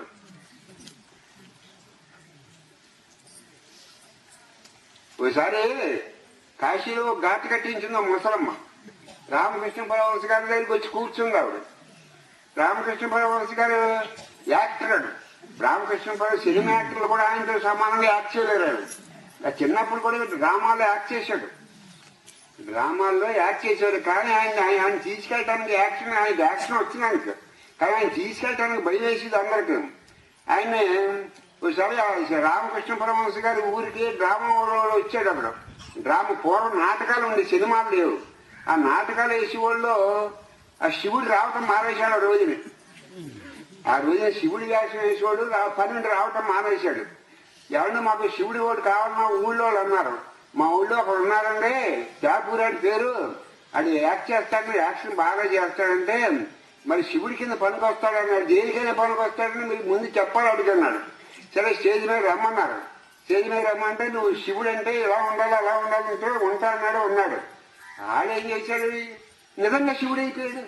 S1: ఒకసారి కాశీలో ఘాటు కట్టించింది ముసలమ్మ. రామకృష్ణ పరమహంస గారి దగ్గరికి వచ్చి కూర్చుంది ఆవిడ. రామకృష్ణ పరమహంస గారు యాక్టర్. రామకృష్ణ పరమ సినిమా యాక్టర్లు కూడా ఆయనతో సమానంగా యాక్ట్ చేయలేరు. చిన్నప్పుడు కూడా డ్రామాలో యాక్ట్ చేశాడు డ్రామాల్లో యాక్ట్ చేశాడు కానీ ఆయన ఆయన తీసుకెళ్ళటానికి యాక్షన్ ఆయన యాక్షన్ వచ్చినాక కానీ ఆయన తీసుకెళ్ళటానికి భయం వేసేది అందరికీ. ఆయన ఒకసారి రామకృష్ణ పరమహంస గారి ఊరికి డ్రామా వచ్చాడు. అప్పుడు డ్రామా పూర్వం నాటకాలు ఉండే సినిమాలు లేవు. ఆ నాటకాలు వేసేవాళ్ళు ఆ శివుడు రావటం మానేశాడు. ఆ రోజుని ఆ రోజున శివుడి వేషం వేసేవాడు పన్నెండు రావటం మానేశాడు. ఎవరిని మాకు శివుడి ఓటు కావాలన్నా ఊళ్ళో వాళ్ళు అన్నారు. మా ఊళ్ళో ఒకడు ఉన్నారండి చాపూరాడి పేరు, అది యాక్ట్ చేస్తాడని యాక్షన్ బాగా చేస్తాడంటే మరి శివుడి కింద పనికి వస్తాడన్నాడు. దేనికైనా పనికి వస్తాడని మీరు ముందు చెప్పాలి అడుగుతున్నాడు. సరే స్టేజ్ మీద రమ్మన్నారు. స్టేజ్ మీద రమ్మంటే నువ్వు శివుడు అంటే ఇలా ఉండాలి అలా ఉండాలంటే ఉంటాడన్నాడు. ఉన్నాడు. ఆడేం చేశాడు, నిజంగా శివుడు అయిపోయాడు.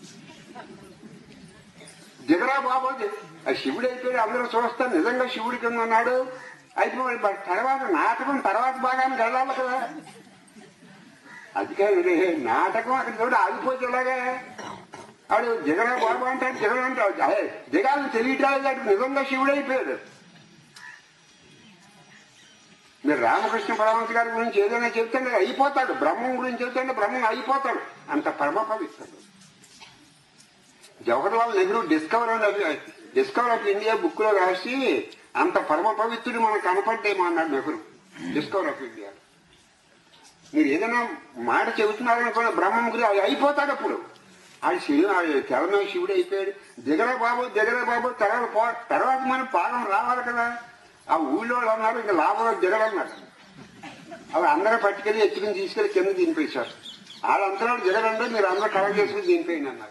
S1: దిగరా బాబు ఆ శివుడు అయిపోయాడు, అందరూ చూస్తాను నిజంగా శివుడి కింద ఉన్నాడు. అయిపోయి తర్వాత నాటకం తర్వాత భాగానికి వెళ్ళాలి కదా. అది కాదు నాటకం అక్కడ చూడ ఆగిపోతేలాగా ఆడు దిగరా బాబు అంటాడు. దిగరా అంటే దిగాలని తెలియటానికి అటు నిజంగా శివుడు అయిపోయాడు. మీరు రామకృష్ణ పరమహంస గారి గురించి ఏదైనా చెప్తుంటే అయిపోతాడు, బ్రహ్మం గురించి చెప్తుంటే బ్రహ్మం అయిపోతాడు, అంత పరమ పవిత్రుడు. Jawaharlal Nehru discover and discover of India book లో రాసి అంత పరమ పవిత్రుడు మనకు కనపడ్డేమో అన్నాడు నెహ్రూ డిస్కవర్ ఆఫ్ ఇండియా. మీరు ఏదైనా మాట చెబుతున్నారనుకున్న బ్రహ్మం గురించి అది అయిపోతాడు. అప్పుడు అది శివుడు, తెలమే శివుడు అయిపోయాడు. దిగరా బాబు దిగరా బాబు తర్వాత పో తర్వాత మనం పాలన రావాలి కదా. ఆ ఊళ్ళో అన్నారు ఇంకా లాభంలో దిగడన్నారు. అవి అందరూ పట్టుకెళ్ళి ఎత్తుకుని తీసుకెళ్లి కింద దింపేశారు. వాళ్ళంతా దిగడంటే మీరు అందరూ కలెక్ట్ చేసుకుని దింపేయండి అన్నారు.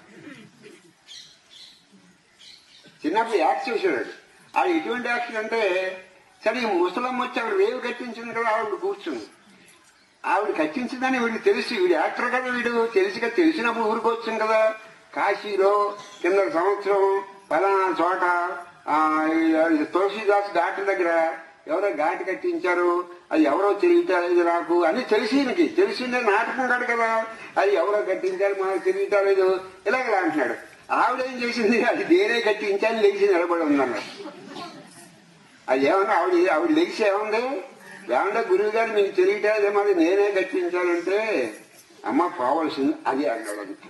S1: చిన్నప్పుడు యాక్ట్ చేశాడు. అది ఎటువంటి యాక్షన్ అంటే, సరే ఈ ముసలమ్మ వచ్చి ఆవిడ రేవు కట్టించింది కదా, ఆవిడ కూర్చుంది. ఆవిడ కట్టించిందని వీడికి తెలుసు, వీడు యాక్టర్ కదా, వీడు తెలిసిగా తెలిసినప్పుడు ఊరుకొచ్చాం కదా. కాశీలో కింద సంవత్సరం ఫలానా చోట తులసీదాస్ ఘాట్ దగ్గర ఎవరో ఘాటు కట్టించారు, అది ఎవరో తెలియటాలేదు నాకు అని తెలిసి తెలిసిందే నాటకం కాదు కదా, అది ఎవరో కట్టించారు మనకు తెలియటాలేదు ఇలాగలా అంటున్నాడు. ఆవిడేం చేసింది, అది నేనే కట్టించాను లేచి నిలబడి ఉందన్నాడు. అది ఏమన్నా ఆవిడ ఆవిడ లేచి ఏముంది, ఏమన్నా గురువు గారు మీకు తెలియటాదే మరి నేనే కట్టించాలంటే అమ్మ పోవలసింది అది అన్నాడు. అంతే.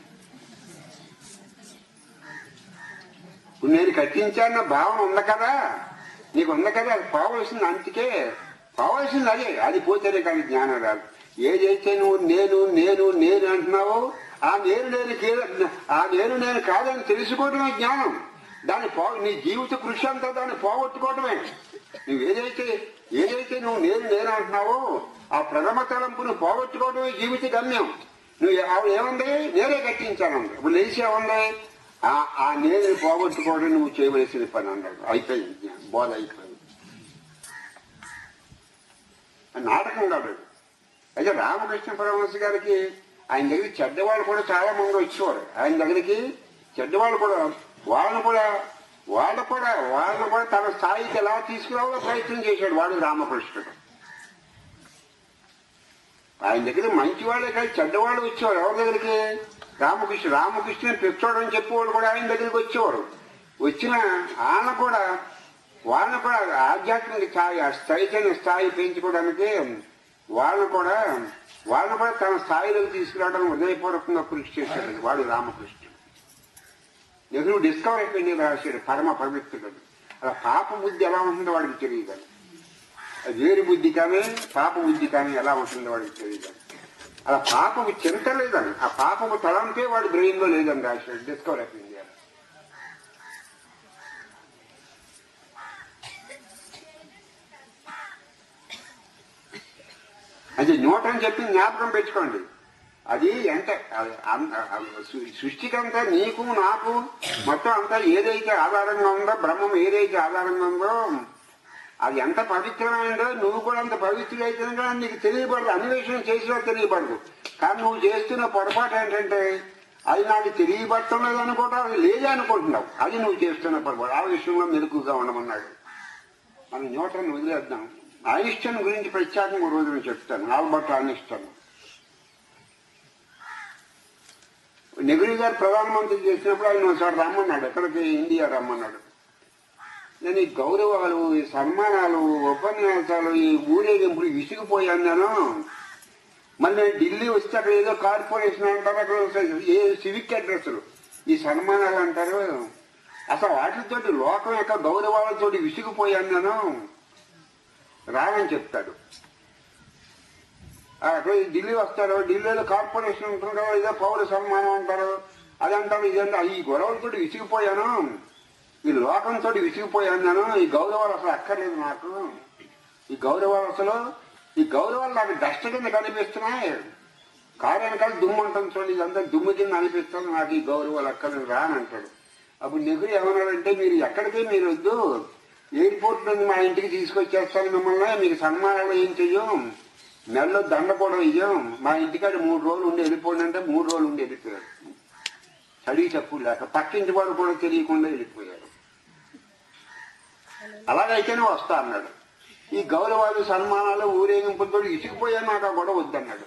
S1: ఇప్పుడు నేను కట్టించాన్న భావన ఉంది కదా, నీకు ఉంది కదా, అది పోవలసింది. అందుకే పోవలసింది అదే, అది పోతేనే కానీ జ్ఞానం రాదు. ఏదైతే నువ్వు నేను నేను నేను అంటున్నావో ఆ నేను నేను ఆ నేను నేను కాదని తెలుసుకోవడమే జ్ఞానం. దాన్ని పో నీ జీవిత కృషి అంతా దాన్ని పోగొట్టుకోవడమే. నువ్వు ఏదైతే ఏదైతే నువ్వు నేను నేను అంటున్నావో ఆ ప్రథమ తలంపును పోగొట్టుకోవడమే జీవిత గమ్యం. నువ్వు ఆవిడ ఏముంది, నేనే కట్టించాను. ఇప్పుడు లేచి ఏముంది, ఆ నేను పోగొట్టుకోవడం నువ్వు చేయవలసిన పని అన్నాడు. అయిపోయింది, బోధ అయిపోయింది. నాటకం కాదు. అయితే రామకృష్ణ పరమహంస గారికి ఆయన దగ్గరికి చెడ్డవాళ్ళు కూడా చాలా మంది వచ్చేవారు. ఆయన దగ్గరికి చెడ్డవాళ్ళు కూడా వాళ్ళను కూడా వాళ్ళు కూడా వాళ్ళను కూడా తన స్థాయికి ఎలా తీసుకురావాలో ప్రయత్నం చేశాడు వాడు రామకృష్ణుడు. ఆయన దగ్గర మంచి వాళ్ళే కానీ చెడ్డవాళ్ళు వచ్చేవారు. ఎవరి దగ్గరికి, రామకృష్ణ రామకృష్ణ పిచ్చోడు అని చెప్పేవాళ్ళు కూడా ఆయన దగ్గరికి వచ్చేవారు. వచ్చిన ఆయన కూడా వాళ్ళను కూడా ఆధ్యాత్మిక స్థాయి చైతన్య స్థాయి పెంచుకోవడానికి వాళ్ళను కూడా వాళ్ళను కూడా తన స్థాయిలోకి తీసుకురావడానికి హృదయపూర్వకంగా కృషి చేశాడు వాడు రామకృష్ణుడు. నెహ్రూ డిస్కవర్ అయిపోయింది రాశాడు, పరమ పవిత్రుడు. అలా పాప బుద్ధి ఎలా ఉంటుందో వాడికి తెలియదు. వేరు బుద్ధి కానీ పాప బుద్ధి కానీ ఎలా ఉంటుందో వాడికి తెలియదు. అలా పాపము చింత లేదని, ఆ పాపము తలంపే వాడి బ్రెయిన్ లో లేదని రాశాడు, డిస్కవర్ అయిపోయింది. అది న్యూటన్ చెప్పి జ్ఞాపకం పెట్టుకోండి. అది ఎంత సృష్టికంతా నీకు నాకు మొత్తం అంతా ఏదైతే ఆధారంగా ఉందో, బ్రహ్మం ఏదైతే ఆధారంగా ఉందో అది ఎంత పవిత్రమైందో నువ్వు కూడా అంత పవిత్రులైతే నీకు తెలియబడదు. అన్వేషణ చేసినా తెలియబడదు. కానీ నువ్వు చేస్తున్న పొరపాటు ఏంటంటే అది నాకు తెలియబడటం లేదు అనుకోవటం, అది లేదే అనుకుంటున్నావు. అది నువ్వు చేస్తున్న పొరపాటు. ఆ విషయంలో మెలకుగా ఉండమన్నాడు. మనం న్యూటన్ వదిలేద్దాం. ఐన్స్టైన్ గురించి ప్రత్యేకంగా రోజున చెప్తాను. ఆల్బర్ట్ ఐన్స్టైన్ నెహ్రూ గారు ప్రధానమంత్రి చేసినప్పుడు ఆయన ఒకసారి రమ్మన్నాడు, ఎక్కడికి, ఇండియా రమ్మన్నాడు. నేను ఈ గౌరవాలు, ఈ సన్మానాలు, ఉపన్యాసాలు, ఈ ఊరేగింపులు విసిగిపోయాను నేను. మరి నేను ఢిల్లీ వస్తే అక్కడ ఏదో కార్పొరేషన్ అంటారు, అక్కడ ఏ సివిక్ అడ్రస్లు, ఈ సన్మానాలు అంటారు. అసలు వాటితోటి లోకం యొక్క గౌరవాలతో విసిగిపోయాను నేను, రానని చెప్తాడు. అక్కడ ఢిల్లీ వస్తారు, ఢిల్లీలో కార్పొరేషన్ ఉంటుందో ఏదో పౌర సన్మానం అంటారు, అది అంటారు, ఇదంతా. ఈ గొడవలతో విసిగిపోయాను, ఈ లోకంతో విసిగిపోయాను నేను. ఈ గౌరవాలు అసలు అక్కర్లేదు నాకు. ఈ గౌరవాలు అసలు ఈ గౌరవాలు నాకు డస్ట్ కింద కనిపిస్తున్నాయి. కారు వెనకాల దుమ్ము ఉంటుంది చూడండి, ఇదంతా దుమ్ము కింద అనిపిస్తుంది, నాకు ఈ గౌరవాలు అక్కర్లేదు రా అని అంటాడు. అప్పుడు నెహ్రూ ఏమన్నాడంటే, మీరు ఎక్కడికి మీరు వద్దు, ఎయిర్పోర్ట్ నుండి మా ఇంటికి తీసుకొచ్చేస్తాను మిమ్మల్ని, మీకు సన్మానాలు ఏం చెయ్యం, నెలలో దండ కూడా ఇయ్యం, మా ఇంటికాడ మూడు రోజులు ఉండి వెళ్ళిపోండి అంటే మూడు రోజులు ఉండి వెళ్ళిపోయాడు. చదివి తప్పు లేక పక్కింటి వాడు కూడా తెలియకుండా వెళ్ళిపోయాడు. అలాగైతేనే వస్తా అన్నాడు. ఈ గౌరవాలు, సన్మానాలు, ఊరేగింపులతో ఇసుకుపోయాను, నాకు కూడా వద్దన్నాడు.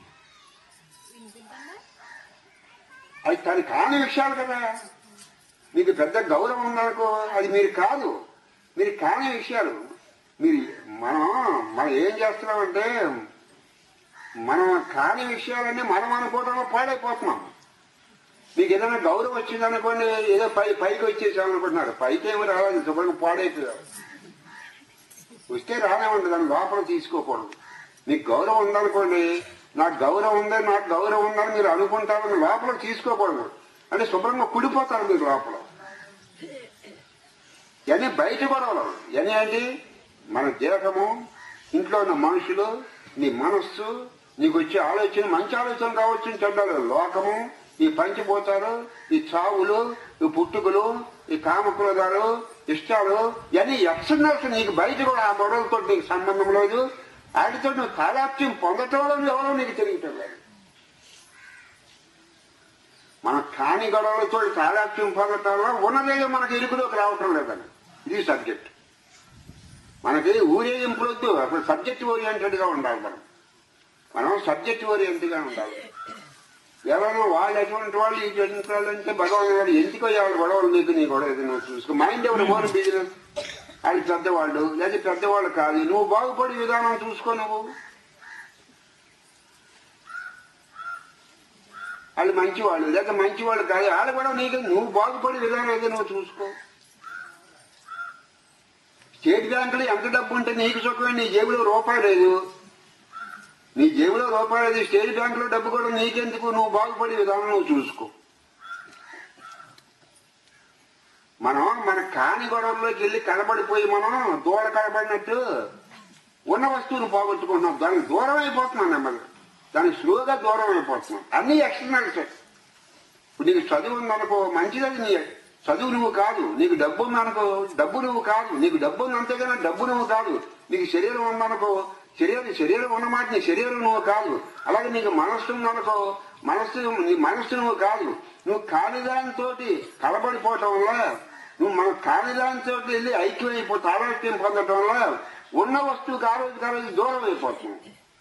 S1: అది తను కాని విషయాలు కదా. మీకు పెద్ద గౌరవం ఉందనుకో, అది మీరు కాదు, మీరు కాని విషయాలు. మీరు మనం మనం ఏం చేస్తున్నామంటే మనం కాని విషయాలన్నీ మనం అనుకోవడంలో పాడైపోతున్నాం. మీకు ఏదైనా గౌరవం వచ్చిందనుకోండి, ఏదో పై పైకి వచ్చేసాం అనుకుంటున్నారు, పైకి ఏమి రావాలి, శుభ్రంగా పాడైపోయారు. వస్తే రానివ్వండి, దాన్ని లోపల తీసుకోకూడదు. మీకు గౌరవం ఉందనుకోండి, నాకు గౌరవం ఉంది నాకు గౌరవం ఉందని మీరు అనుకుంటారని లోపల తీసుకోకూడదు. అంటే శుభ్రంగా కుడిపోతారు మీరు లోపల. ఇవన్నీ బయట గొడవలు. ఇవన్నీ ఏంటి? మన దేహము, ఇంట్లో ఉన్న మనుషులు, నీ మనస్సు, నీకు వచ్చే ఆలోచన, మంచి ఆలోచన కావచ్చు, చెడ్డలు, లోకము, ఈ పంచిపోతారు, ఈ చావులు, ఈ పుట్టుకలు, ఈ కామక్రోధాలు, ఇష్టాలు, ఇవన్నీ ఎక్స్టర్నల్స్. నీకు బయట కూడా ఆ గొడవలతో నీకు సంబంధం లేదు. వాటితో నువ్వు తాదాప్యం పొందటంలో ఎవరో నీకు తెలియటం లేదు. మన కాని గొడవలతో తాదాప్యం పొందటంలో ఉన్నదేదో మనకి ఇరుకులోకి రావటం లేదని. ఇది సబ్జెక్ట్. మనకి ఊరేగింపులొద్దు, అప్పుడు సబ్జెక్ట్ ఓరియంటెడ్ గా ఉండాలి. మనం మనం సబ్జెక్ట్ ఓరియంటెడ్ గా ఉండాలి. ఎవరైనా వాళ్ళు ఎటువంటి వాళ్ళు ఇటువంటి వాళ్ళు అంటే భగవాన్ గారు ఎందుకో ఎవరు గొడవలు నీకు, నీ గొడవ నువ్వు చూసుకో. మైండ్ ఎవరు మోర్ బిజినెస్, అది పెద్దవాళ్ళు లేదా పెద్దవాళ్ళు కాదు. నువ్వు బాగుపడే విధానం చూసుకో. నువ్వు వాళ్ళు మంచివాళ్ళు లేదా మంచివాళ్ళు కాదు, వాళ్ళు కూడా నీకు నువ్వు బాగుపడే విధానం ఏదో నువ్వు చూసుకో. స్టేట్ బ్యాంకులో ఎంత డబ్బు ఉంటే నీకు సుఖమే, నీ జేబులో రూపాయి లేదు. నీ జేబులో రూపాయి లేదు, స్టేట్ బ్యాంకులో డబ్బు కూడా నీకెందుకు? నువ్వు బాగుపడే విధానం నువ్వు చూసుకో. మనం మన కాని గొడవల్లోకి వెళ్ళి కనబడిపోయి మనం దూర కనబడినట్టు ఉన్న వస్తువును పోగొట్టుకుంటున్నాం. దానికి దూరం అయిపోతున్నాం, నెమ్మది దానికి స్లోగా దూరం అయిపోతున్నాం. అన్ని ఎక్స్టర్నల్స్. ఇప్పుడు నీకు చదువు ఉందనుకో, మంచిదని నీ చదువు నువ్వు కాదు. నీకు డబ్బు ఉందనుకో, డబ్బు నువ్వు కాదు. నీకు డబ్బు ఉంది అంతేగానే డబ్బు నువ్వు కాదు. నీకు శరీరం ఉందనుకో, శరీరం శరీరం ఉన్నమాట నీ శరీరం నువ్వు కాదు. అలాగే నీకు మనస్సు ఉందనుకో, మనస్సు నీ మనస్సు నువ్వు కాదు. నువ్వు కానిదానితో కలబడిపోవటం వల్ల, నువ్వు మన కానిదానితో వెళ్ళి ఐక్యమైపో తాదాత్మ్యం పొందటం వల్ల ఉన్న వస్తువుకి ఆ రోజుకి ఆ రోజు దూరం అయిపోతున్నావు.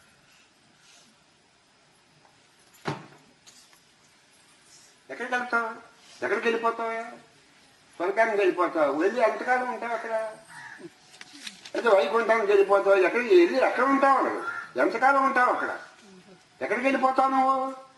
S1: ఎక్కడికి వెళ్తావు? ఎక్కడికి వెళ్ళిపోతావా? స్వర్గానికి వెళ్ళిపోతావు. వెళ్ళి ఎంతకాలం ఉంటావు అక్కడ? అయితే వైకుంఠానికి వెళ్ళిపోతావు. ఎక్కడికి వెళ్ళి ఎక్కడ ఉంటావు? ఎంతకాలం ఉంటావు అక్కడ? ఎక్కడికి వెళ్ళిపోతావు నువ్వు?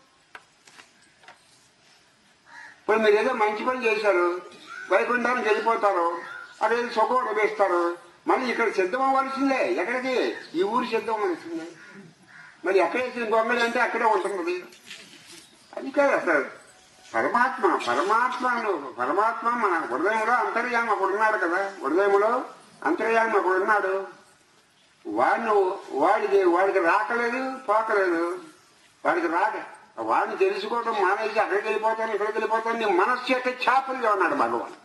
S1: ఇప్పుడు మీరు ఏదో మంచి పని చేశారు, వైకుంఠానికి వెళ్ళిపోతారు, అక్కడ వెళ్ళి సుఖం అనుభవిస్తారు. మళ్ళీ ఇక్కడ సిద్ధం అవ్వాల్సిందే. ఎక్కడికి? ఈ ఊరు సిద్ధం అవ్వాల్సిందే. మరి ఎక్కడ వేసిన గొంగళి అంటే అక్కడే ఉంటున్నది. అది కాదు అసలు పరమాత్మ. పరమాత్మ పరమాత్మ మన హృదయంలో అంతర్యామి అక్కడ ఉన్నాడు కదా. హృదయంలో అంతర్యామి అక్కడ ఉన్నాడు. వాడిని వాడికి వాడికి రాకలేదు, పోకలేదు. వాడికి రాక వాడిని తెలుసుకోవడం మానేసి అక్కడికి వెళ్ళిపోతాను, ఇక్కడికి వెళ్ళిపోతాను. నీ మనస్సు యొక్క చాపల్గా ఉన్నాడు భగవాన్.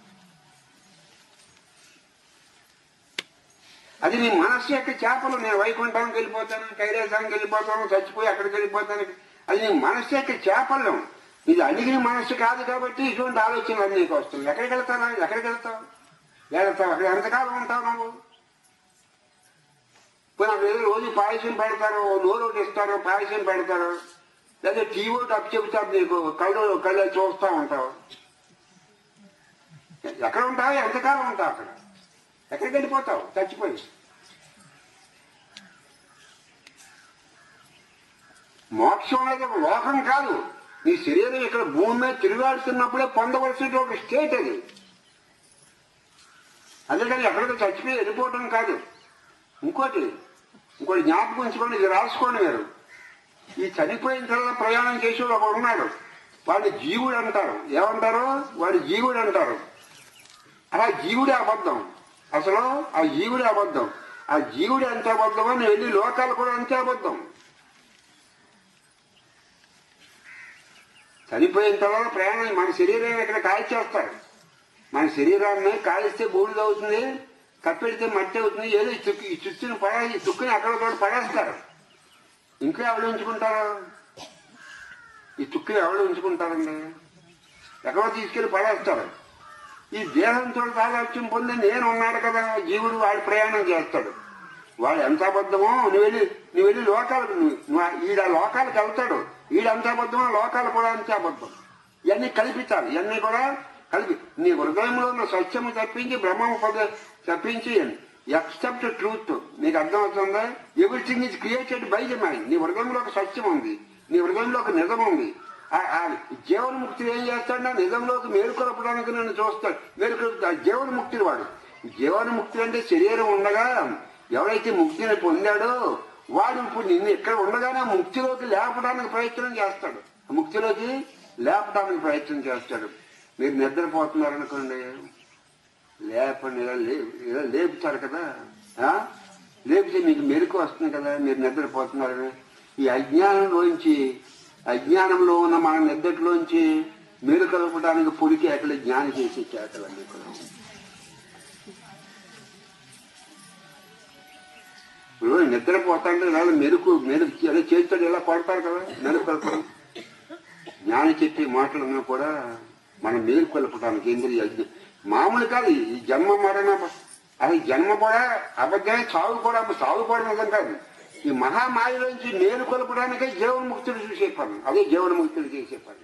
S1: అది నీ మనస్సు యొక్క చేపలు. నేను వైకుంఠానికి వెళ్ళిపోతాను, కైలాసానికి వెళ్ళిపోతాను, చచ్చిపోయి అక్కడికి వెళ్ళిపోతాను. అది నీ మనస్సు యొక్క చేపలు. ఇది అడిగిన మనస్సు కాదు కాబట్టి ఇటువంటి ఆలోచనలు అన్నీ నీకు వస్తుంది. ఎక్కడికి వెళ్తావు? ఎక్కడికి వెళ్తావు? వెళ్తావు అక్కడ ఎంతకాలం ఉంటావు నువ్వు? నాకు ఏదో రోజు పాయసం పెడతారు, నోరు ఒకటి ఇస్తారు, పాయసం పెడతారు, లేదా టీ ఒకటి అప్పు చెబుతారు నీకు, కళ్ళు కళ్ళు చూస్తూ ఉంటావు. ఎక్కడ ఉంటావు? ఎంతకాలం ఉంటావు అక్కడ? ఎక్కడికి వెళ్ళిపోతావు చచ్చిపోయి? మోక్షం అనేది ఒక లోకం కాదు. నీ శరీరం ఇక్కడ భూమి మీద తిరిగాడుతున్నప్పుడే పొందవలసిన ఒక స్టేట్ అది. అందుకని ఎక్కడికి చచ్చిపోయి వెళ్ళిపోవటం కాదు. ఇంకోటి ఇంకోటి జ్ఞాపకం ఉంచుకోండి, ఇది రాసుకోండి మీరు. ఈ చనిపోయిన తర్వాత ప్రయాణం చేసేవాడు ఒకడు ఉన్నాడు. వాడిని జీవుడు అంటారు. ఏమంటారు? వాడి జీవుడు అంటారు. అలా జీవుడే అబద్ధం. అసలు ఆ జీవుడే అబద్ధం. ఆ జీవుడు ఎంత అబద్ధమో నువ్వు వెళ్ళి లోకాలు కూడా అంతే అబద్ధం. చనిపోయిన తర్వాత ప్రయాణం మన శరీరాన్ని ఇక్కడ కాల్చేస్తారు. మన శరీరాన్ని కాలిస్తే బూడిద అవుతుంది, కప్పెడితే మట్టి అవుతుంది. ఏదో ఈ చుక్కు ఈ చుచ్చుని పడే ఈ చుక్కుని అక్కడ కూడా పడేస్తారు. ఇంకా ఎవరు ఉంచుకుంటారు? ఈ చుక్కుని ఎవరు ఉంచుకుంటారండి? ఎక్కడో తీసుకెళ్లి పడేస్తారు. ఈ దేహంతో తాదాత్మ్యం పొంది నేను ఉన్నాడు కదా జీవుడు, వాడు ప్రయాణం చేస్తాడు. వాడు ఎంత అబద్ధమో నువ్వు వెళ్ళి నువ్వు వెళ్ళి లోకాలకు నువ్వు ఈడ లోకాలకు వెళ్తాడు. ఈడంత అబద్ధమో లోకాలు కూడా అంతే అబద్ధం. ఇవన్నీ కల్పితాలు. ఇవన్నీ కూడా కలిపి నీ హృదయంలో ఉన్న సత్యము తప్పించి బ్రహ్మము పద తప్పించి ఎక్సెప్ట్ ట్రూత్. నీకు అర్థం అవుతుందా? Everything is created by the mind. నీ హృదయంలో ఒక సత్యం ఉంది, నీ హృదయంలో ఒక నిజం ఉంది. ఆ జీవన్ముక్తుడు ఏం చేస్తాడు? నా నిజంలోకి మేలుకొలపడానికి నన్ను చూస్తాడు. మేలుకొలుపుతాడు జీవన్ముక్తుడు. వాడు జీవన్ముక్తుడు అంటే శరీరం ఉండగా ఎవరైతే ముక్తిని పొందాడో వాడు ఇప్పుడు నిన్ను ఇక్కడ ఉండగానే ముక్తిలోకి లేపడానికి ప్రయత్నం చేస్తాడు. ముక్తిలోకి లేపడానికి ప్రయత్నం చేస్తాడు. మీరు నిద్రపోతున్నారనుకోండి, లేపండి, ఇలా లే ఇలా లేపుతారు కదా, లేపితే మీకు మెరుకు వస్తుంది కదా, మీరు నిద్రపోతున్నారని. ఈ అజ్ఞానంలోంచి అజ్ఞానంలో ఉన్న మన నిద్రలోంచి మేలు కలపడానికి పొడికి అక్కడ జ్ఞానం చేసే చేతలన్నీ కూడా. ఇప్పుడు నిద్రపోతాంటే ఇలా మెరుకు మెరుకు ఇలా చేస్తాడు, ఇలా కొడతారు కదా మెరుకు కలపడం. జ్ఞానం చెప్పే మాటలన్నా కూడా మనం మేలు కలపడానికి ఇంద్రియ మామూలు కాదు. ఈ జన్మ మరణ అది జన్మ కూడా అబద్ధమే, చావు కూడా చావు కూడా నిజం కాదు. ఈ మహామాయలోంచి మేలు కొలపడానికే జీవన్ముక్తుడు చూసే పని, అదే జీవన్ముక్తుడు చేసే పని.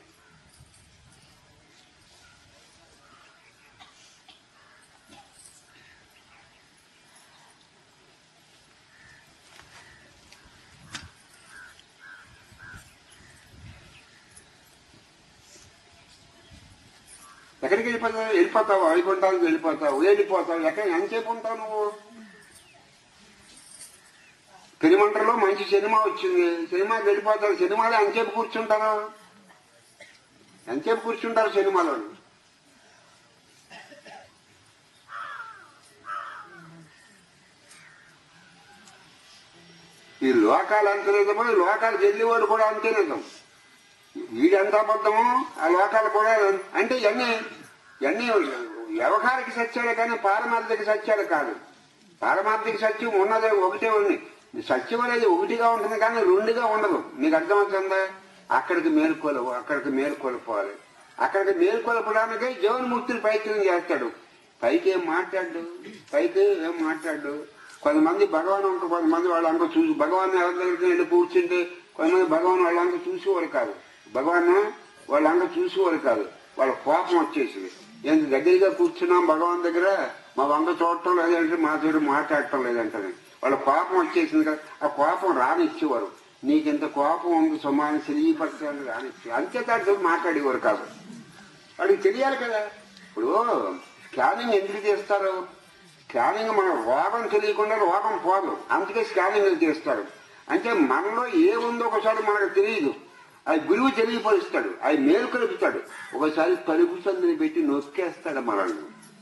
S1: ఎక్కడికి వెళ్ళిపోతావు? వెళ్ళిపోతావు వైకుంఠానికి వెళ్ళిపోతావు, వెళ్ళిపోతావు. ఎక్కడ ఎంతసేపు ఉంటావు నువ్వు? పెరిమంటలో మంచి సినిమా వచ్చింది, సినిమాకి వెళ్ళిపోతారు. సినిమాలో ఎంతసేపు కూర్చుంటారు? ఎంతసేపు కూర్చుంటారు సినిమాలో? ఈ లోకాలు అంత నిజమో, ఈ లోకాలకు వెళ్ళేవాడు కూడా అంతే నిజం. వీడెంత అబద్ధము, ఆ లోకాలు కూడా అంటే ఇవన్నీ ఇవన్నీ వ్యవహారిక సత్యాలు కానీ పారమార్థిక సత్యాలు కాదు. పారమార్థిక సత్యం ఉన్నదే ఒకటే ఉంది. సత్యం అనేది ఒకటిగా ఉంటుంది కానీ రెండుగా ఉండదు. మీకు అర్థమవుతుందా? అక్కడికి మేలుకోలేవు, అక్కడికి మేలుకొల్పోవాలి. అక్కడికి మేలుకొల్పడానికే జీవన్ముక్తులు ప్రయత్నం చేస్తాడు. పైకి ఏం మాట్లాడు, పైకి ఏం మాట్లాడు. కొంతమంది భగవాన్ ఉంటారు, కొంతమంది వాళ్ళంతా చూసి భగవాన్ ఎవరి దగ్గరికి వెళ్ళి కూర్చుంటే కొంతమంది భగవాన్ వాళ్ళంతా చూసేవారు కాదు. భగవాన్ వాళ్ళంతా చూసేవారు కాదు. వాళ్ళ కోపం వచ్చేసింది. ఎంత దగ్గరగా కూర్చున్నాం భగవాన్ దగ్గర, మా వంద చూడటం లేదంటే మా దగ్గర మాట్లాడటం లేదంటే వాళ్ళ కోపం వచ్చేసింది కదా. ఆ కోపం రానిచ్చేవారు. నీకింత కోపం ఉంది సుమారు తెలియపరచాలని రానిచ్చి అంతే దాంట్లో మాట్లాడేవారు కాదు. వాడికి తెలియాలి కదా. ఇప్పుడు స్కానింగ్ ఎందుకు చేస్తారు? స్కానింగ్ మన రోగం తెలియకుండా రోగం పోదు, అందుకే స్కానింగ్ చేస్తారు. అంటే మనలో ఏముందో ఒకసారి మనకు తెలియదు, అది గురువు తెలియపరుస్తాడు, అది మేలు కలుపుతాడు. ఒకసారి కలుపు సందుని పెట్టి నొక్కేస్తాడు మనల్ని.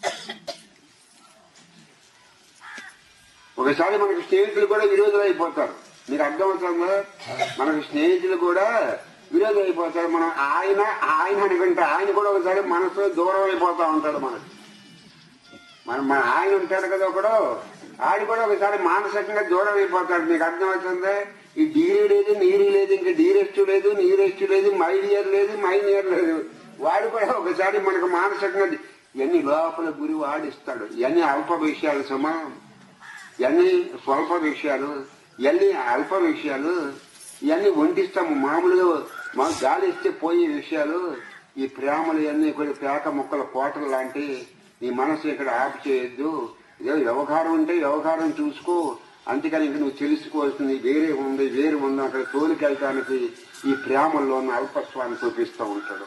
S1: ఒకసారి మనకు స్నేహితులు కూడా విరోధులు అయిపోతారు. మీకు అర్థమవుతుందా? మనకు స్నేహితులు కూడా విరోధులు అయిపోతారు. మనం ఆయన ఆయన అనుకుంటే ఆయన కూడా ఒకసారి మనసులో దూరం అయిపోతా ఉంటాడు మనకు. మనం మన ఆయన ఉంటాడు కదా ఒకడు, ఆయన కూడా ఒకసారి మానసికంగా దూరం అయిపోతాడు. మీకు అర్థమవుతుందా? ఈ డీరీ లేదు, నీరీ లేదు, ఇంకా డీరెస్ట్ లేదు, నీరెస్ట్ లేదు, మై డియర్ లేదు, మై నియర్ లేదు. వాడు కూడా ఒకసారి మనకు మానసికంగా ఇవన్నీ లోపల గురి వాడిస్తాడు. ఇవన్నీ అల్ప విషయాలు సుమా, ఇవన్నీ స్వల్ప విషయాలు, ఇవన్నీ అల్ప విషయాలు. ఇవన్నీ వంటిస్తాము మామూలుగా, మా గాలి ఇస్తే పోయే విషయాలు. ఈ ప్రేమలు ఇవన్నీ కూడా పేక ముక్కల కోటలు లాంటి. నీ మనసు ఇక్కడ ఆపు చేయొద్దు. ఏదో వ్యవహారం ఉంటే వ్యవహారం చూసుకో, అంతేకాని ఇంక నువ్వు తెలుసుకోవాల్సింది వేరే ఉంది, వేరే ఉంది. అక్కడ తోలికెళ్ళటానికి ఈ ప్రేమల్లో ఉన్న అల్పత్వాన్ని చూపిస్తూ ఉంటాడు,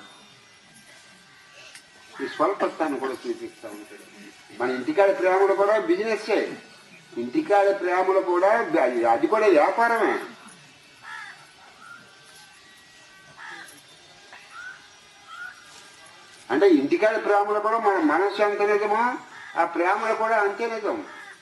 S1: ఈ స్వల్పత్వాన్ని కూడా చూపిస్తూ ఉంటాడు. మన ఇంటికాడ ప్రేమలు కూడా బిజినెస్సే. ఇంటికాడ ప్రేమలు కూడా అది కూడా వ్యాపారమే. అంటే ఇంటికాడ ప్రేమలు కూడా మన మనస్సు ఎంత నిజమో ఆ ప్రేమలు కూడా అంతే నిజం.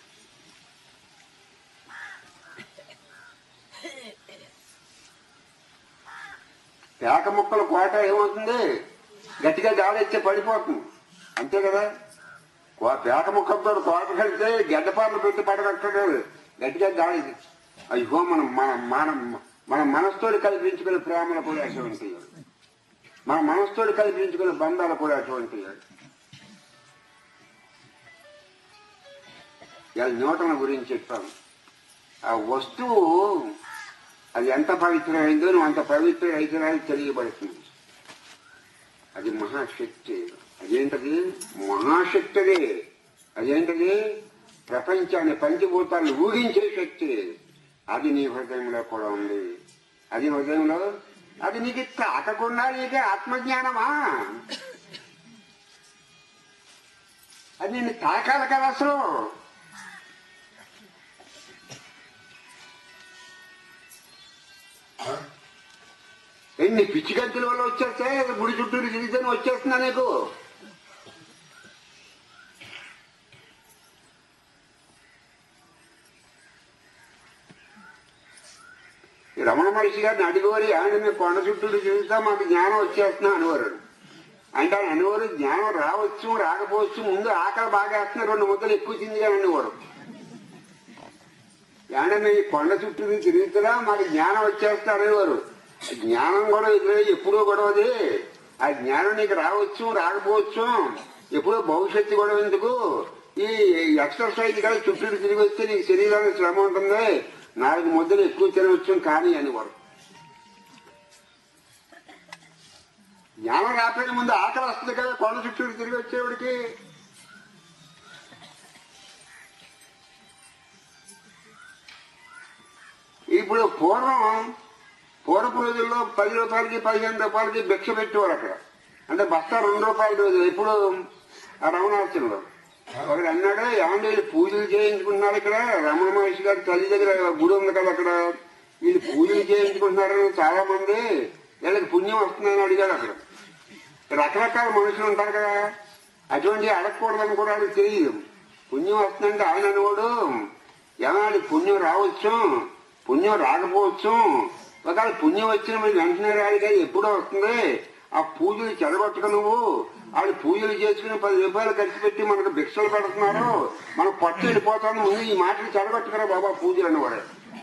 S1: పేక ముక్కల కోట ఏమవుతుంది? గట్టిగా గాలిస్తే పడిపోతుంది, అంతే కదా. పేక ముక్కలతో కోట కడితే గడ్డపార్లు పెట్టి పడగట్టలేదు, గట్టిగా గాలి. అయ్యో మనం మన మన మన మనస్తోటి కల్పించుకునే ప్రేమలు కూడా అటువంటివి, మన మనస్తోటి కల్పించుకునే బంధాలు కూడా అటువంటివి. ఇలా న్యూటన్ గురించి చెప్పాను. ఆ వస్తువు అది ఎంత పవిత్రమైందో నువ్వు అంత పవిత్ర అయితే తెలియబడుతుంది. అది మహాశక్తి. అదేంటది? మహాశక్తి. అదే అదేంటది? ప్రపంచాన్ని పంచభూతాలను ఊహించే శక్తి అది నీ హృదయంలో కూడా ఉంది. అది హృదయంలో అది నీకు తాకకుండా నీకే ఆత్మజ్ఞానమా? అది నిన్ను తాకాలి కదా అసలు. ఎన్ని పిచ్చిగంతుల వల్ల వచ్చేస్తే గుడి చుట్టూరు తిరిగితేనే వచ్చేస్తున్నా నీకు. రమణ మహర్షి గారిని అడిగేవారు, ఆయన మేము కొండ చుట్టూరు తిరుగుతా మాకు జ్ఞానం వచ్చేస్తున్నా అనేవారు. అంటే ఆయన అనేవారు జ్ఞానం రావచ్చు రాకపోవచ్చు, ముందు ఆకలి బాగా వేస్తున్నా రెండు ముద్దలు ఎక్కువ తిందిగా అనేవారు. అంటే మేము కొండ చుట్టూరు తిరుగుతున్నా మాకు జ్ఞానం వచ్చేస్తా అనేవారు. జ్ఞానం కూడా ఎదురే ఎప్పుడో గొడవది. ఆ జ్ఞానం నీకు రావచ్చు రాకపోవచ్చు, ఎప్పుడో భవిష్యత్తు గొడవ ఎందుకు? ఈ ఎక్సర్సైజ్ కూడా చుట్టూరు తిరిగి వస్తే నీకు శరీరానికి శ్రమ ఉంటుంది, నాలుగు ముద్దలు ఎక్కువ తినవచ్చు కానీ అనేవారు. జ్ఞానం రాకపోయిన ముందు ఆకలి వస్తుంది కదా కొండ చుట్టూరు తిరిగి వచ్చేవాడికి. ఇప్పుడు పూర్వం పూర్వపు రోజుల్లో పది రూపాయలకి పదిహేను రూపాయలకి భిక్ష పెట్టేవారు అక్కడ. అంటే బస్తా రెండు రూపాయల రోజు. ఇప్పుడు ఆ రమణాశ్రమంలో ఒకడు అన్నాడు, ఏమంటే వీళ్ళు పూజలు చేయించుకుంటున్నారు ఇక్కడ, రమణ మహర్షి గారి తల్లి దగ్గర గుడి ఉంది కదా అక్కడ, వీళ్ళు పూజలు చేయించుకుంటున్నారని చాలా మంది, వీళ్ళకి పుణ్యం వస్తుందని అడిగాడు. అక్కడ రకరకాల మనుషులు ఉంటారు కదా, అటువంటి అడగకూడదని కూడా వాళ్ళకి తెలియదు. పుణ్యం వస్తుందంటే ఆయన అనేవాడు, ఏమన్నా పుణ్యం రావచ్చు పుణ్యం రాకపోవచ్చు, ఒకవేళ పుణ్యం వచ్చిన మీరు వెంటనే రాదు కదా, ఎప్పుడో వస్తుంది. ఆ పూజలు చెడగొట్టుకు నువ్వు వాళ్ళు పూజలు చేసుకుని పది రూపాయలు ఖర్చు పెట్టి మనకు భిక్షలు పెడుతున్నారు, మనం పట్టు వెళ్ళిపోతాను, ముందు ఈ మాటలు చెడగొట్టుకురా బాబా పూజలు అనేవాడు.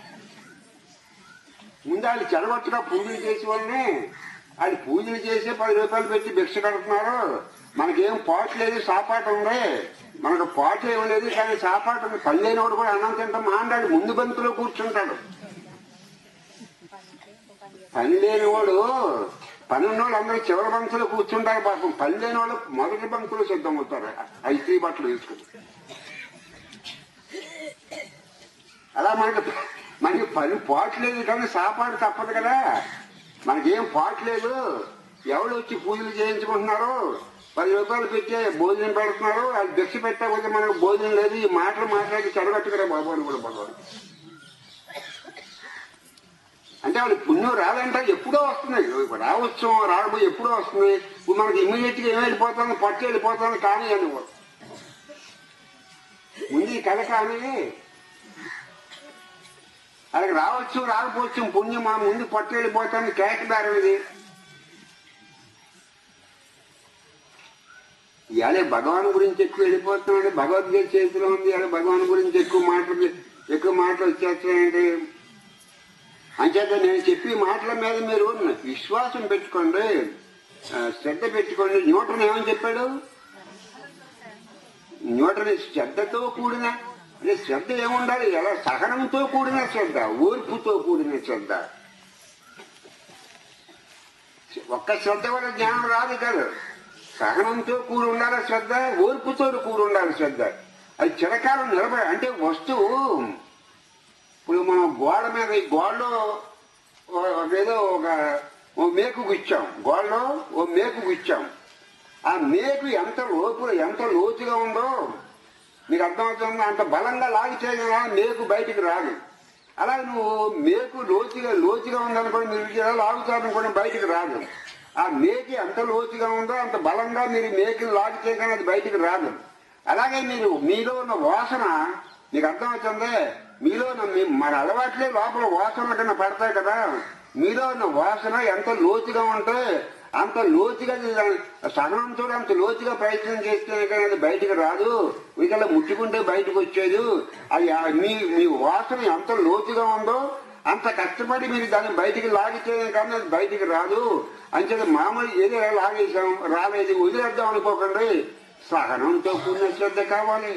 S1: ముందు వాళ్ళు చెడగొట్టుగా పూజలు చేసే వాళ్ళని, వాళ్ళు పూజలు చేసి పది రూపాయలు పెట్టి భిక్ష కడుతున్నారు, మనకేం పాటు లేదు సాపాటు ఉంది, మనకు పాటు ఏమి లేదు కానీ సాపాటు ఉంది. పని లేనివాడు కూడా అన్నం తింటాం మాండాడు ముందు బంతులో కూర్చుంటాడు. పని లేనివాడు పని ఉన్నవాళ్ళు అందరూ చివరి బంకులు కూర్చుంటారు పాపం. పని లేని వాళ్ళు మొదటి బంకులు సిద్ధమవుతారు ఐటీ బట్టలు వేసుకుని. అలా మనకి మనకి పని పాటు లేదు కానీ సాపాటు తప్పదు కదా, మనకేం పాటు లేదు. ఎవరు వచ్చి పూజలు చేయించుకుంటున్నారు, పది రూపాయలు పెట్టి భోజనం పెడుతున్నారు, అది భిక్ష పెట్టకపోతే మనకు భోజనం లేదు, ఈ మాటలు మాట్లాడి చెడగట్టుకురా బాబు అని కూడా భగవాన్. అంటే వాళ్ళు పుణ్యం రాదంటే ఎప్పుడో వస్తున్నాయి, రావచ్చు రాకపోయి ఎప్పుడో వస్తున్నాయి. ఇప్పుడు మనకి ఇమ్మీడియట్ గా ఏమి వెళ్ళిపోతుంది, పట్టు వెళ్ళిపోతుంది కానీ అని ముందు ఈ కథ కానీ అలాగే రావచ్చు రాకపోవచ్చు పుణ్యం మా ముందు పట్టు వెళ్ళిపోతాను కేకదారం ఇది. ఇవాళ భగవాన్ గురించి ఎక్కువ వెళ్ళిపోతున్నాడు, భగవద్గీత చేతిలో ఉంది, ఇవాళ భగవాన్ గురించి ఎక్కువ మాటలు ఎక్కువ మాటలు వచ్చేస్తున్నాయండి. అంచేత నేను చెప్పి మాటల మీద మీరు విశ్వాసం పెట్టుకోండి, శ్రద్ధ పెట్టుకోండి. న్యూటన్ ఏమని చెప్పాడు? న్యూటన్ శ్రద్ధతో కూడిన అంటే శ్రద్ధ ఏముండాలి, ఎలా సహనంతో కూడిన శ్రద్ధ, ఓర్పుతో కూడిన శ్రద్ధ. ఒక్క శ్రద్ధ వల్ల జ్ఞానం రాదు కదా, సహనంతో కూడి ఉండాలి శ్రద్ధ, ఓర్పుతో కూడి ఉండాలి శ్రద్ధ. అది చిరకాలం నిలబడ అంటే వస్తువు. ఇప్పుడు మనం గోడ మీద ఈ గోడలో ఏదో ఒక ఓ మేకు గుచ్చాం, గోడలో ఓ మేకు గుచ్చాం. ఆ మేకు ఎంత లోపు ఎంత లోతుగా ఉందో మీకు అర్థమవుతుందో అంత బలంగా లాగితే మేకు బయటికి రాదు. అలాగే నువ్వు మేకు లోతుగా లోతుగా ఉందనుకోండి, మీరు లాగుతారనుకోండి బయటికి రాదు. ఆ మేకి ఎంత లోతుగా ఉందో అంత బలంగా మీరు మేకులు లాగితే కానీ అది బయటికి రాదు. అలాగే మీరు మీలో ఉన్న వాసన మీకు అర్థమవుతుంది, మీలో మన అలవాట్లే లోపల వాసన కన్నా పడతాయి కదా, మీలో ఉన్న వాసన ఎంత లోతుగా ఉంటే అంత లోతుగా సహనంతో అంత లోతుగా ప్రయత్నం చేస్తేనే కానీ అది బయటికి రాదు. వీటిలో ముట్టుకుంటే బయటకు వచ్చేది. అది మీ మీ వాసన ఎంత లోతుగా ఉందో అంత కష్టపడి మీరు దాన్ని బయటికి లాగితేనే కానీ అది బయటికి రాదు. అంచేత మామూలు ఏదో లాగేసాం రాలేదు వదిలేద్దాం అనుకోకండి, సహనంతో కూడిన శ్రద్ధ కావాలి.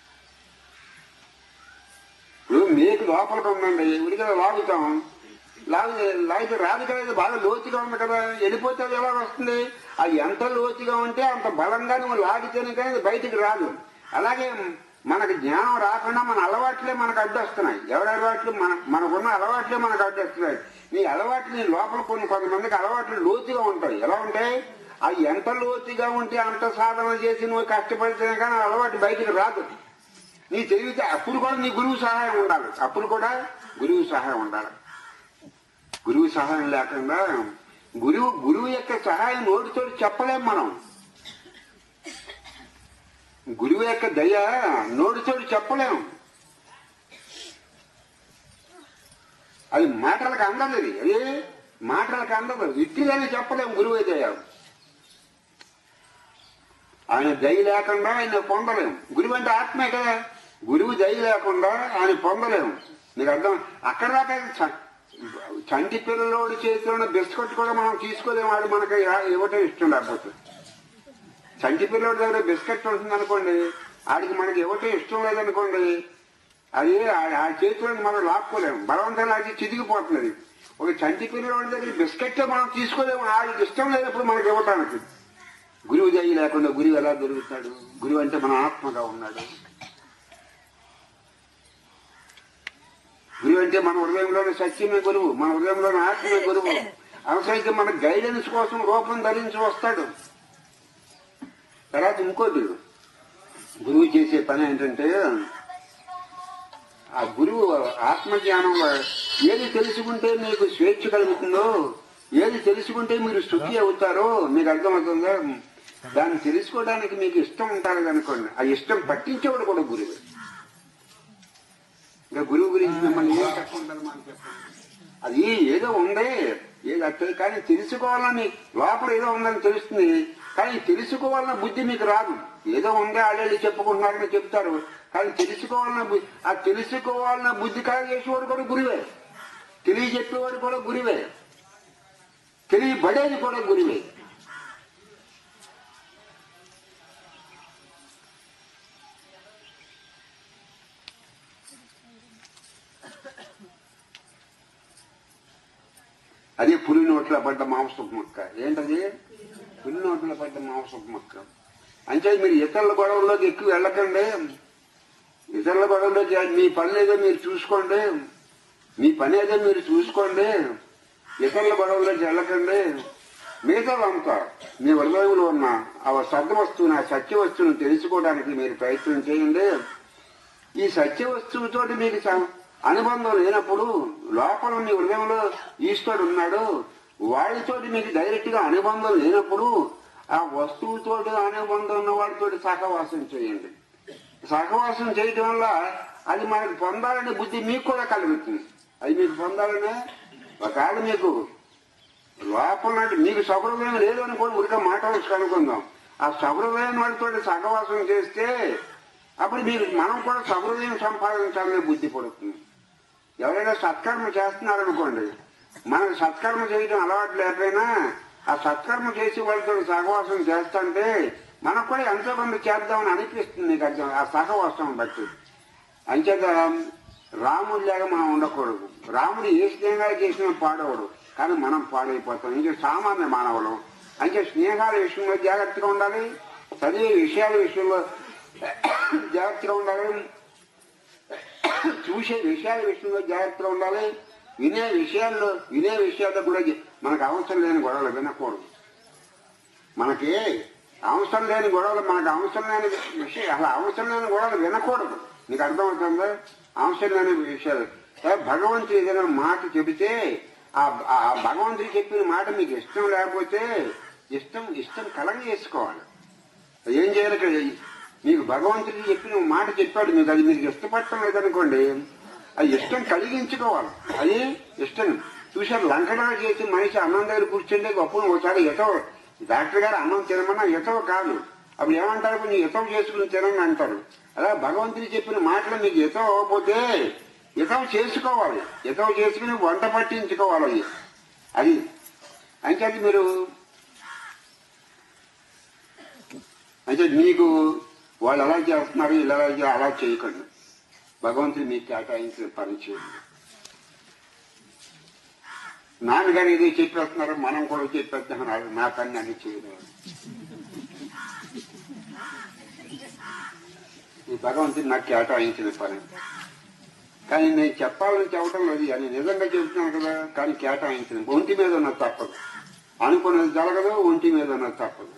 S1: ఇప్పుడు మేకు లోపలికి ఉందండి, ఉడిగా లాగుతాం, లాగి లాగితే రాదు కదా, బాగా లోతుగా ఉంది కదా, వెళ్ళిపోతే అది ఎలా వస్తుంది? అది ఎంత లోతుగా ఉంటే అంత బలంగా నువ్వు లాగితేనే కానీ అది బయటికి రాదు. అలాగే మనకు జ్ఞానం రాకుండా మన అలవాట్లే మనకు అడ్డొస్తున్నాయి. ఎవరి అలవాట్లు? మన మనకున్న అలవాట్లే మనకు అడ్డొస్తున్నాయి. నీ అలవాట్లు నీ లోపల కొన్ని కొంతమందికి అలవాట్లు లోతుగా ఉంటాయి. ఎలా ఉంటాయి? అవి ఎంత లోతుగా ఉంటే అంత సాధన చేసి నువ్వు కష్టపడితేనే కానీ అలవాటు బయటికి రాదు. నీ తెలివితే అప్పుడు కూడా నీ గురువు సహాయం ఉండాలి. అప్పుడు కూడా గురువు సహాయం ఉండాలి. గురువు సహాయం లేకుండా గురువు గురువు యొక్క సహాయం నోటితో చెప్పలేం మనం. గురువు యొక్క దయ నోటితో చెప్పలేము. అది మాటలకు అందదు. అది అదే మాటలకు అందదు. ఇట్టిగానే చెప్పలేము గురువు దయ. ఆయన దయ లేకుండా ఆయన పొందలేము. గురువు అంటే ఆత్మే కదా. గురువు దయ లేకుండా ఆయన పొందలేము. మీకు అర్థం? అక్కడ దాకా చంటి పిల్లలోడి చేతిలో ఉన్న బిస్కెట్ కూడా మనం తీసుకోలేము. వాడు మనకి ఇవ్వటం ఇష్టం లేకపోతే. చంటి పిల్లోడి దగ్గర బిస్కెట్ ఉంటుంది అనుకోండి, ఆడికి మనకి ఇవ్వటం ఇష్టం లేదనుకోండి, అది ఆ చేతిలో మనం లాక్కోలేము. బలవంతంగా అది చితికిపోతున్నది. ఒక చంటి పిల్లోడి దగ్గర బిస్కెట్ మనం తీసుకోలేము. ఆడికి ఇష్టం లేనప్పుడు మనకి ఇవ్వటానికి. గురువు దయ లేకుండా గురువు ఎలా దొరుకుతాడు? గురువు అంటే మన ఆత్మగా ఉన్నాడు. గురువు అంటే మన హృదయంలోని సత్యమే గురువు, మన హృదయంలోని ఆత్మే గురువు. అవసరమైతే మన గైడెన్స్ కోసం రూపం ధరించి వస్తాడు. తర్వాత ఇంకోటి, గురువు చేసే పని ఏంటంటే ఆ గురువు ఆత్మజ్ఞానం ఏది తెలుసుకుంటే మీకు స్వేచ్ఛ కలుగుతుందో, ఏది తెలుసుకుంటే మీరు సుఖి అవుతారో మీకు అర్థమవుతుందో దాన్ని తెలుసుకోవడానికి మీకు ఇష్టం ఉంటారు అనుకోండి. ఆ ఇష్టం పట్టించేవాడు కూడా గురువు. ఇంకా గురువు గురించి మిమ్మల్ని ఏం తక్కువ మనం చెప్పండి. అది ఏదో ఉందే ఏది అట్లేదు, కానీ తెలుసుకోవాలని లోపల ఏదో ఉందని తెలుస్తుంది, కానీ తెలుసుకోవాలన్న బుద్ధి మీకు రాదు. ఏదో ఉందే ఆడేళ్ళు చెప్పుకుంటున్నారని చెప్తారు, కానీ తెలుసుకోవాలన్న బుద్ధి ఆ తెలుసుకోవాలన్న బుద్ధి కలగజేసేవాడు కూడా గురువే. తెలియజెప్పేవాడు కూడా గురువే. తెలియబడేది కూడా గురువే. అదే పులి నోట్లో పడ్డ మాంసపు మొక్క. ఏంటది? పులి నోట్లో పడ్డ మాంసపు మొక్క. అంటే మీరు ఇతరుల గొడవల్లోకి ఎక్కువ వెళ్ళకండి. ఇతరుల గొడవలోకి మీ పని ఏదో మీరు చూసుకోండి. మీ పని ఏదో మీరు చూసుకోండి. ఇతరుల గొడవల్లోకి వెళ్ళకండి. మిగతాదంతా మీ హృదయంలో ఉన్న ఆ సత్య వస్తువుని, ఆ సత్య వస్తువుని తెలుసుకోవడానికి మీరు ప్రయత్నం చేయండి. ఈ సత్య వస్తువుతోటి మీకు అనుబంధం లేనప్పుడు, లోపల మీ హృదయంలో ఈశ్వరుడు ఉన్నాడు, వాడితోటి మీకు డైరెక్ట్ గా అనుబంధం లేనప్పుడు ఆ వస్తువుతోటి అనుబంధం ఉన్న వాడితో సహవాసం చేయండి. సహవాసం చేయటం వల్ల అది మనకు పొందాలనే బుద్ధి మీకు కూడా కలుగుతుంది. అది మీకు పొందాలనే ఒకవేళ మీకు లోపల మీకు సహృదయం లేదు అనుకోండి, ఉరిగా మాట్లాడచ్చు అనుకుందాం. ఆ సహృదయం వాడితో సహవాసం చేస్తే అప్పుడు మీరు మనం కూడా సహృదయం సంపాదించాలనే బుద్ధి పడుతుంది. ఎవరైనా సత్కర్మ చేస్తున్నారనుకోండి, మనకు సత్కర్మ చేయడం అలవాటు లేకపోయినా ఆ సత్కర్మ చేసి వాళ్ళతో సహవాసం చేస్తుంటే మనకు కూడా ఎంతో కొంత చేద్దామని అనిపిస్తుంది. మీకు అర్థం ఆ సహవాసం బట్టి. అంచేత రాముడిలాగా మనం ఉండకూడదు. రాముడు ఏ స్నేహాలు చేసినా పాడవడు, కానీ మనం పాడైపోతాం. ఇంకా సామాన్య మానవులు. అంటే స్నేహాల విషయంలో జాగ్రత్తగా ఉండాలి, చదివే విషయాల విషయంలో జాగ్రత్తగా ఉండాలి, చూసే విషయాల విషయంలో జాగ్రత్తగా ఉండాలి, వినే విషయాల్లో వినే విషయాల్లో కూడా మనకు అవసరం లేని గొడవలు వినకూడదు. మనకి అవసరం లేని గొడవలు మనకు అవసరం లేని విషయం అసలు అవసరం లేని గొడవలు వినకూడదు. నీకు అర్థమవుతుందా? అవసరం లేని విషయాలు. భగవంతుడు ఏదైనా మాట చెబితే ఆ భగవంతుడు చెప్పిన మాట మీకు ఇష్టం లేకపోతే ఇష్టం ఇష్టం కలగజేసుకోవాలి. ఏం చేయాలి? ఇక్కడ మీకు భగవంతుడు చెప్పిన మాట చెప్పాడు, మీకు అది మీకు ఇష్టపడటం లేదనుకోండి, అది ఇష్టం కలిగించుకోవాలి. అది ఇష్టం చూసారు. లంకడా చేసి మనిషి అన్నం దగ్గర కూర్చుంటే గొప్ప ఒకసారి ఎటవ డాక్టర్ గారు అన్నం తినమన్నా ఎటవ కాదు, అప్పుడు ఏమంటారు? కొంచెం ఎటవ చేసుకుని తినని అంటారు. అలా భగవంతుడు చెప్పిన మాటలు మీకు ఎటవ అవ్వకపోతే ఎటవ చేసుకోవాలి. ఎటవ చేసుకుని వంట పట్టించుకోవాలి. అది అంటే అది మీరు అంటే మీకు వాళ్ళు ఎలా చేస్తున్నారు ఇలా అలా చేయకండి. భగవంతుడు మీకు కేటాయించిన పని చేయండి. నాన్నగారు ఏదో చెప్పేస్తున్నారు, మనం కూడా చెప్పేస్తున్నాడు, నాకన్నీ అన్ని చేయలేదు. ఈ భగవంతుడు నాకు కేటాయించిన పని, కానీ నేను చెప్పాలని చెప్పడం లేదు, అని నిజంగా చెబుతున్నాను కదా. కానీ కేటాయించిన ఒంటి మీద ఉన్నది తప్పదు, అనుకున్నది జరగదు, ఒంటి మీద ఉన్నది తప్పదు.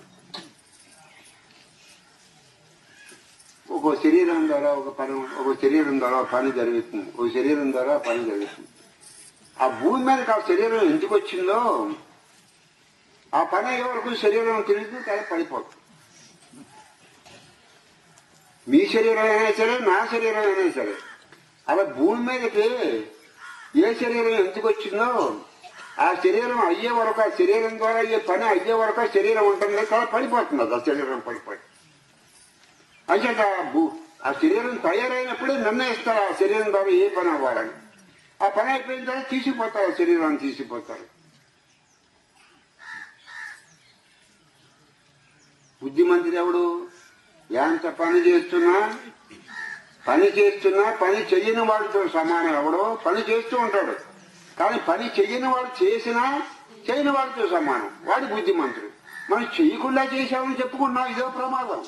S1: ఒక శరీరం ద్వారా ఒక పని, ఒక శరీరం ద్వారా పని జరుగుతుంది, ఒక శరీరం ద్వారా పని జరుగుతుంది. ఆ భూమి మీదకి ఆ శరీరం ఎందుకు వచ్చిందో ఆ పని అయ్యే వరకు శరీరం తిరుగుతూ కానీ పడిపోతుంది. మీ శరీరం అయినా సరే, నా శరీరం అయినా సరే, అలా భూమి మీదకి ఏ శరీరం ఎందుకు వచ్చిందో ఆ శరీరం అయ్యే వరకు, ఆ శరీరం ద్వారా అయ్యే పని అయ్యే వరకు ఆ శరీరం ఉంటుంది కదా, పడిపోతుంది. అది ఆ శరీరం పడిపోయి అంచేత ఆ శరీరం తయారైనప్పుడే నిర్ణయిస్తారు ఆ శరీరం ద్వారా ఏ పని అవ్వాలని. ఆ పని అయిపోయిన తర్వాత తీసిపోతారు, ఆ శరీరాన్ని తీసిపోతారు. బుద్ధిమంతుడు ఎవడు? ఎంత పని చేస్తున్నా పని చేస్తున్నా పని చెయ్యని వాడితో సమానం. ఎవడో పని చేస్తూ ఉంటాడు, కానీ పని చెయ్యని వాడు చేసినా చేయని వాడితో సమానం. వాడి బుద్ధిమంతుడు. మనం చెయ్యకుండా చేశామని చెప్పుకున్నాం, ఇదో ప్రమాదం.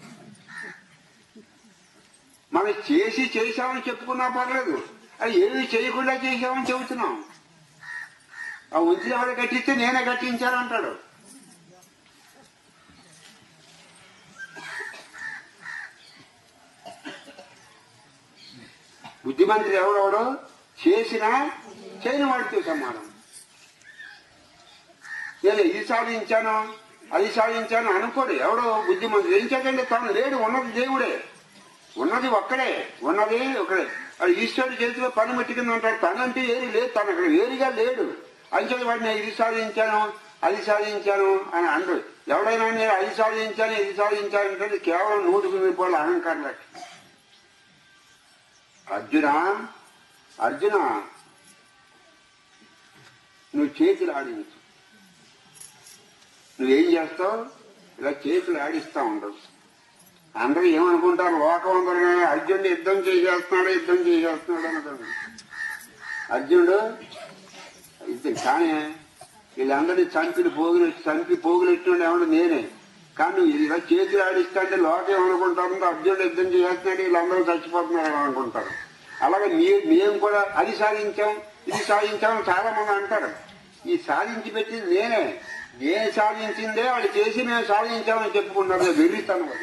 S1: మనం చేసి చేశామని చెప్పుకున్నా పర్లేదు, అది ఏమి చేయకుండా చేశామని చెబుతున్నాం. ఆ ఉంచి ఎవరు కట్టిస్తే నేనే కట్టించానంటాడు. బుద్ధిమంతుడు ఎవడెవడో చేసినా చేయని వాడితో సమానం. నేను ఇది సాధించాను అది సాధించాను అనుకోడు ఎవడో బుద్ధిమంతుడు. ఏం చేద్దండి, తను లేడు, ఉన్నది దేవుడే, ఉన్నది ఒక్కడే, ఉన్నది ఒకడే. అది ఈశ్వరుడి చేతిలో పని మట్టికింది అంటాడు. తనంటే ఏది లేదు, తను అక్కడ వేరుగా లేడు. అంచేది వాడు నేను ఇది సాధించాను అది సాధించాను అని అంటాడు. ఎవడైనా నేను అది సాధించాను ఇది సాధించాను అంటే కేవలం నూటికి రూపాయల అహంకారం లక్ష. అర్జున అర్జున నువ్వు చేతులు ఆడించు. నువ్వేం చేస్తావు? ఇలా చేతులు ఆడిస్తా ఉండవు. అందరూ ఏమనుకుంటారు, లోకం అందరూ అర్జునుడు యుద్ధం చేసేస్తున్నాడు యుద్ధం చేసేస్తున్నాడు అనుకోండి. అర్జునుడు యుద్ధం కానీ వీళ్ళందరినీ చంపిని పోగులు చంపి పోగులెట్టుండే ఏమన్నా నేనే. కానీ నువ్వు ఇలా చేతులు ఆడిస్తా అంటే లోకం ఏమనుకుంటారు, అర్జునుడు యుద్ధం చేస్తున్నాడు వీళ్ళందరూ చచ్చిపోతున్నారు అని అనుకుంటారు. అలాగే మీ మేము కూడా అది సాధించాం ఇది సాధించామని చాలా మంది అంటారు. ఈ సాధించి పెట్టింది నేనే, నేను సాధించిందే వాళ్ళు చేసి మేము సాధించామని చెప్పుకుంటారు. వెర్రితనం వల్ల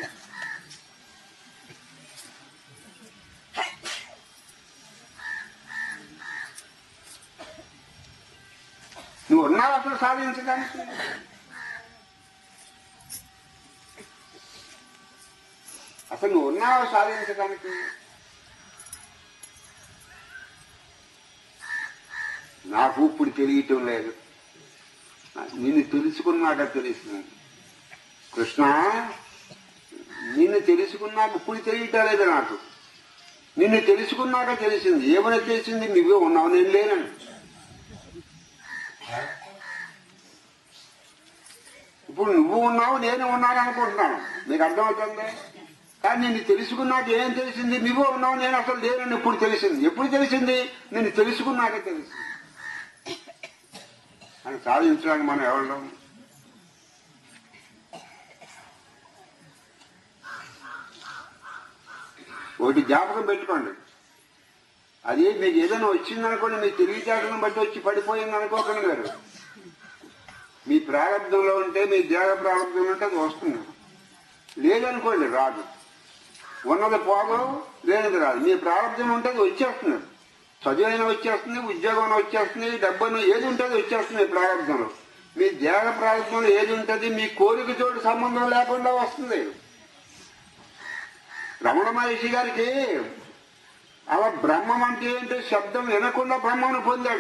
S1: నువ్వు ఉన్నావు అసలు సాధించడానికి. అసలు నువ్వు ఉన్నావు సాధించడానికి. నాకు ఇప్పుడు తెలియటం లేదు, నిన్ను తెలుసుకున్నాక తెలుస్తుంది. కృష్ణ నిన్ను తెలుసుకున్నాక ఇప్పుడు తెలియటం లేదు నాకు. నిన్ను తెలుసుకున్నాక తెలిసింది. ఏమైనా తెలిసింది? నువ్వే ఉన్నావు నేను లేనని. ఇప్పుడు నువ్వు ఉన్నావు నేను ఉన్నాను అనుకుంటున్నాను, మీకు అర్థమవుతుంది. కానీ నిన్ను తెలుసుకున్నాక ఏం తెలిసింది? నువ్వు ఉన్నావు నేను అసలు లేనని ఇప్పుడు తెలిసింది. ఎప్పుడు తెలిసింది? నిన్ను తెలుసుకున్నాక తెలిసింది. అని సాధించడానికి మనం ఎవరు? ఒకటి జ్ఞాపకం పెట్టుకోండి, అది మీకు ఏదైనా వచ్చిందనుకోండి, మీ తెలివితేటలను బట్టి వచ్చి పడిపోయింది అనుకోకండి. గారు మీ ప్రారంభంలో ఉంటే, మీ దేహ ప్రారంభంలో ఉంటే అది వస్తుంది. లేదనుకోండి రాదు. ఉన్నది పోదు, లేనిది రాదు. మీ ప్రారంభం ఉంటే అది వచ్చేస్తుంది. చదువైనా వచ్చేస్తుంది, ఉద్యోగం వచ్చేస్తుంది, డబ్బును ఏది ఉంటుంది వచ్చేస్తుంది. మీ ప్రారంభంలో మీ దేహ ప్రారంభంలో ఏది ఉంటుంది మీ కోరిక తోటి సంబంధం లేకుండా వస్తుంది. రమణ మహర్షి గారికి అలా బ్రహ్మం అంటే ఏంటో శబ్దం వినకుండా బ్రహ్మను పొందాడు.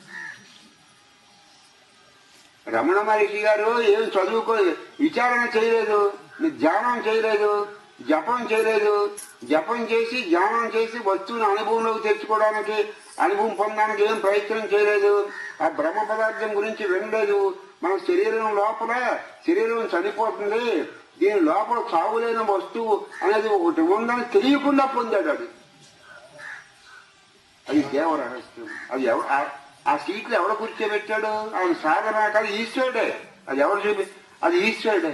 S1: రమణ మహర్షి గారు ఏం చదువుకో విచారణ చేయలేదు, ధ్యానం చేయలేదు, జపం చేయలేదు. జపం చేసి ధ్యానం చేసి వస్తువుని అనుభవంలోకి తెచ్చుకోవడానికి, అనుభవం పొందడానికి ఏం ప్రయత్నం చేయలేదు. ఆ బ్రహ్మ పదార్థం గురించి వినలేదు. మన శరీరం లోపల శరీరం చనిపోతుంది, దీని లోపల సాగులేని వస్తువు అనేది ఒకటి ఉందని తెలియకుండా పొందాడు. అది అది దేవ రహస్యం. అది ఆ సీట్లు ఎవడ కూర్చోబెట్టాడు? ఆయన సాధన కాదు, ఈశ్వరుడే. అది ఎవరు చూపి అది ఈశ్వరుడే.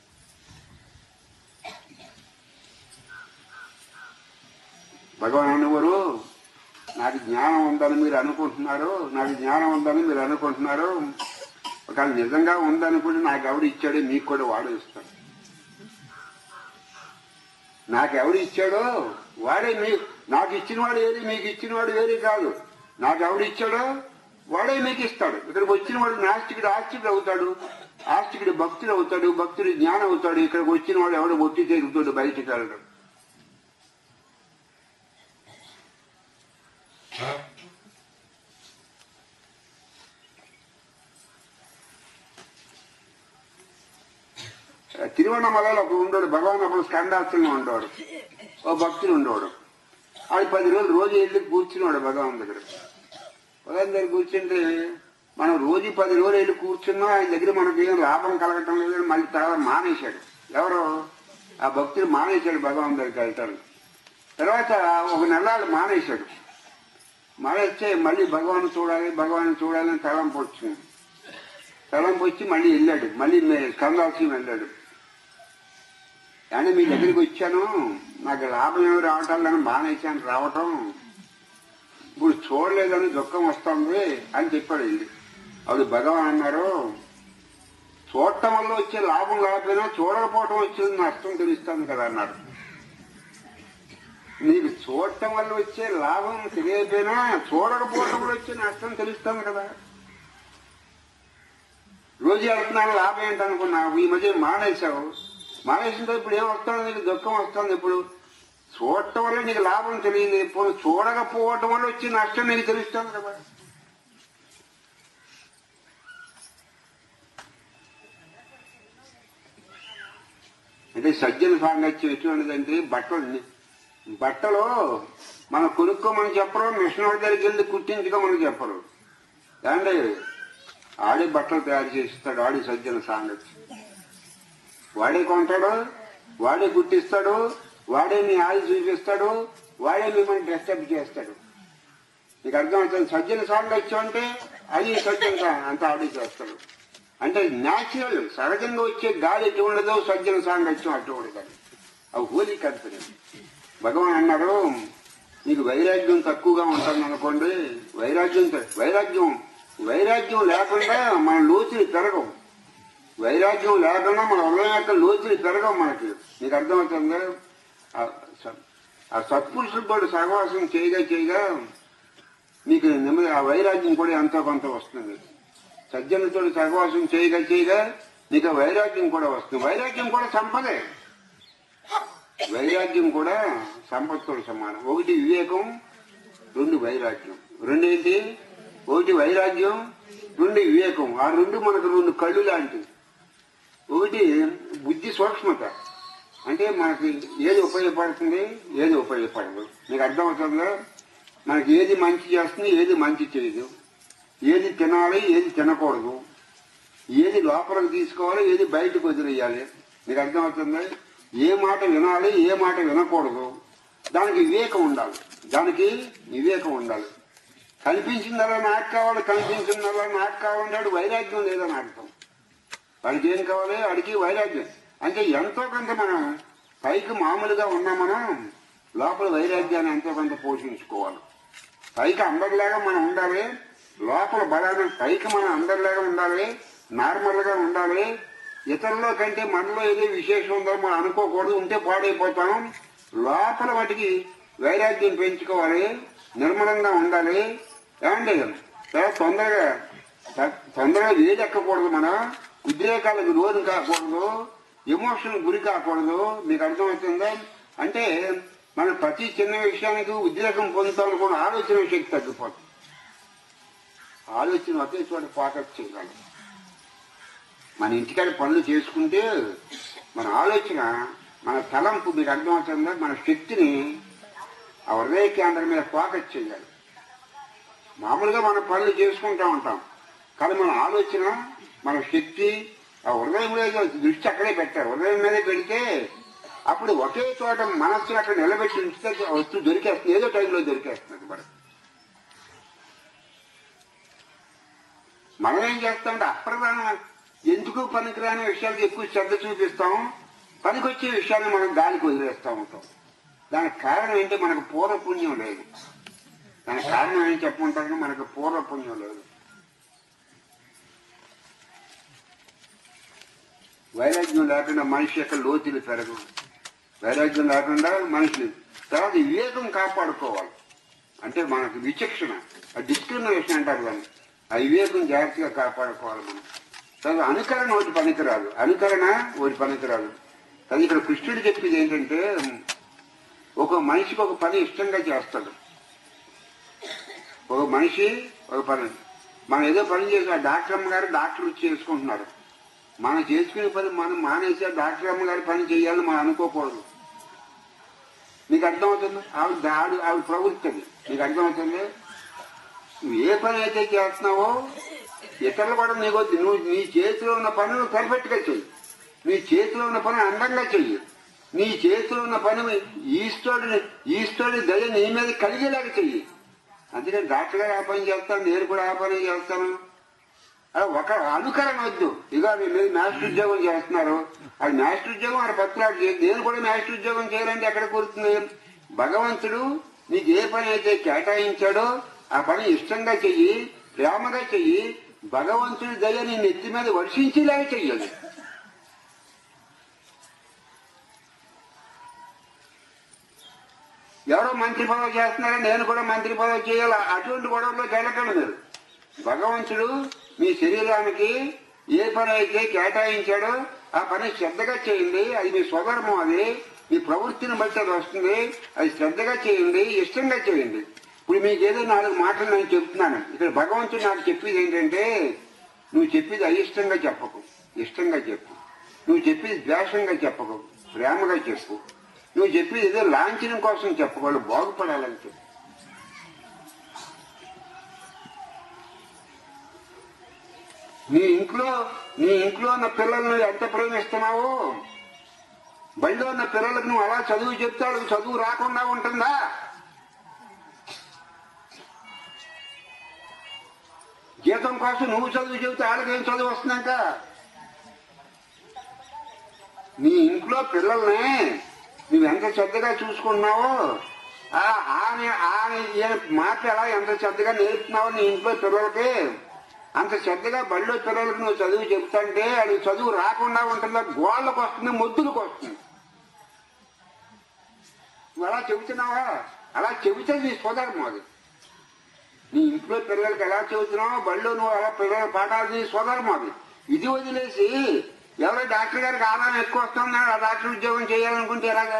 S1: భగవాన్ అనువరు నాకు జ్ఞానం ఉందని మీరు అనుకుంటున్నారు, నాకు జ్ఞానం ఉందని మీరు అనుకుంటున్నారు. ఒకవేళ నిజంగా ఉందనుకుంటే నాకు ఎవడు ఇచ్చాడో మీకు కూడా వాడు ఇస్తాడు. నాకు ఎవడు ఇచ్చాడో వాడే మీ నాకు ఇచ్చినవాడు ఏది, మీకు ఇచ్చినవాడు వేరే కాదు. నాకు ఎవడు ఇచ్చాడో వాడే మీకు ఇస్తాడు. ఇక్కడికి వచ్చిన వాడు నాస్తికుడు ఆస్తికుడు అవుతాడు, ఆస్తికుడు భక్తుడు అవుతాడు, భక్తుడు జ్ఞానం అవుతాడు. ఇక్కడికి వచ్చిన వాడు ఎవడు ఒట్టి తిరుగుతాడు, బయటికి వెళ్ళడు. తిరువണ്ണమలలో అప్పుడు ఉండేవాడు భగవాన్. అప్పుడు స్కందాస్త్రంలో ఉండేవాడు. ఓ భక్తులు ఉండేవాడు. అది పది రోజులు రోజు వెళ్ళి కూర్చునేవాడు భగవాన్ దగ్గర. భగవాన్ దగ్గర కూర్చుంటే మనం రోజు పది రోజులు వెళ్ళి కూర్చున్నా ఆయన దగ్గర మనకి ఏం లాభం కలగటం లేదు. మళ్ళీ తర్వాత మానేశాడు. ఎవరో ఆ భక్తులు మానేశాడు భగవాన్ దగ్గరికి వెళ్తాడు. తర్వాత ఒక నెలలు మానేశాడు. మానేస్తే మళ్ళీ భగవాన్ చూడాలి భగవాన్ చూడాలని తలంపు వచ్చింది. తలంపు వచ్చి మళ్ళీ వెళ్ళాడు. మళ్ళీ స్కందాశ్రమం వెళ్ళాడు. అంటే మీ దగ్గరికి వచ్చాను, నాకు లాభం ఏమి రావటాలని మానేశాను రావటం, ఇప్పుడు చూడలేదని దుఃఖం వస్తుంది అని చెప్పాడు. వెళ్ళి అప్పుడు భగవాన్ అన్నారు, చూడటం వల్ల వచ్చే లాభం లేకపోయినా చూడకపోవటం వచ్చేది నష్టం తెలుస్తుంది కదా అన్నారు. నీకు చూడటం వల్ల వచ్చే లాభం తెలియకపోయినా చూడకపోవటం వల్ల వచ్చే నష్టం తెలుస్తుంది కదా. రోజు వెళ్తున్నాను లాభం ఏంటనుకున్నావు, ఈ మధ్య మానేశావు. మానేసిన ఇప్పుడు ఏం వస్తుంది, నీకు దుఃఖం వస్తుంది. ఇప్పుడు చూడటం వల్ల నీకు లాభం తెలియదు, ఇప్పుడు చూడకపోవటం వల్ల వచ్చే నష్టం నీకు తెలుస్తుంది కదా. అంటే సజ్జన సాంగత్యం ఎటువంటిదంటే బట్టలు బట్టలు మనం కొనుక్కోమని చెప్పరు, మిషన్ వాడి దగ్గరికి వెళ్ళి కుట్టించుకోమని చెప్పరు. అంటే ఆడే బట్టలు తయారు చేస్తాడు. ఆడి సజ్జన సాంగత్యం. వాడే కొంటాడు, వాడే కుట్టిస్తాడు, వాడే మీ ఆడి చూపిస్తాడు, వాడే మిమ్మల్ని డ్రెస్అప్ చేస్తాడు. నీకు అర్థమవుతుంది. సజ్జన సాంగత్యం అంటే అది సజ్జన అంతా ఆడి చేస్తాడు. అంటే న్యాచురల్ సహజంగా వచ్చే గాలి ఎటు ఉండదో సజ్జన సాంగత్యం అటు ఉండదు. అవి హోలీ కంపెనీ. భగవాన్ అన్నారు, నీకు వైరాగ్యం తక్కువగా ఉంటుంది అనుకోండి, వైరాగ్యం వైరాగ్యం వైరాగ్యం లేకుండా మన లోతులు పెరగవు. వైరాగ్యం లేకుండా మన హృదయం యొక్క లోతులు పెరగవు మనకి. నీకు అర్థమవుతుంది. ఆ సత్పురుషులతో సహవాసం చేయగా చేయగా నీకు నెమ్మది ఆ వైరాగ్యం కూడా ఎంతో కొంత వస్తుంది. సజ్జనులతో సహవాసం చేయగా చేయగా నీకు వైరాగ్యం కూడా వస్తుంది. వైరాగ్యం కూడా సంపదే. వైరాగ్యం కూడా సంపత్తో సమానం. ఒకటి వివేకం, రెండు వైరాగ్యం. రెండు ఏంటి? ఒకటి వైరాగ్యం, రెండు వివేకం. ఆ రెండు మనకు రెండు కళ్ళు లాంటివి. ఒకటి బుద్ధి సూక్ష్మత, అంటే మనకి ఏది ఉపయోగపడుతుంది, ఏది ఉపయోగపడదు. మీకు అర్థమవుతుందా? మనకి ఏది మంచి చేస్తుంది, ఏది మంచి చేయదు, ఏది తినాలి, ఏది తినకూడదు, ఏది లోపలికి తీసుకోవాలి, ఏది బయటకు వదిలేయాలి. మీకు అర్థమవుతుందా? ఏ మాట వినాలి, ఏ మాట వినకూడదు. దానికి వివేకం ఉండాలి. దానికి వివేకం ఉండాలి. కనిపించిందల్లా నాకు కావాలి, కనిపించిందల్లా నాకు కావాలంటాడు. వైరాగ్యం లేదని అర్థం. వాడికి ఏం కావాలి? వాడికి వైరాగ్యం. అంటే ఎంతో కొంత మనం పైకి మామూలుగా ఉన్నా మనం లోపల వైరాగ్యాన్ని ఎంతో కొంత పోషించుకోవాలి. పైకి అందరిలాగా మనం ఉండాలి, లోపల బలాన్ని పైకి మనం అందరిలాగా ఉండాలి, నార్మల్ గా ఉండాలి. ఇతరుల్లో కంటే మనలో ఏదో విశేషం ఉందో మనం అనుకోకూడదు. ఉంటే పాడైపోతాం. లోపల వాటికి వైరాగ్యం పెంచుకోవాలి, నిర్మలంగా ఉండాలి. ఏమండి తొందరగా తొందరగా వేడెక్కకూడదు, మన ఉద్రేకాలకు లోను కాకూడదు, ఎమోషన్ గురి కాకూడదు. మీకు అర్థమవుతుందా? అంటే మనం ప్రతి చిన్న విషయానికి ఉద్రేకం పొందుతాం అనుకున్న ఆలోచన శక్తి తగ్గిపోతుంది. ఆలోచన ఒకే చోట ఫోకస్ చేయగలం. మన ఇంటికాడ పనులు చేసుకుంటే మన ఆలోచన, మన తలంపు, మీకు అర్థమవుతుందా, మన శక్తిని ఆ హృదయ కేంద్రం మీద ఫోకస్ చేయాలి. మామూలుగా మన పనులు చేసుకుంటూ ఉంటాం, కానీ మన ఆలోచన, మన శక్తి ఆ హృదయం మీద దృష్టి అక్కడే పెట్టారు. హృదయం మీదే పెడితే అప్పుడు ఒకే చోట మనస్సును అక్కడ నిలబెట్టి ఉంచితే వస్తువు దొరికేస్తుంది, ఏదో టైంలో దొరికేస్తుంది. మరి మనం ఏం చేస్తామంటే అప్రధాన ఎందుకు పనికిరాని విషయాలకు ఎక్కువ శ్రద్ధ చూపిస్తాం, పనికొచ్చే విషయాన్ని మనం గాలికి వదిలేస్తూ ఉంటాం. దానికి కారణం ఏంటి? మనకు పూర్వపుణ్యం లేదు. దానికి కారణం ఏం చెప్పమంటారు? మనకు పూర్వపుణ్యం లేదు. వైరాగ్యం లేకుండా మనిషి యొక్క లోతులు పెరగవు. వైరాగ్యం లేకుండా మనుషులు తర్వాత వివేకం కాపాడుకోవాలి. అంటే మనకు విచక్షణ, డిస్క్రిమినేషన్ అంటారు దాన్ని. ఆ వివేకం జాగ్రత్తగా కాపాడుకోవాలి మనం. తర్వాత అనుకరణ ఒకటి పనికిరాదు, అనుకరణ ఒకటి పనికిరాదు. అది ఇక్కడ కృష్ణుడు చెప్పేది ఏంటంటే, ఒక మనిషికి ఒక పని ఇష్టంగా చేస్తాడు. ఒక మనిషి ఒక పని, మనం ఏదో పని చేసి ఆ డాక్టర్ అమ్మ గారు డాక్టర్ వచ్చి చేసుకుంటున్నారు. మనం చేసుకునే పని మనం మానేసి డాక్టర్ అమ్మ గారి పని చేయాలని మనం అనుకోకూడదు. నీకు అర్థమవుతుంది? ఆవిడ ఆవిడ ఆవిడ ప్రవృత్తి అది. నీకు అర్థమవుతుంది? నువ్వు ఏ పని అయితే చేస్తున్నావో ఇతరులు కూడా నీకు వద్దు. నువ్వు నీ చేతిలో ఉన్న పని నువ్వు పర్ఫెక్ట్ గా చెయ్యి. నీ చేతిలో ఉన్న పని అందంగా చెయ్యి. నీ చేతిలో ఉన్న పని ఈశ్వరుడిని ఈశ్వరుడి దయ నీ మీద కలిగేలాగా చెయ్యి. అందుకని డాక్టర్ గారు ఆ పని చేస్తాను, నేను కూడా ఆ పని చేస్తాను. ఒక అనుకరణ వద్దు. ఇక మీరు మాస్టర్ ఉద్యోగం చేస్తున్నారు, అది మాస్టర్ ఉద్యోగం అది పత్రాలు చేసి నేను కూడా మాస్టర్ ఉద్యోగం చేయాలంటే ఎక్కడ కుదురుతుంది? భగవంతుడు నీకు ఏ పని అయితే కేటాయించాడో ఆ పని ఇష్టంగా చెయ్యి, ప్రేమగా చెయ్యి. భగవంతుడి దయ నీ నెత్తి మీద వర్షించేలాగా చెయ్యాలి. ఎవరో మంత్రి పదవి చేస్తున్నారో నేను కూడా మంత్రి పదవి చేయాలి, అటువంటి గొడవల్లో వెళ్ళకండి మీరు. భగవంతుడు మీ శరీరానికి ఏ పని అయితే కేటాయించాడో ఆ పని శ్రద్ధగా చేయండి. అది మీ స్వధర్మం, అది మీ ప్రవృత్తిని బట్టి అది వస్తుంది. అది శ్రద్ధగా చేయండి, ఇష్టంగా చేయండి. ఇప్పుడు మీకు ఏదో నాలుగు మాటలు నేను చెప్తున్నాను. ఇక్కడ భగవంతుడు నాకు చెప్పేది ఏంటంటే, నువ్వు చెప్పేది అయిష్టంగా చెప్పకు, ఇష్టంగా చెప్పు. నువ్వు చెప్పేది ద్వేషంగా చెప్పకు, ప్రేమగా చెప్పు. నువ్వు చెప్పేది ఏదో లాంఛనం కోసం చెప్పకూడదు, బాగుపడాలని చెప్పు. నీ ఇంట్లో నీ ఇంట్లో ఉన్న పిల్లలను ఎంత ప్రేమిస్తున్నావో బయట ఉన్న పిల్లలకు నువ్వు అలా చదువు చెప్తాడు, చదువు రాకుండా ఉంటుందా? జీతం కోసం నువ్వు చదువు చెబితే వాళ్ళకేం చదువు వస్తున్నాక? నీ ఇంట్లో పిల్లల్ని నువ్వు ఎంత శ్రద్ధగా చూసుకుంటున్నావో ఆమె ఆమె మాట ఎలా ఎంత శ్రద్ధగా నేర్పుతున్నావో నీ ఇంట్లో పిల్లలకి, అంత శ్రద్ధగా బడిలో పిల్లలకు నువ్వు చదువు చెప్తాంటే అది చదువు రాకుండా ఉంటుందా? గోళ్ళకు వస్తుంది, మొద్దులకు వస్తుంది. నువ్వు అలా చెబుతున్నావా? అలా చెబితే నీ స్వధర్మం అది. నీ ఇంట్లో పిల్లలకి ఎలా చెబుతున్నావో బడిలో నువ్వు అలా పిల్లల పాఠాలు నీ స్వధర్మం అది. ఇది వదిలేసి ఎవరో డాక్టర్ గారికి ఆదాయం ఎక్కువ వస్తున్నాడు ఆ డాక్టర్ ఉద్యోగం చేయాలనుకుంటే ఎలాగా?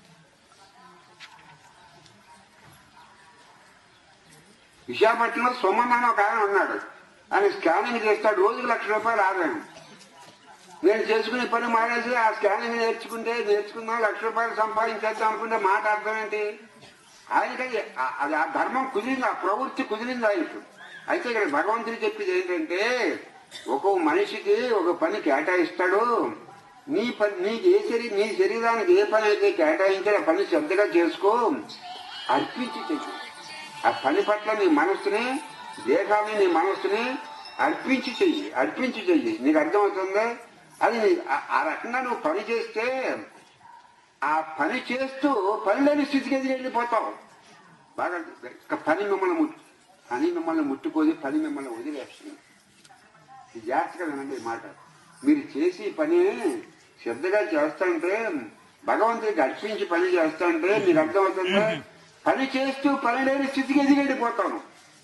S1: విశాఖపట్నంలో సొమ్మన్న ఒక ఆయన ఉన్నాడు, ఆయన స్కానింగ్ చేస్తాడు, రోజుకు లక్ష రూపాయలు ఆదాయం. నేను చేసుకునే పని మానేసి ఆ స్కానింగ్ నేర్చుకుంటే నేర్చుకుందాం లక్ష రూపాయలు సంపాదించేద్దాం అనుకుంటే మాట అర్థం ఏంటి? ఆయనకి అది ఆ ధర్మం కుదిరింది, ఆ ప్రవృత్తి కుదిరింది ఆయనకు. అయితే ఇక్కడ భగవంతుడు చెప్పేది ఏంటంటే, ఒక మనిషికి ఒక పని కేటాయిస్తాడు. నీ పని నీకు ఏ శరీ నీ శరీరానికి ఏ పని అయితే కేటాయించాడో ఆ పని శ్రద్ధగా చేసుకో, అర్పించి చెయ్యి. ఆ పని పట్ల నీ మనస్సుని, దేహాన్ని, నీ మనస్సుని అర్పించి చెయ్యి, అర్పించి చెయ్యి. నీకు అర్థమవుతుందా? అది ఆ రకంగా నువ్వు పని చేస్తే ఆ పని చేస్తూ పని లేని స్థితికి ఎదిగి వెళ్ళిపోతావు. బాగా పని మిమ్మల్ని ముట్టు పని మిమ్మల్ని ముట్టుకోది, పని మిమ్మల్ని వదిలేస్తుంది. ఇది జాగ్రత్తగా వినండి ఈ మాట. మీరు చేసి పని శ్రద్ధగా చేస్తాంటే, భగవంతుడికి అర్పించి పని చేస్తాంటే మీకు అర్థమవుతుందా? పని చేస్తూ పని లేని స్థితికి ఎదిగి వెళ్ళిపోతాను.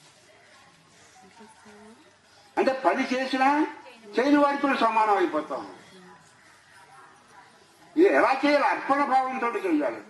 S1: అంటే పని చేసినా చేయని వారితో సమానం అయిపోతాం. ఇది ఎలా చేయాలి? అర్పణ భావంతో చేయాలి.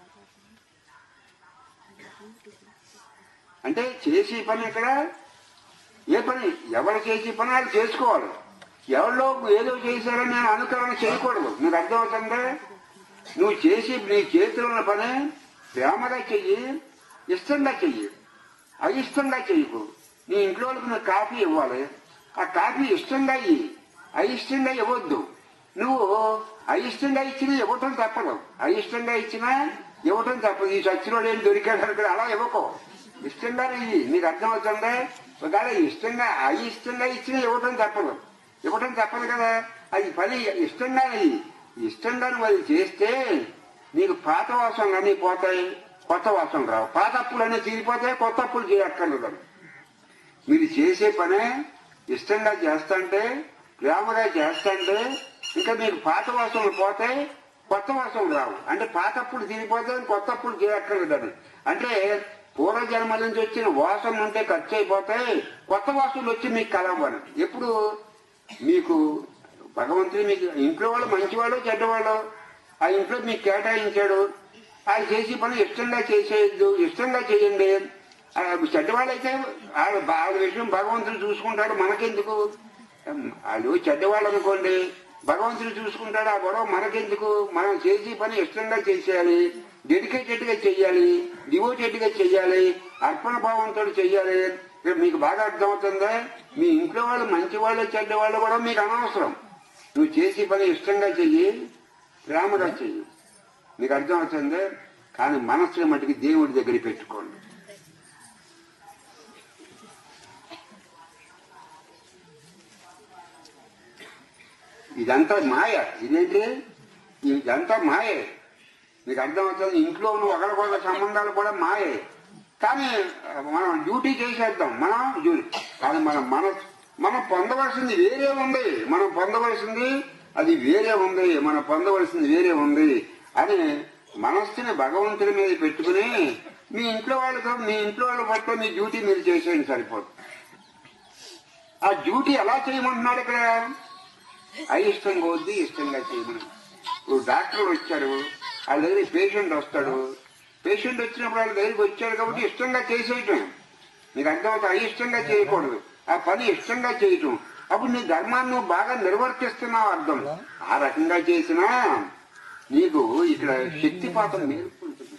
S1: అంటే చేసి పని ఇక్కడ ఏ పని ఎవరు చేసి పని వాళ్ళు చేసుకోవాలి. ఎవరిలో ఏదో చేశారని నేను అనుకరణ చేయకూడదు. నీకు అర్థమవుతుందా? నువ్వు చేసి నీ చేతిలో ఉన్న పని ప్రేమగా చెయ్యి, ఇష్టంగా చెయ్యి, అయిష్టంగా చెయ్యకు. నీ ఇంట్లో వాళ్ళకి నువ్వు కాఫీ ఇవ్వాలి, ఆ కాఫీ ఇష్టంగా ఇయ్యి, అయిష్టంగా ఇవ్వద్దు. నువ్వు అయిష్టంగా ఇచ్చినా ఇవ్వటం తప్పదు, అయిష్టంగా ఇచ్చినా ఇవ్వటం తప్పదు. ఈ చచ్చినోడు ఏం దొరికాడు అనుకో అలా ఇవ్వకో, ఇష్టంగానే ఇయ్యి. నీకు అర్థమవుతుందా? ఒకవేళ ఇష్టంగా అది ఇష్టంగా ఇచ్చినా ఇవ్వటం తప్పదు, ఇవ్వటం తప్పదు కదా. అది పని ఇష్టంగా ఇష్టంగా నువ్వు అది చేస్తే నీకు పాత వాసనలన్నీ పోతాయి, కొత్త వాసనలు రావు. పాత అప్పులన్నీ తీరిపోతాయి, కొత్త అప్పులు చేయక్కర్లేదు. మీరు చేసే పనే ఇష్టంగా చేస్తాంటే, ప్రేమగా చేస్తాంటే ఇంకా మీకు పాత వాసనలు పోతాయి, కొత్త వాసనలు రావు. అంటే పాత అప్పులు తీరిపోతాయి, కొత్త అప్పులు చేయక్కర్లేదని. అంటే పూర్వజన్మల నుంచి వచ్చిన వాసనలు ఉంటే ఖర్చు అయిపోతాయి, కొత్త వాసనలు వచ్చి మీకు కలవని. ఎప్పుడు మీకు భగవంతుడు మీకు ఇంట్లో వాళ్ళు మంచివాళ్ళు చెడ్డవాళ్ళు ఆ ఇంట్లో మీకు కేటాయించాడు. అది చేసే పని ఇష్టంగా చేసేయద్దు, ఇష్టంగా చేయండి. చెడ్డవాళ్ళైతే వాళ్ళ వాళ్ళ విషయం భగవంతుడు చూసుకుంటాడు, మనకెందుకు. వాళ్ళు చెడ్డవాళ్ళు అనుకోండి, భగవంతుడు చూసుకుంటాడు, ఆ గొడవ మనకెందుకు. మనం చేసే పని ఇష్టంగా చేసేయాలి, డెడికేటెడ్ గా చెయ్యాలి, డివోటెడ్ గా చెయ్యాలి, అర్పణ భావంతో చెయ్యాలి. మీకు బాగా అర్థమవుతుందా? మీ ఇంట్లో వాళ్ళు మంచి వాళ్ళు చెడ్డవాళ్ళు కూడా మీకు అనవసరం. నువ్వు చేసే పని ఇష్టంగా చెయ్యి, ప్రేమగా చెయ్యి. మీకు అర్థమవుతుంది. కానీ మనస్సుని మటుకు దేవుడి దగ్గర పెట్టుకోండి. ఇదంతా మాయ. ఇదేంటి? ఇదంతా మాయే. మీకు అర్థమవుతుంది. ఇంట్లో నువ్వు ఒకరికొక సంబంధాలు కూడా మాయే. కానీ మనం డ్యూటీ చేసేద్దాం, మనం డ్యూటీ. కానీ మనం మన మనం పొందవలసింది వేరే ఉంది, మనం పొందవలసింది అది వేరే ఉంది, మనం పొందవలసింది వేరే ఉంది అని మనస్సుని భగవంతుడి మీద పెట్టుకుని మీ ఇంట్లో వాళ్ళతో మీ ఇంట్లో వాళ్ళ పట్ల మీ డ్యూటీ మీరు చేసేయండి, సరిపోతుంది. ఆ డ్యూటీ ఎలా చేయమంటున్నాడు ఇక్కడ? అయిష్టంగా వద్దు, ఇష్టంగా చేయమని. ఇప్పుడు డాక్టర్ వచ్చాడు, వాళ్ళ దగ్గర పేషెంట్ వస్తాడు. పేషెంట్ వచ్చినప్పుడు వాళ్ళ దగ్గరికి వచ్చాడు కాబట్టి ఇష్టంగా చేసేయటం. నీకు అర్థమవుతుంది. అయిష్టంగా చేయకూడదు, ఆ పని ఇష్టంగా చేయటం. అప్పుడు నీ ధర్మాన్ని నువ్వు బాగా నిర్వర్తిస్తున్నావు అర్థం. ఆ రకంగా చేసినా నీకు ఇక్కడ శక్తిపాతం నేర్పుకుంటుంది.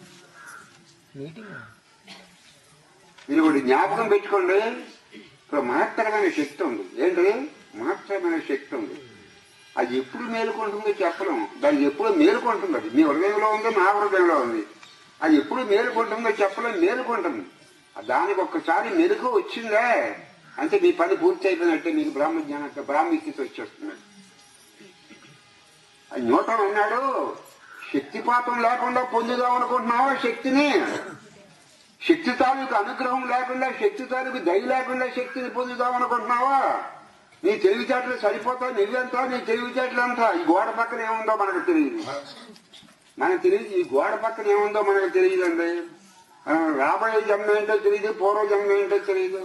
S1: మీరు ఒకటి జ్ఞాపకం పెట్టుకోండి, ఇప్పుడు మహత్తరమైన శక్తి ఉంది. ఏంటి? మహత్తరమైన శక్తి ఉంది. అది ఎప్పుడు మేలుకుంటుందో చెప్పలేము. దాన్ని ఎప్పుడు మేలుకుంటుంది. అది మీ హృదయంలో ఉంది, నా హృదయంలో ఉంది. అది ఎప్పుడు మేలుకుంటుందో చెప్పలేము. మేలుకుంటుంది. దానికి ఒక్కసారి మెరుగు వచ్చిందే అంటే మీ పని పూర్తి అయిపోయినట్టే. మీకు బ్రాహ్మ జ్ఞానం బ్రాహ్మీ స్థితి వచ్చేస్తుంది. అది న్యూటన్ అన్నాడు, శక్తిపాతం లేకుండా పొందుదాం అనుకుంటున్నావా శక్తిని? శక్తి తాలూకు అనుగ్రహం లేకుండా, శక్తి తాలూకు దయ లేకుండా శక్తిని పొందుదాం అనుకుంటున్నావా? నీ తెలివితేటలు సరిపోతావు, నువ్వెంతా నీ తెలివితేటలు అంతా. ఈ గోడ పక్కన ఏముందో మనకు తెలియదు. మనకు తెలియదు ఈ గోడ పక్కన ఏముందో మనకు తెలియదండి. రాబోయే జన్మ ఏంటో తెలియదు, పూర్వ జన్మ ఏంటో తెలియదు.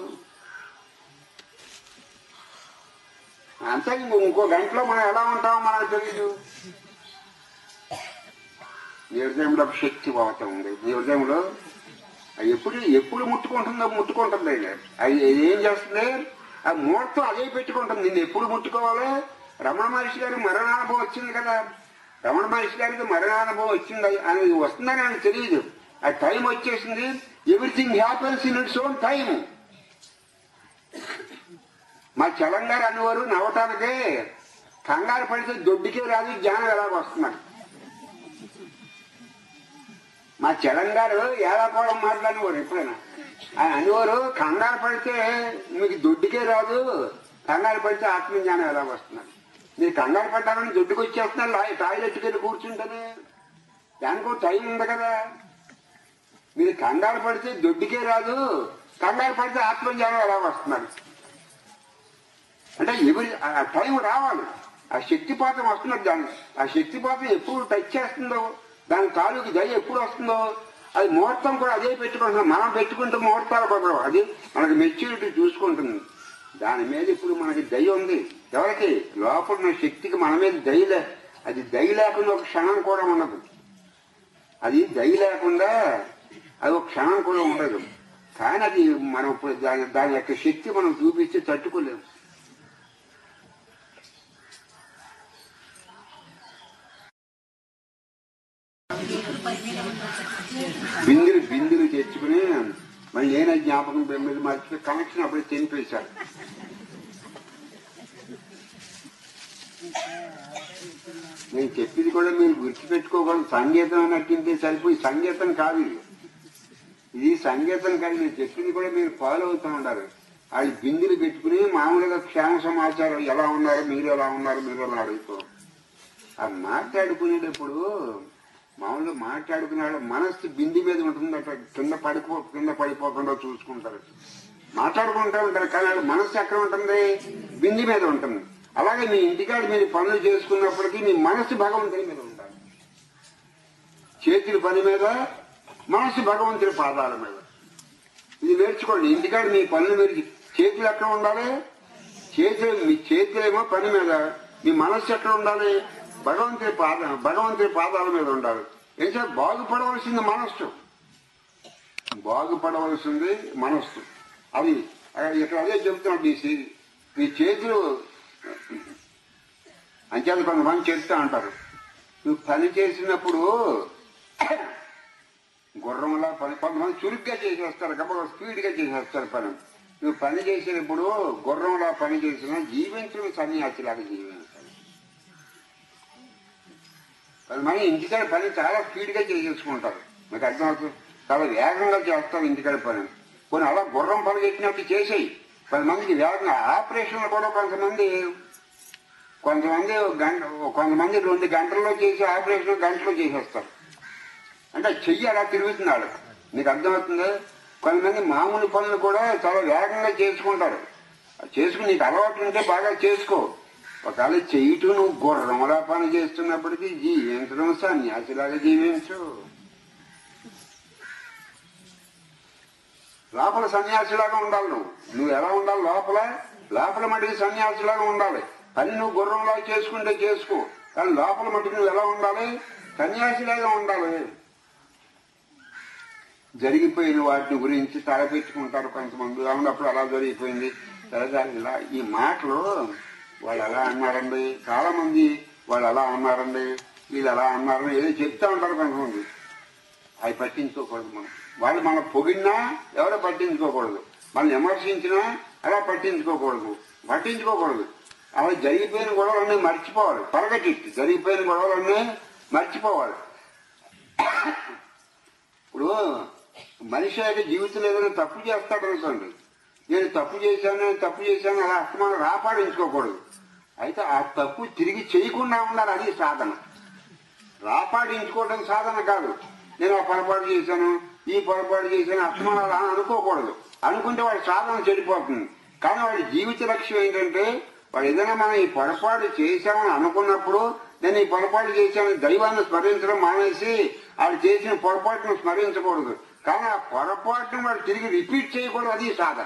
S1: అంతే. ఇంకో గంటలో మనం ఎలా ఉంటామో మనకు తెలియదు. నీ హృదయంలో శక్తి పోతా ఉంది. నీ హృదయంలో ఎప్పుడు ఎప్పుడు ముట్టుకుంటుందో ముట్టుకుంటుంది. అది ఏం చేస్తుంది? ఆ ముహూర్తం అదే పెట్టుకుంటుంది. నిన్ను ఎప్పుడు ముట్టుకోవాలి? రమణ మహర్షి గారికి మరణానుభవం వచ్చింది కదా. రమణ మహర్షి గారికి మరణానుభవం వచ్చింది అనేది వస్తుందని ఆయనకు తెలియదు. ఆ టైం వచ్చేసింది. Everything happens in its own time. మా చలం గారు అనేవారు నవ్వటానికే, కంగారు పడితే దొడ్డికే రాదు జ్ఞానం ఎలాగ వస్తున్నాడు. మా చలం గారు ఏలాకోవడం మాట్లాడినవారు ఎప్పుడైనా. ఆయన అనేవారు కంగారు పడితే మీకు దొడ్డికే రాదు, కంగారు పడితే ఆత్మజ్ఞానం ఎలా వస్తున్నాడు. మీరు కంగారు పడ్డారని దొడ్డుకు వచ్చేస్తున్నారు, టాయిలెట్కి వెళ్ళి కూర్చుంటాను. దానికో టైం ఉంది కదా. మీరు కంగారు పడితే దొడ్డికే రాదు, కంగారు పడితే ఆత్మజ్ఞానం ఎలా వస్తున్నాడు అంటే ఎవరి ఆ టైం రావాలి. ఆ శక్తిపాతం వస్తున్నది. దాన్ని ఆ శక్తిపాతం ఎప్పుడు టచ్ చేస్తుందో, దాని తాలూకు దయ ఎప్పుడు వస్తుందో అది ముహూర్తం కూడా అదే పెట్టుకుంటున్నాం. మనం పెట్టుకుంటే ముహూర్తాలు కుదరవు. అది మనకి మెచ్యూరిటీ చూసుకుంటుంది. దాని మీద ఇప్పుడు మనకి దయ ఉంది. ఎవరికి? లోపల ఉన్న శక్తికి మన మీద దయ. అది దయ లేకుండా ఒక క్షణం కూడా ఉండదు. అది దయ లేకుండా అది ఒక క్షణం కూడా ఉండదు. కానీ అది మనం ఇప్పుడు దాని దాని యొక్క శక్తి మనం చూపించి తట్టుకోలేము. బిందులు బిందులు తెచ్చుకుని మళ్ళీ నేనే జ్ఞాపకం మీద మర్చిపోయి కనెక్షన్ అప్పుడే తెంపేశారు. నేను చెప్పింది కూడా మీరు గుర్తుపెట్టుకోగలరు. సంగీతం అన్నట్టుంటే సరిపోయి సంగీతం కాదు ఇది. ఇది సంగీతం కాదు. నేను చెప్పింది కూడా మీరు ఫాలో అవుతూ ఉండాలి. అది బిందులు పెట్టుకుని మామూలుగా క్షేమ సమాచారం ఎలా ఉన్నారు, మీరు ఎలా ఉన్నారు, మీరు ఎలా అడుగుతారు. ఆ మాట్లాడుకునేటప్పుడు మామూలుగా మాట్లాడుకునే మనస్సు బింది మీద ఉంటుందట, కింద పడిపో కింద పడిపోకుండా చూసుకుంటారు. మాట్లాడుకుంటూ ఉంటారు కానీ మనస్సు ఎక్కడ ఉంటుంది, బింది మీద ఉంటుంది. అలాగే మీ ఇంటికాడ మీరు పనులు చేసుకున్నప్పటికీ మీ మనస్సు భగవంతుని మీద ఉండాలి. చేతుల పని మీద, మనస్సు భగవంతుని పాదాల మీద. ఇది నేర్చుకోండి. ఇంటికాడ మీ పనులు మీరు చేతులు ఎక్కడ ఉండాలి, చేతులు మీ చేతులేమో పని మీద, మీ మనస్సు ఎక్కడ ఉండాలి, భగవంతుని పాద భగవంతుని పాదాల మీద ఉండాలి. ఏంటంటే బాగుపడవలసింది మనస్సు, బాగుపడవలసింది మనస్సు. అది ఇక్కడ అదే చెప్తున్నాడు. మీ మీ చేతులు అంచేత కొంతమంది చెప్తా అంటారు, నువ్వు పని చేసినప్పుడు గుర్రంలా పని, కొంతమంది చురుగ్గా చేసేస్తారు, కాబట్టి స్పీడ్గా చేసేస్తారు పని. నువ్వు పని చేసినప్పుడు గుర్రంలా పని చేసినా జీవించడం సన్యాసిలాగా జీవించాలి. కొంతమంది ఇంటికాడ పని చాలా స్పీడ్గా చేసేసుకుంటారు, మీకు అర్థమవుతుంది, చాలా వేగంగా చేస్తారు ఇంటికాడ పని. కొన్ని అలా గుర్రం పని చేసినట్టు చేసేయి. కొంతమందికి వేగంగా ఆపరేషన్లు కూడా కొంతమంది కొంతమంది గంట కొంతమంది రెండు గంటల్లో చేసి ఆపరేషన్ గంటలో చేసేస్తారు. అంటే చెయ్యి అలా తిరుగుతున్నాడు, మీకు అర్థమవుతుంది. కొంతమంది మామూలు పనులు కూడా చాలా వేగంగా చేసుకుంటారు. చేసుకుని నీకు అలవాటు ఉంటే బాగా చేసుకో. ఒకవేళ చెయ్యటం నువ్వు గుర్రంలా పని చేస్తున్నప్పటికీ జీవించడం సన్యాసిలాగా జీవించు. లోపల సన్యాసిలాగా ఉండాలి. నువ్వు నువ్వు ఎలా ఉండాలి, లోపల లోపల మటుకు సన్యాసిలాగా ఉండాలి. పని నువ్వు గుర్రంలా చేసుకుంటే చేసుకో, కానీ లోపల మటుకు నువ్వు ఎలా ఉండాలి, సన్యాసిలాగా ఉండాలి. జరిగిపోయిన వాటిని గురించి తలపెట్టుకుంటారు కొంతమంది. అవునప్పుడు అలా జరిగిపోయింది, సరదా ఇలా ఈ మాటలు వాళ్ళు అలా అన్నారండి, చాలా మంది వాళ్ళు అలా అన్నారండి, వీళ్ళు అలా అన్నారని ఏదో చెప్తా ఉంటారు కొంతమంది. అవి పట్టించుకోకూడదు. మనం వాళ్ళు మనం పొగిడినా ఎవరో పట్టించుకోకూడదు, మనం విమర్శించినా అలా పట్టించుకోకూడదు పట్టించుకోకూడదు అలా జరిగిపోయిన గొడవలన్నీ మర్చిపోవాలి. పరగటిట్టు జరిగిపోయిన గొడవలన్నీ మర్చిపోవాలి. ఇప్పుడు మనిషి అయితే జీవితంలో ఏదైనా తప్పు చేస్తాడు అనుకోండి, నేను తప్పు చేశాను నేను తప్పు చేశాను అలా అస్తమానం రాపాడించుకోకూడదు. అయితే ఆ తప్పు తిరిగి చేయకుండా ఉండాలి, అది సాధన. రాపాడించుకోవడం సాధన కాదు. నేను ఆ పొరపాటు చేశాను ఈ పొరపాటు చేశాను అస్తమానం అలా అనుకోకూడదు. అనుకుంటే వాడి సాధన చెడిపోతుంది. కానీ వాడి జీవిత లక్ష్యం ఏంటంటే వాడు ఏదైనా మనం ఈ పొరపాటు చేశామని అనుకున్నప్పుడు నేను ఈ పొరపాటు చేశాను దైవాన్ని స్మరించడం మానేసి వాడు చేసిన పొరపాటును స్మరించకూడదు. కానీ ఆ పొరపాటును వాడు తిరిగి రిపీట్ చేయకూడదు, అది సాధన.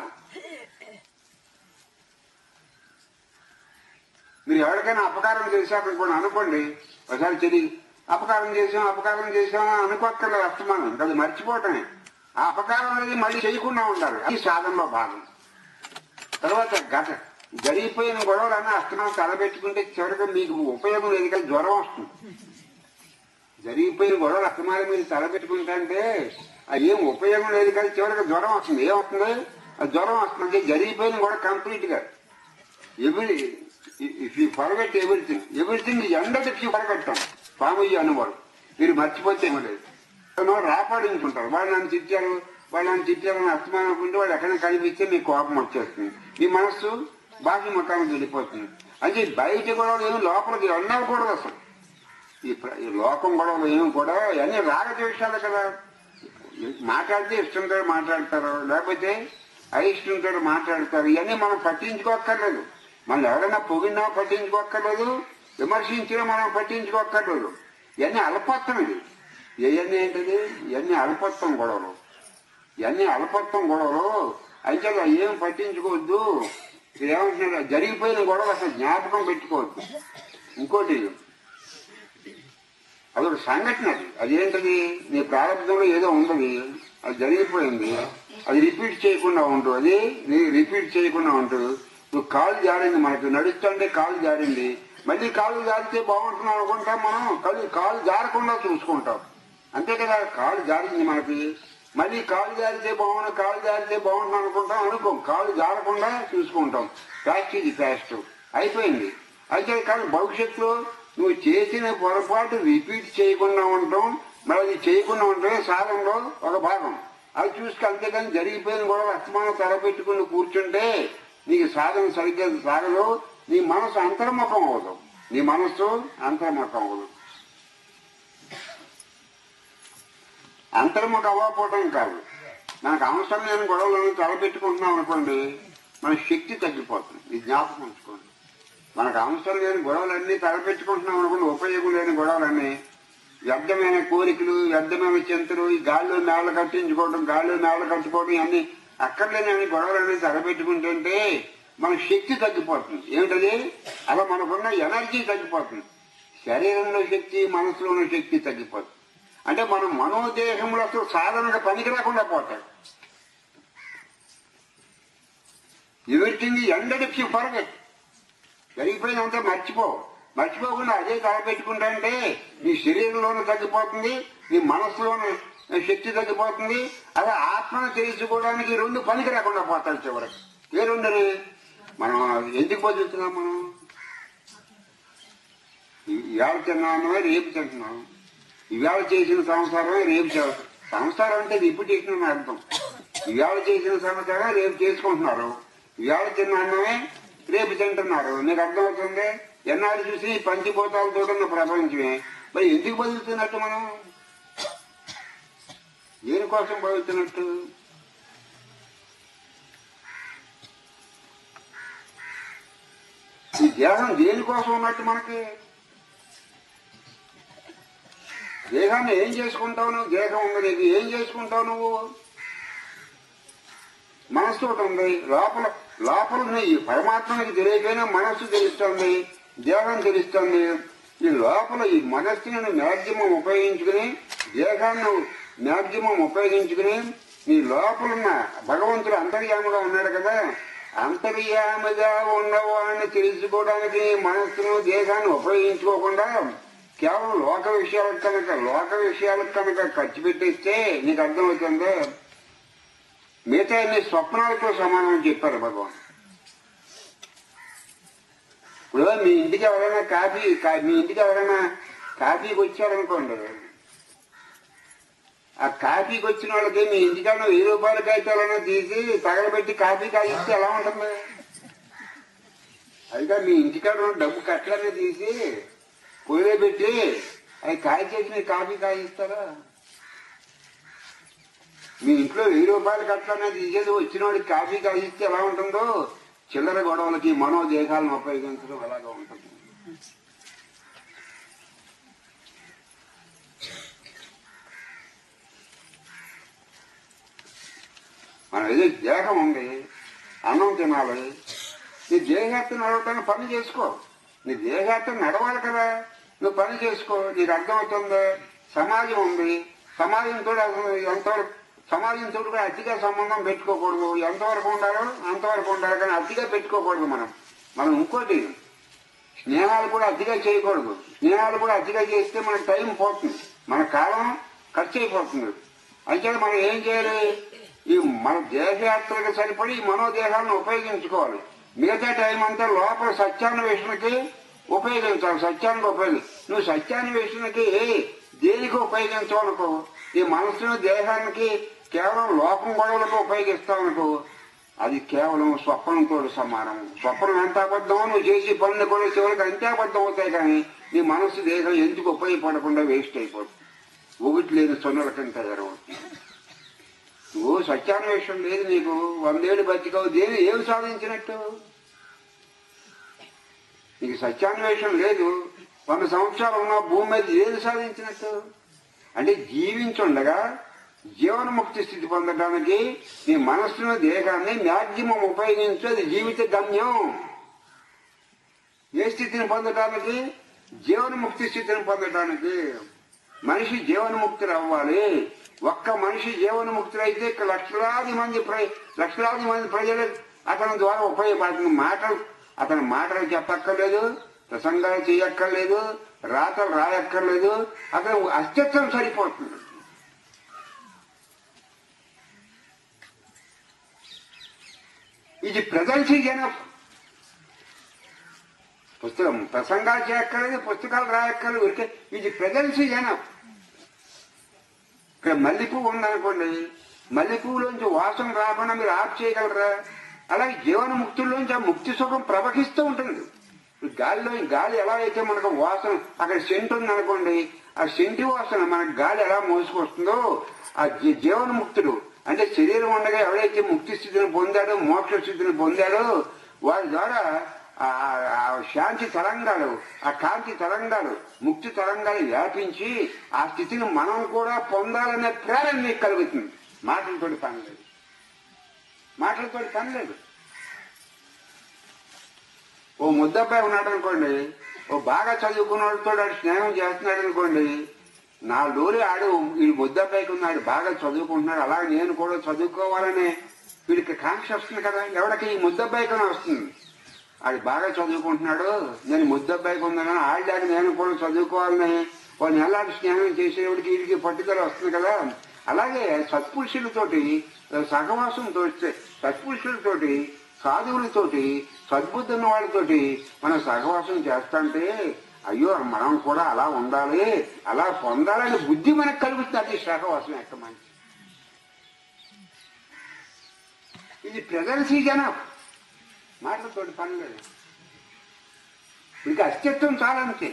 S1: మీరు ఎవరికైనా అపకారం చేశారనుకోండి, అనుకోండి ఒకసారి తిరిగి అపకారం చేసాం అపకారం చేసామని అనుకోక్కర్లేదు, అస్తమానం అది మర్చిపోవటమే. ఆ అపకారం అనేది మళ్ళీ చేయకుండా ఉండాలి, అది సాధనలో భాగం. తర్వాత గత జరిగిపోయిన గొడవలన్నా అస్తమానం తలబెట్టుకుంటే చివరికి మీకు ఉపయోగం లేదు, కానీ జ్వరం వస్తుంది. జరిగిపోయిన గొడవలు అస్తమానం మీరు తలబెట్టుకుంటా అంటే అది ఏం ఉపయోగం లేదు, కానీ చివరికి జ్వరం వస్తుంది. ఏమవుతుంది, ఆ జ్వరం వస్తుంది. జరిగిపోయిన గొడవ కంప్లీట్ గా ఎవరి if you forget everything everything end if you forget పాము అనుభవం మీరు మర్చిపోతే ఏమో లేదు. రాపాడించుకుంటారు. వాళ్ళు నన్ను తిట్టారు వాళ్ళు నన్ను తిట్టారని అస్తమానం అనుకుంటే వాళ్ళు ఎక్కడైనా కనిపిస్తే మీకు కోపం వచ్చేస్తుంది, మీ మనస్సు బాకీ మొత్తానికి వెళ్ళిపోతుంది. అంటే బయట గొడవలు ఏమి లోపలికి వెళ్ళకూడదు. అసలు ఈ లోకం గొడవలు ఏమి కూడా అన్ని రాగద్వేషాలు కదా. మాట్లాడితే ఇష్టంతో మాట్లాడతారు, లేకపోతే అయిష్టంతో మాట్లాడతారు. ఇవన్నీ మనం పట్టించుకోక్కర్లేదు. మనం ఎవరైనా పొగినా పట్టించుకోక్కర్లేదు, విమర్శించినా మనం పట్టించుకోక్కర్లేదు. ఇవన్నీ అల్పత్వం. ఇది ఇవన్నీ ఏంటిది, ఇవన్నీ అల్పత్వం గొడవలు, ఇవన్నీ అల్పత్వం గొడవలు. అయితే ఏం పట్టించుకోవద్దు. ఏమంటున్నారు, జరిగిపోయిన గొడవ అసలు జ్ఞాపకం పెట్టుకోవద్దు. ఇంకోటి అదొక సంఘటన. అది అదేంటది, నీ ప్రారంభంలో ఏదో ఉండదు, అది జరిగిపోయింది, అది రిపీట్ చేయకుండా ఉంటుంది. అది నీ రిపీట్ చేయకుండా ఉంటుంది. నువ్వు కాలు జారింది, మనకు నడుస్తుంటే కాలు జారింది, మళ్ళీ కాలు జారితే బాగుంటున్నాం అనుకుంటాం. మనం కాలు కాలు జారకుండా చూసుకుంటాం, అంతే కదా. కాలు జారింది మనకి, మళ్ళీ కాలు జారితే బాగుండు కాలు జారితే బాగుంటున్నాం అనుకుంటాం. అనుకోం, కాలు జారకుండా చూసుకుంటాం. ఫ్యాస్ట్ ఇది ఫ్యాస్ట్ అయిపోయింది. అయితే కానీ భవిష్యత్తులో నువ్వు చేసిన పొరపాటు రిపీట్ చేయకుండా ఉండటం, మరి అది చేయకుండా ఉండటమే సాధనలో ఒక భాగం. అది చూసుకు అంతేకాని జరిగిపోయిన గొడవ అస్తమానం తలపెట్టుకుని కూర్చుంటే నీకు సాధన సరిగ్గా సాగదు, నీ మనసు అంతర్ముఖం అవ్వదు, నీ మనస్సు అంతర్ముఖం అవ్వదు. అంతర్ముఖం అవ్వకపోవడం కాదు, మనకు అవసరం లేని గొడవలను తలపెట్టుకుంటున్నాం అనుకోండి, మన శక్తి తగ్గిపోతుంది. ఇది జ్ఞాపకం ఉంచుకోండి. మనకు అవసరం లేని గొడవలన్నీ తలపెట్టుకుంటున్నాం అనుకోండి, ఉపయోగం లేని గొడవలన్నీ, వ్యర్థమైన కోరికలు, వ్యర్థమైన చింతలు, ఈ గాల్లో మేళ కట్టించుకోవడం, గాల్లో మేళ కట్టుకోవడం, ఇవన్నీ అక్కర్లేని గొడవలన్నీ తలపెట్టుకుంటుంటే మన శక్తి తగ్గిపోతుంది. ఏమిటది? అలా మనకున్న ఎనర్జీ తగ్గిపోతుంది. శరీరంలో శక్తి, మనసులో ఉన్న శక్తి తగ్గిపోతుంది. అంటే మనం మనోదేహంలో అసలు సాధనగా పనికి రాకుండా పోతాడు. Everything ended if you forget. జరిగిపోయినంత మర్చిపో. మర్చిపోకుండా అదే తలపెట్టుకుంటా నీ శరీరంలోనూ తగ్గిపోతుంది, నీ మనస్సులోనూ శక్తి తగ్గిపోతుంది. అలా ఆత్మను తెలుసుకోవడానికి రెండు పనికి రాకుండా పోతాడు చివరికి. ఏ రెండని? మనం ఎందుకు బతుకుతున్నాం? మనం ఇవాళ తిన్నామే, రేపు తింటున్నాం. ఇవాళ చేసిన సంసారమే రేపు చేస్తాం. సంసారం అంటే రిపిటేషన్ అని అర్థం. ఇవాళ చేసిన సంసారం రేపు చేసుకుంటున్నారు. ఇవాళ తిన్న అన్నమే రేపు తింటున్నారు. నీకు అర్థమవుతుంది? ఎన్నాళ్ళు చూసి పంచిపోతాలతో ఉన్న ప్రపంచమే. మరి ఎందుకు బతుకుతున్నట్టు? మనం దేనికోసం బతుకుతున్నట్టు? ఈ దేహం దేనికోసం ఉన్నట్టు మనకి? దేహాన్ని ఏం చేసుకుంటావు నువ్వు? దేహం ఉంది నీకు, ఏం చేసుకుంటావు నువ్వు? మనస్సు ఒకటి ఉంది లోపల. లోపల ఉన్నాయి పరమాత్మకి తెలియకపోయినా మనస్సు తెలుస్తుంది, దేహం తెలుస్తుంది. ఈ లోపల ఈ మనస్సుని మ్యాక్సిమం ఉపయోగించుకుని, దేహాన్ని మ్యాక్సిమం ఉపయోగించుకుని, నీ లోపలున్న భగవంతుడు అంతర్యాముగా ఉన్నాడు కదా, అంతర్యామిగా ఉన్నవాడిని తెలుసుకోవడానికి మనస్సును దేహాన్ని ఉపయోగించుకోకుండా కేవలం లోక విషయాలకు కనుక లోక విషయాలకు కనుక ఖర్చు పెట్టిస్తే నీకు అర్థమవుతుంది. మిగతా అన్ని స్వప్నాలతో సమానం చెప్పారు భగవాన్. ఇప్పుడు మీ ఇంటికి ఎవరైనా కాఫీ మీ ఇంటికి ఎవరైనా కాఫీకి వచ్చారనుకోండి, ఆ కాఫీకి వచ్చిన వాళ్ళకి మీ ఇంటికన్నా వెయ్యి రూపాయల కాగితాలన్నా తీసి తగలబెట్టి కాఫీ కాయిస్తే ఎలా ఉంటుంది? అయితే మీ ఇంటికాడ డబ్బు కట్టలనే తీసి పొయ్యిలో పెట్టి అవి కాయ చేసి మీరు కాఫీ కాయిస్తారా? మీ ఇంట్లో వెయ్యి రూపాయలు కట్టలనే తీసేది వచ్చిన వాడికి కాఫీ కాయిస్తే ఎలా ఉంటుందో, చిల్లర గొడవలకి మనోదేహాలను ఉపయోగించడం అలాగా ఉంటుంది. మనం ఏదో దేహం ఉంది, అన్నం తినాలి, నీ దేహాన్ని నడవటానికి పని చేసుకో. నీ దేహాన్ని నడవాలి కదా, నువ్వు పని చేసుకో. నీకు అర్థమవుతుంది. సమాజం ఉంది, సమాజంతో ఎంతవరకు సమాజంతో కూడా అతిగా సంబంధం పెట్టుకోకూడదు. ఎంతవరకు ఉండాలో అంతవరకు ఉండాలి, కానీ అతిగా పెట్టుకోకూడదు. మనం మనం ఇంకోటి స్నేహాలు కూడా అతిగా చేయకూడదు. స్నేహాలు కూడా అతిగా చేస్తే మన టైం పోతుంది, మన కాలం ఖర్చు అయిపోతుంది. అయితే మనం ఏం చేయాలి? ఈ మన దేహయాత్రకు సరిపడి మనోదేహాలను ఉపయోగించుకోవాలి. మిగతా టైం అంతా లోపల సత్యాన్వేషణకి ఉపయోగించాలి. సత్యానికి ఉపయోగించి నువ్వు సత్యాన్వేషణకి దేనికి ఉపయోగించావనుకో, ఈ మనసును దేహానికి కేవలం లోకం గొడవలకు ఉపయోగిస్తావనుకో, అది కేవలం స్వప్నంతో సమానం. స్వప్నం ఎంత అబద్ధమో నువ్వు చేసే పనులు కూడా చివరికి అంతే అబద్ధం అవుతాయి. కానీ నీ మనసు దేహం ఎందుకు ఉపయోగపడకుండా వేస్ట్ అయిపోతుంది. ఒకటి లేదు సొన్నుల కింద తయారవుతుంది. నువ్వు సత్యాన్వేషణ లేదు, నీకు వందేళ్ళు బతికవు, దేని ఏమి సాధించినట్టు? నీకు సత్యాన్వేషణ లేదు, వంద సంవత్సరాలు ఉన్న భూమి మీద ఏది సాధించినట్టు? అంటే జీవించుండగా జీవన్ముక్తి స్థితి పొందడానికి నీ మనస్సును దేహాన్ని మ్యాక్సిమం ఉపయోగించు. అది జీవిత గమ్యం. ఏ స్థితిని పొందడానికి? జీవన్ముక్తి స్థితిని పొందడానికి. మనిషి జీవన్ముక్తులు అవ్వాలి. ఒక్క మనిషి జీవన్ముక్తులు అయితే ఇక్కడ లక్షలాది మంది లక్షలాది మంది ప్రజలు అతని ద్వారా ఉపయోగపడుతుంది. మాటలు అతని మాటలు చెప్పక్కర్లేదు, ప్రసంగాలు చేయక్కర్లేదు, రాతలు రాయక్కర్లేదు, అతను అస్తిత్వం సరిపోతుంది. ఇది ప్రజెన్స్ జన పుస్తకం ప్రసంగాలు చేయక్కర్లేదు, పుస్తకాలు రాయక్కర్లేదు. ఇది ప్రజెన్స్ జన. ఇక్కడ మల్లె పువ్వు ఉందనుకోండి, మల్లెపూలోంచి వాసన రాకుండా మీరు ఆఫ్ చేయగలరా? అలాగే జీవన ముక్తుల్లోంచి ఆ ముక్తి సుఖం ప్రవహిస్తూ ఉంటుంది. గాలిలో గాలి ఎలా అయితే మనకు వాసన, అక్కడ సెంటు ఉంది అనుకోండి, ఆ సెంటి వాసన మనకు గాలి ఎలా మోసుకొస్తుందో ఆ జీవన ముక్తుడు అంటే శరీరం ఉండగా ఎవరైతే ముక్తి స్థితిని పొందాడో, మోక్ష స్థితిని పొందాడో వారి ద్వారా ఆ శాంతి తరంగాలు, ఆ కాంతి తరంగాలు, ముక్తి తరంగాలు వ్యాపించి ఆ స్థితిని మనం కూడా పొందాలనే ప్రేరణ మీకు కలుగుతుంది. మాటలతోటి పని లేదు, మాటలతోటి పని లేదు. ఓ ముద్దబ్బాయి ఉన్నాడు అనుకోండి, ఓ బాగా చదువుకున్న వాడితో ఆడు స్నేహం చేస్తున్నాడు అనుకోండి, నా లోరి ఆడు వీడు ముద్దబ్బాయికి ఉన్నాడు, బాగా చదువుకుంటున్నాడు, అలాగే నేను కూడా చదువుకోవాలనే వీడికి కాంక్ష వస్తుంది కదా. ఎవరికి? ఈ ముద్దబ్బాయికనే వస్తుంది. ఆడు బాగా చదువుకుంటున్నాడు, నేను ముద్దబ్బాయికి ఉందని ఆడలేక నేను కూడా చదువుకోవాలని ఓ నెలాడు స్నేహం చేసేవాడికి వీడికి పట్టుదల వస్తుంది కదా. అలాగే సత్పురుషులతోటి సహవాసంతో, సత్పురుషులతోటి, సాధువులతోటి, సద్బుద్ధి ఉన్న వాళ్ళతోటి మనం సహవాసం చేస్తాంటే అయ్యో మనం కూడా అలా ఉండాలి, అలా పొందాలని బుద్ధి మనకు కలుగుతుంది. అది సహవాసం ఎక్క మంచి. ఇది ప్రజెన్సీ జనం, మాటలతోటి పని లేదు. ఇంకా అస్తిత్వం చాలంతే.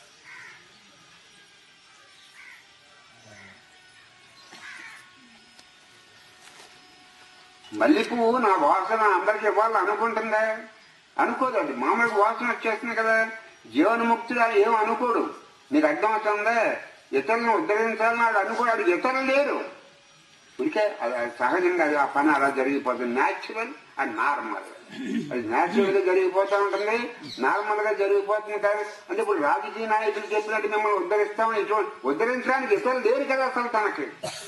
S1: మల్లె పువ్వు నా వాసన అందరికి ఇవ్వాలి అనుకుంటుందా? అనుకోదు. అది మామూలుగా వాసన వచ్చేస్తుంది కదా. జీవన్ముక్తుడు ఏం అనుకోడు. నీకు అర్థం అవుతుందా? ఇతరులను ఉద్ధరించాలని వాడు అనుకోడు. వాడు ఇతరులు లేరు, ఇంకే సహజంగా ఆ పని అలా జరిగిపోతుంది. Natural and normal. అది న్యాచురల్ గా జరిగిపోతూ ఉంటుంది, నార్మల్ గా జరిగిపోతుంది కదా. అంటే ఇప్పుడు రాజకీయ నాయకులు చెప్పినట్టు మిమ్మల్ని ఉద్ధరిస్తామని ఇటువంటి ఉద్ధరించడానికి ఇతరులు లేరు కదా అసలు. తనకి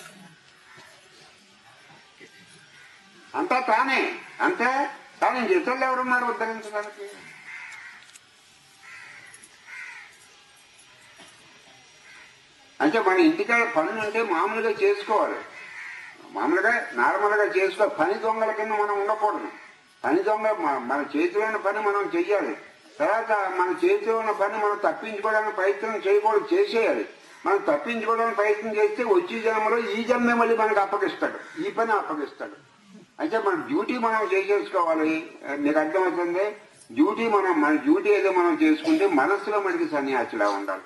S1: అంతా తానే, అంతే తాను. ఇంక ఇతరులు ఎవరున్నారు ఉద్ధరించడానికి? అంటే మన ఇంటికాడ పనులు అంటే మామూలుగా చేసుకోవాలి, మామూలుగా నార్మల్ గా చేసుకో. పని దొంగల కింద మనం ఉండకూడదు. పని దొంగ మన చేతిలో ఉన్న పని మనం చెయ్యాలి. తర్వాత మన చేతిలో ఉన్న పని మనం తప్పించుకోవడానికి ప్రయత్నం చేయకూడదు, చేసేయాలి. మనం తప్పించుకోవడానికి ప్రయత్నం చేస్తే వచ్చే జన్మలో ఈ జన్మే మళ్ళీ మనకు అప్పగిస్తాడు, ఈ పని అప్పగిస్తాడు. అంటే మన డ్యూటీ మనం చేసేసుకోవాలి. నీకు అర్థమవుతుంది? డ్యూటీ మనం మన డ్యూటీ ఏదో మనం చేసుకుంటే మనస్సులో మనకి సన్యాసిలా ఉండాలి.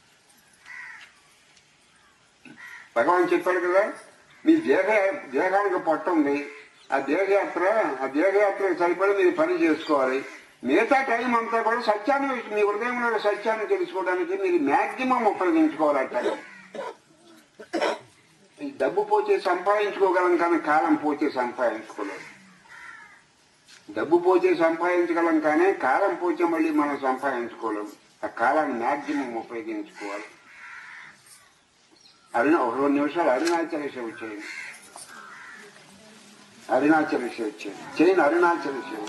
S1: భగవాన్ చెప్పాడు కదా, మీ దేహ దేహానికి పొట్ట ఉంది, ఆ దేహయాత్ర ఆ దేహయాత్రకు సరిపడి మీరు పని చేసుకోవాలి. మిగతా టైం అంతా కూడా సత్యాన్ని, మీ హృదయంలో సత్యాన్ని తెలుసుకోవడానికి మీరు మ్యాక్సిమం ఉపయోగించుకోవాలి. డబ్బు పోతే సంపాదించుకోగలం కానీ కాలం పోతే సంపాదించుకోలేము. డబ్బు పోతే సంపాదించగలం కానీ కాలం పోతే మళ్ళీ మనం సంపాదించుకోలేము. ఆ కాలాన్ని మ్యాక్సిమం ఉపయోగించుకోవాలి. అరుణ ఒక రెండు నిమిషాలు అరుణాచల సేవ చేయండి. అరుణాచల సేవ చేయండి చేయండి అరుణాచల సేవ.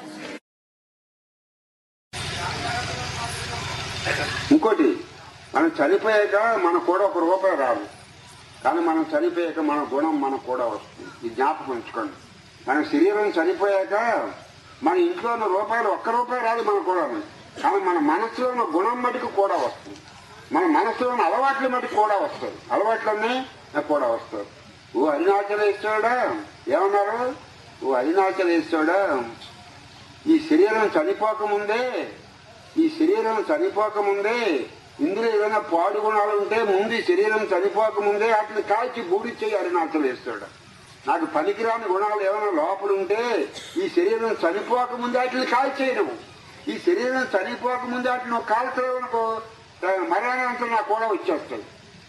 S1: ఇంకోటి, మనం చనిపోయాక మనకు కూడా ఒక రూపాయి రాదు, కానీ మనం చనిపోయాక మన గుణం మనకు కూడా వస్తుంది. ఈ జ్ఞాపకం ఉంచుకోండి. మన శరీరం చనిపోయాక మన ఇంట్లో ఉన్న రూపాయలు ఒక్క రూపాయి రాదు మనకు కూడా, కానీ మన మనసులో ఉన్న గుణం మటుకు కూడా వస్తుంది. మన మనసులో ఉన్న అలవాట్ల మటుకు కూడా వస్తుంది. అలవాట్లన్నీ కూడా వస్తుంది. ఓ అరుణాచలేశ్వరుడా ఏమన్నారు? ఓ అరుణాచలేశ్వరుడా, ఈ శరీరం చనిపోకముందే ఈ శరీరం చనిపోకముందే ఇందులో ఏదైనా పాడు గుణాలు ఉంటే ముందు ఈ శరీరం చనిపోకముందే వాటిని కాల్చి బూడిచ్చేయి అరుణాచలేశ్వరుడు. నాకు పనికిరాని గుణాలు ఏమైనా లోపల ఉంటే ఈ శరీరం చనిపోకముందే వాటిని కాల్చేయడం. ఈ శరీరం చనిపోకముందే వాటిని నువ్వు కాల్చలేవనుకో, మరణానంతరం నాకు కూడా వచ్చేస్తుంది.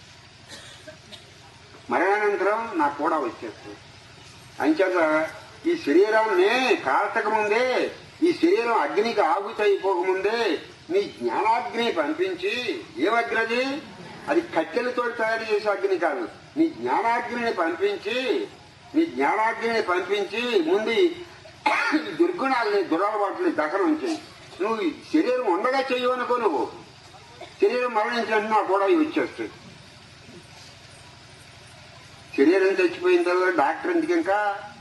S1: మరణానంతరం నాకు కూడా వచ్చేస్తుంది. అంచేత ఈ శరీరాన్ని కాల్చకముందే, ఈ శరీరం అగ్నికి ఆగుతైపోకముందే నీ జ్ఞానాగ్ని పంపించి, ఏమగ్రది? అది కట్టెలతో తయారు చేసే అగ్ని కాదు, నీ జ్ఞానాగ్నిని పంపించి నీ జ్ఞానాగ్నిని పంపించి ముందు దుర్గుణాలని, దురలవాట్లని దహనం చేయి. నువ్వు శరీరం ఉండగా చెయ్యవనుకో, నువ్వు శరీరం మరణించినట్టు నాకు కూడా వచ్చేస్తుంది. శరీరం చచ్చిపోయిన తర్వాత డాక్టర్ ఎందుకు? ఇంకా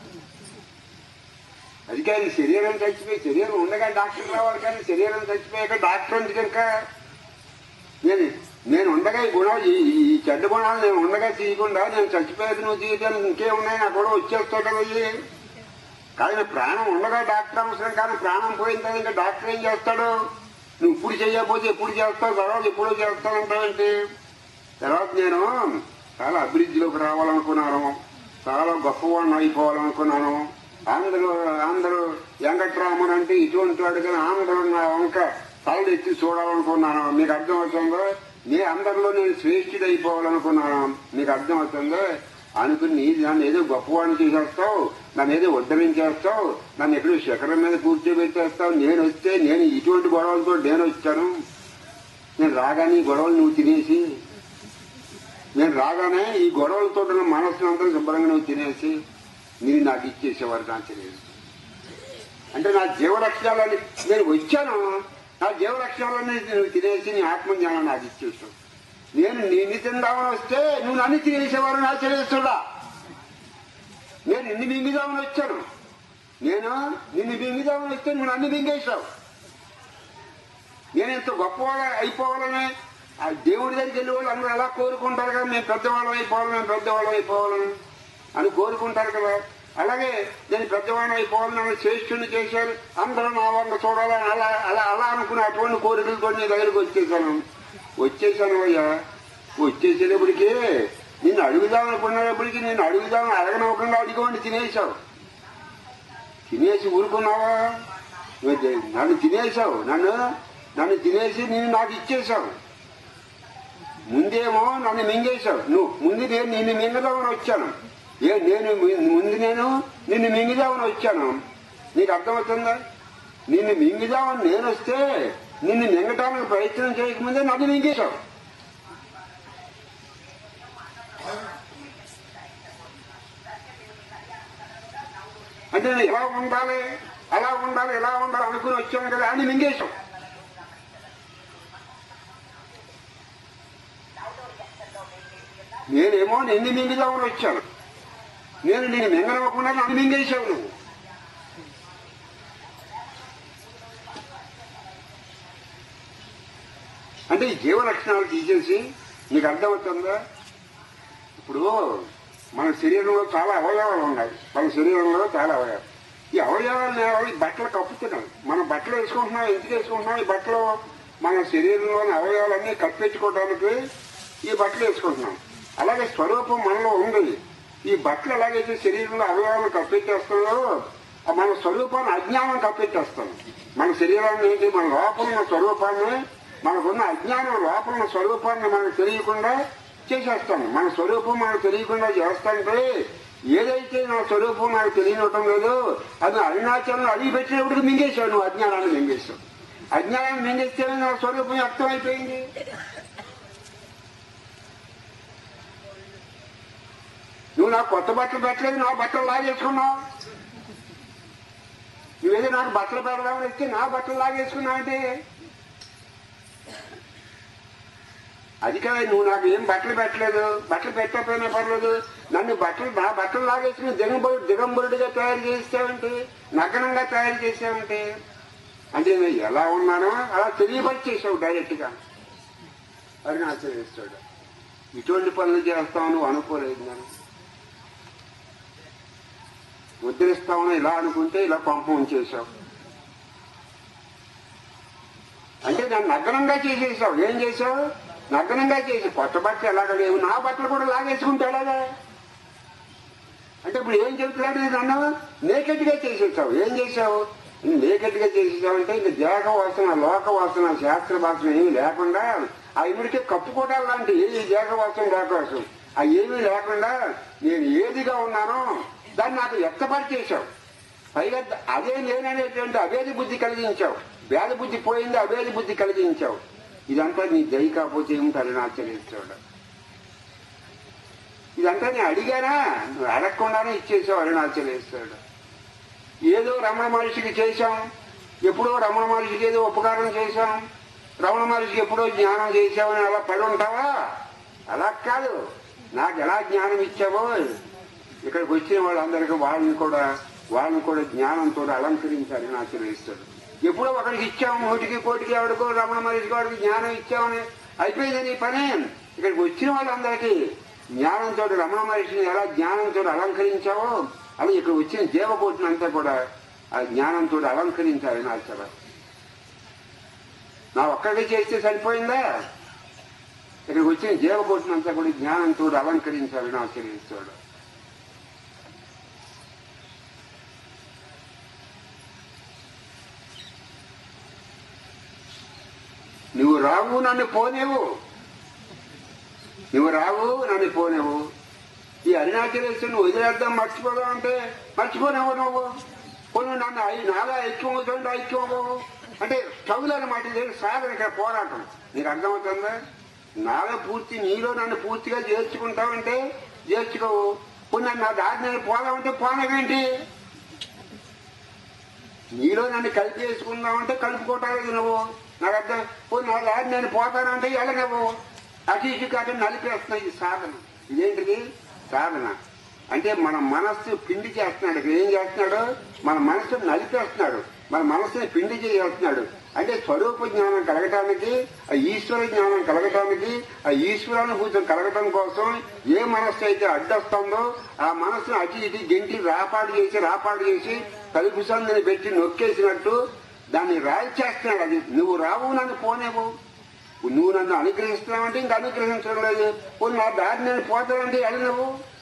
S1: అది కానీ శరీరం చచ్చిపోయి, శరీరం ఉండగా డాక్టర్ రావాలి, కానీ శరీరం చచ్చిపోయాక డాక్టర్ ఎందుకు? ఇంకా నేను నేను ఉండగా ఈ గుణాలు ఈ ఈ చెడ్డ గుణాలు నేను ఉండగా తీయకుండా నేను చచ్చిపోయేది నువ్వు తీయటానికి ఇంకేమున్నాయి నాకు కూడా వచ్చేస్తావు కదా అయ్యి. కానీ ప్రాణం ఉండగా డాక్టర్ అవసరం, కానీ ప్రాణం పోయిన తర్వాత ఇంకా డాక్టర్ ఏం చేస్తాడు? నువ్వు ఇప్పుడు చేయకపోతే ఎప్పుడు చేస్తావు, తర్వాత ఎప్పుడో చేస్తానంటావేంటి? తర్వాత నేను చాలా అభివృద్ధిలోకి రావాలనుకున్నాను, చాలా గొప్పవాడిని అయిపోవాలనుకున్నాను. అందరూ అందరూ వెంకట్రామన్ అంటే ఇటువంటి వాడు, కానీ అందరూ నా వంక తలలు ఎత్తి చూడాలనుకున్నాను. మీకు అర్థమవుతుందో? నీ అందరిలో నేను శ్రేష్ఠుడు అయిపోవాలనుకున్నాను. మీకు అర్థమవుతుందో? అనుకుని నన్ను ఏదో గొప్పవాడిని చేసేస్తావు, నన్ను ఏదో ఉద్ధరించేస్తావు, నన్ను ఎక్కడో శిఖరం మీద కూర్చోబెట్టేస్తావు. నేను వస్తే నేను ఇటువంటి గొడవలతో నేను వచ్చాను. నేను రాగానే ఈ గొడవలు నువ్వు తినేసి, నేను రాగానే ఈ గొడవలతో మనస్సును అంతా శుభ్రంగా నువ్వు తినేసి మీరు నాకు ఇచ్చేసేవారు. నాకు తెలియదు అంటే నా జీవలక్ష్యాలని నేను వచ్చాను, నా జీవలక్ష్యాలని నువ్వు తినేసి నీ ఆత్మజ్ఞానం నాకు ఇచ్చేసావు. నేను నిన్ను తిందామని వస్తే నువ్వు నన్ను తినేసేవారు నా తెలియస్తుడా. నేను నిన్ను మింగిదామని వచ్చాను, నేను నిన్ను మింగిదామని వస్తే నువ్వు నన్ను మింగేశావు. నేను ఎంత గొప్పవాళ్ళ అయిపోవాలని ఆ దేవుడి దగ్గరికి వెళ్ళి వాళ్ళు అందరూ ఎలా కోరుకుంటారు కదా, మేము పెద్దవాళ్ళం అయిపోవాలి, మేము పెద్దవాళ్ళం అయిపోవాలని అని కోరుకుంటారు కదా. అలాగే నేను పెద్దవాళ్ళం అయిపోవాలని నన్ను శ్రేష్ఠుని చేశారు, అందరూ నా వంక చూడాలని అలా అలా అలా అనుకుని అటువంటి కోరికలతో నీ దగ్గరికి వచ్చేసాను. వచ్చేసాను అయ్యా. వచ్చేసేటప్పటికీ నిన్ను అడుగుదామనుకునేటప్పటికీ నేను అడుగుదామని అడగనవ్వకుండా అడిగోండి తినేసావు. తినేసి ఊరుకున్నావా? నన్ను తినేసావు, నన్ను నన్ను తినేసి నేను నాకు ఇచ్చేసావు. ముందేమో నన్ను మింగేశావు. నువ్వు ముందు నేను నిన్ను మింగదామని వచ్చాను. ఏ నేను ముందు నేను నిన్ను మింగిదామని వచ్చాను. నీకు అర్థమవుతుందా? నిన్ను మింగిదామని నేను వస్తే నిన్ను మింగటానికి ప్రయత్నం చేయకముందే నన్ను మింగేశావు. అంటే నేను ఎలా ఉండాలి, అలా ఉండాలి, ఎలా ఉండాలి అనుకుని వచ్చాను కదా అని మింగేశావు. నేనేమో నిన్ను మింగిదామని వచ్చాను, నేను నేను మింగనవ్వకుండా నన్ను మింగేశావు నువ్వు. అంటే ఈ జీవ లక్షణాలు తీసేసి నీకు అర్థమవుతుందా? ఇప్పుడు మన శరీరంలో చాలా అవయవాలు ఉన్నాయి. మన శరీరంలో చాలా అవయవాలు. ఈ అవయవాలు బట్టలు కప్పుతున్నాం. మనం బట్టలు వేసుకుంటున్నాం. ఎందుకు వేసుకుంటున్నాం? ఈ బట్టలు మన శరీరంలోని అవయవాలన్నీ కప్పించుకోవడానికి ఈ బట్టలు వేసుకుంటున్నాం. అలాగే స్వరూపం మనలో ఉంది. ఈ బట్టలు ఎలాగైతే శరీరంలో అవయవాలను కప్పెట్టేస్తుందో మన స్వరూపాన్ని అజ్ఞానం కప్పెట్టేస్తాం. మన శరీరాన్ని ఏంటి, మన లోపల ఉన్న స్వరూపాన్ని, మనకున్న అజ్ఞానం లోపల ఉన్న స్వరూపాన్ని మనకు తెలియకుండా చేసేస్తాం. మన స్వరూపం మనకు తెలియకుండా చేస్తాంటే ఏదైతే నా స్వరూపం నాకు తెలియనటం లేదు అది అరుణాచలం అడిగి పెట్టినప్పటికి మింగేశావు. నువ్వు అజ్ఞానాన్ని మింగేశావు. అజ్ఞానాన్ని మింగేస్తే నా స్వరూపం వ్యక్తమైపోయింది. నువ్వు నాకు కొత్త బట్టలు పెట్టలేదు, నా బట్టలు లాగేసుకున్నావు. నువ్వేదో నాకు బట్టలు పెడదామని వస్తే నా బట్టలు లాగేసుకున్నావు అంటే అది కదా. నువ్వు నాకు ఏం బట్టలు పెట్టలేదు, బట్టలు పెట్టకపోయినా పర్లేదు, నన్ను బట్టలు నా బట్టలు లాగేసుకుని దిగంబరు దిగంబరుడిగా తయారు చేస్తావంటే, నగ్నంగా తయారు చేసావంటే అంటే నేను ఎలా ఉన్నానో అలా తెలియపరిచేసావు డైరెక్ట్ గా. అది ఆశ్చర్యిస్తాడు. ఇటువంటి పనులు చేస్తావు నువ్వు అనుకోలేదు. నేను ఉద్ధరిస్తామని ఇలా అనుకుంటే ఇలా పంపం చేశావు. అంటే నన్ను నగ్నంగా చేసేసావు. ఏం చేసావు? నగ్నంగా చేసి కొత్త బట్టలు ఎలాగ లేవు, నా బట్టలు కూడా లాగేసుకుంటే ఎలాగా? అంటే ఇప్పుడు ఏం చెబుతున్నాడు? నన్ను నేకెట్ గా చేసేసావు. ఏం చేసావు? నేకెట్ గా చేసేసావు అంటే ఇంక దేహ వాసన, లోక వాసన, శాస్త్ర వాసన ఏమి లేకుండా ఆ ఇమిడికే కప్పుకోవడాలు లాంటి ఈ దేహ వాసన లేకపోసం ఆ ఏమీ లేకుండా నేను ఏదిగా ఉన్నానో దాన్ని నాకు వ్యక్తపరిచేశావు. పైగా అదే నేననేటువంటి అవేది బుద్ధి కలిగించావు. వేద బుద్ధి పోయింది, అవేది బుద్ధి కలిగించావు. ఇదంతా నీ దయ కాకపోతే ఏమిటి అరుణాచలేశ్వరుడు? ఇదంతా నేను అడిగానా? నువ్వు అడగకుండానే ఇచ్చేసావు అరుణాచలేశ్వరుడు. ఏదో రమణ మహర్షికి చేశాం, ఎప్పుడో రమణ మహర్షికి ఏదో ఉపకారం చేశాం, రమణ మహర్షికి ఎప్పుడో జ్ఞానం చేశామని అలా పడి ఉంటావా? అలా కాదు. నాకు ఎలా జ్ఞానం ఇచ్చావో ఇక్కడికి వచ్చిన వాళ్ళందరికీ వాళ్ళని కూడా వాళ్ళని కూడా జ్ఞానంతో అలంకరించాలి అరుణాచలేశ్వరుడు. ఎప్పుడో ఒకరికి ఇచ్చాము, నూటికి కోటికి ఎవడికో రమణ మహర్షి వాడికి జ్ఞానం ఇచ్చామని అయిపోయింది నీ పని. ఇక్కడికి వచ్చిన వాళ్ళందరికీ జ్ఞానంతో రమణ మహర్షిని ఎలా జ్ఞానంతో అలంకరించావో అలా ఇక్కడ వచ్చిన జీవకోటిని అంతా కూడా ఆ జ్ఞానంతో అలంకరించాలి నాచర. నా ఒక్కడికి చేస్తే సరిపోయిందా? ఇక్కడికి వచ్చిన జీవకోటిని అంతా కూడా జ్ఞానంతో అలంకరించాలి ఆచరించాడు. నువ్వు రావు నన్ను పోనేవు, నువ్వు రావు నన్ను పోనేవు. ఈ అరుణాచలేశ్వరుని వదిలేద్దాం మర్చిపోదాం అంటే మర్చిపోనేవు నువ్వు. కొన్ని నన్ను నాగా ఐక్యం అవుతుంటే ఐక్యం అవ్వవు అంటే స్టవ్లు అన్నమాట. ఇది సాధన, ఇక్కడ పోరాటం. నీకు అర్థమవుతుందా? నాలో పూర్తి నీలో నన్ను పూర్తిగా చేర్చుకుంటావంటే చేర్చుకోవు. కొన్ని నన్ను నా దారి నేను పోదామంటే పోనవేంటి? నీలో నన్ను కలిపి వేసుకుందామంటే కలుపుకోవటానికి నువ్వు. నాకు అర్థం. కొన్ని నా దారి నేను పోతానంటే ఎలా నువ్వు అటు ఇటు కాక నలిపేస్తున్నావు. ఇది సాధన. ఇదేంటిది? సాధన అంటే మన మనస్సు పిండి చేస్తున్నాడు. ఇక్కడ ఏం చేస్తున్నాడు? మన మనస్సును నలిపేస్తున్నాడు, మన మనస్సుని పిండి చేస్తున్నాడు. అంటే స్వరూప జ్ఞానం కలగటానికి, ఆ ఈశ్వర జ్ఞానం కలగటానికి, ఆ ఈశ్వరానుభూతం కలగటం కోసం ఏ మనస్సు అయితే అడ్డొస్తుందో ఆ మనస్సును అటు ఇటు గెంటి రాపాడు చేసి రాపాడు చేసి కలుపు సందని పెట్టి నొక్కేసినట్టు దాన్ని రాయి చేస్తున్నాడు. అది నువ్వు రావు నన్ను పోనేవు. నువ్వు నన్ను అనుగ్రహిస్తున్నావంటే ఇంక అనుగ్రహించడం లేదు. కొన్ని నా దారి నేను పోతానంటే ఎలా నువ్వు?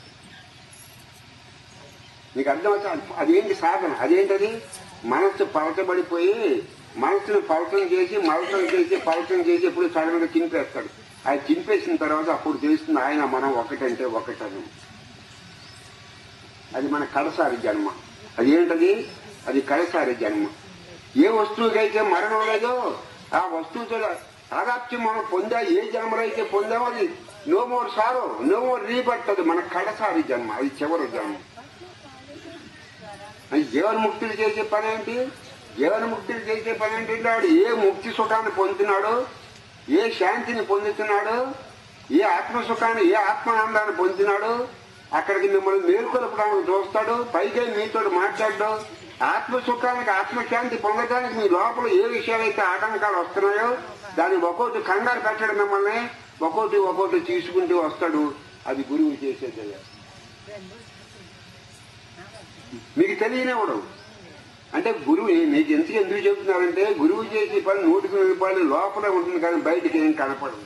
S1: నీకు అర్థమవుతా? అదేంటి సాధన? అదేంటది? మనస్సు పలచబడిపోయి మనస్సును పలచన చేసి మలసం చేసి పలచన చేసి ఎప్పుడు సడన్గా చింపేస్తాడు. అది చింపేసిన తర్వాత అప్పుడు తెలుస్తుంది ఆయన మనం ఒకటంటే ఒకటని. అది మన కడసారి జన్మ. అదేంటది? అది కడసారి జన్మ. ఏ వస్తువుకైతే మరణం లేదో ఆ వస్తువుతో ఆదాప్తి మనం పొందా, ఏ జన్మలో అయితే పొందామో అది no more sorrow no more rebirth. మన కడసారి జన్మ, అది చివరి జన్మ. అది జీవన్ముక్తులు చేసే పని ఏంటి? జీవన్ముక్తులు చేసే పని ఏంటంటే వాడు ఏ ముక్తి సుఖాన్ని పొందుతున్నాడో, ఏ శాంతిని పొందుతున్నాడో, ఏ ఆత్మసుఖాన్ని ఏ ఆత్మానందాన్ని పొందుతున్నాడో అక్కడికి మిమ్మల్ని మేల్కొల్పడానికి చూస్తాడు. పైగా మీతో మాట్లాడడం. ఆత్మసుఖానికి ఆత్మశాంతి పొందడానికి మీ లోపల ఏ విషయాలైతే ఆటంకాలు వస్తున్నాయో దాన్ని ఒక్కొక్కటి కంగారు పెట్టడం, మిమ్మల్ని ఒక్కొక్కటి ఒక్కొక్కటి తీసుకుంటూ వస్తాడు. అది గురువు చేసేది. మీకు తెలియనివ్వడు. అంటే గురువు మీకు ఎందుకు ఎందుకు చెబుతున్నారంటే గురువు చేసే పని నూటికి నూరు రూపాయలు లోపలే ఉంటుంది కానీ బయటికి ఏం కనపడదు.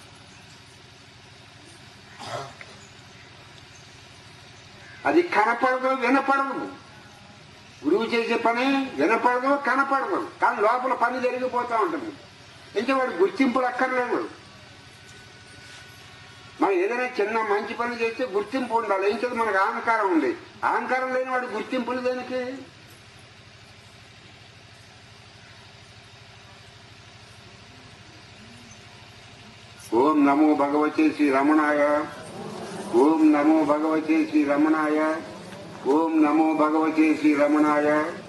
S1: అది కనపడదు, వినపడదు. గురువు చేసే పని వినపడదు, కనపడదు, కానీ లోపల పని జరిగిపోతూ ఉంటుంది. ఇంకా వాడు గుర్తింపులు అక్కర్లేదు. మనం ఏదైనా చిన్న మంచి పని చేస్తే గుర్తింపు ఉండాలి. ఏం చేస్తే మనకు అహంకారం ఉంది. అహంకారం లేని వాడు గుర్తింపులు దేనికి? ఓం నమో భగవతే శ్రీ రమణాయ. ఓం నమో భగవతే శ్రీ రమణాయ. ఓం నమో భగవతే శ్రీ రమణాయ.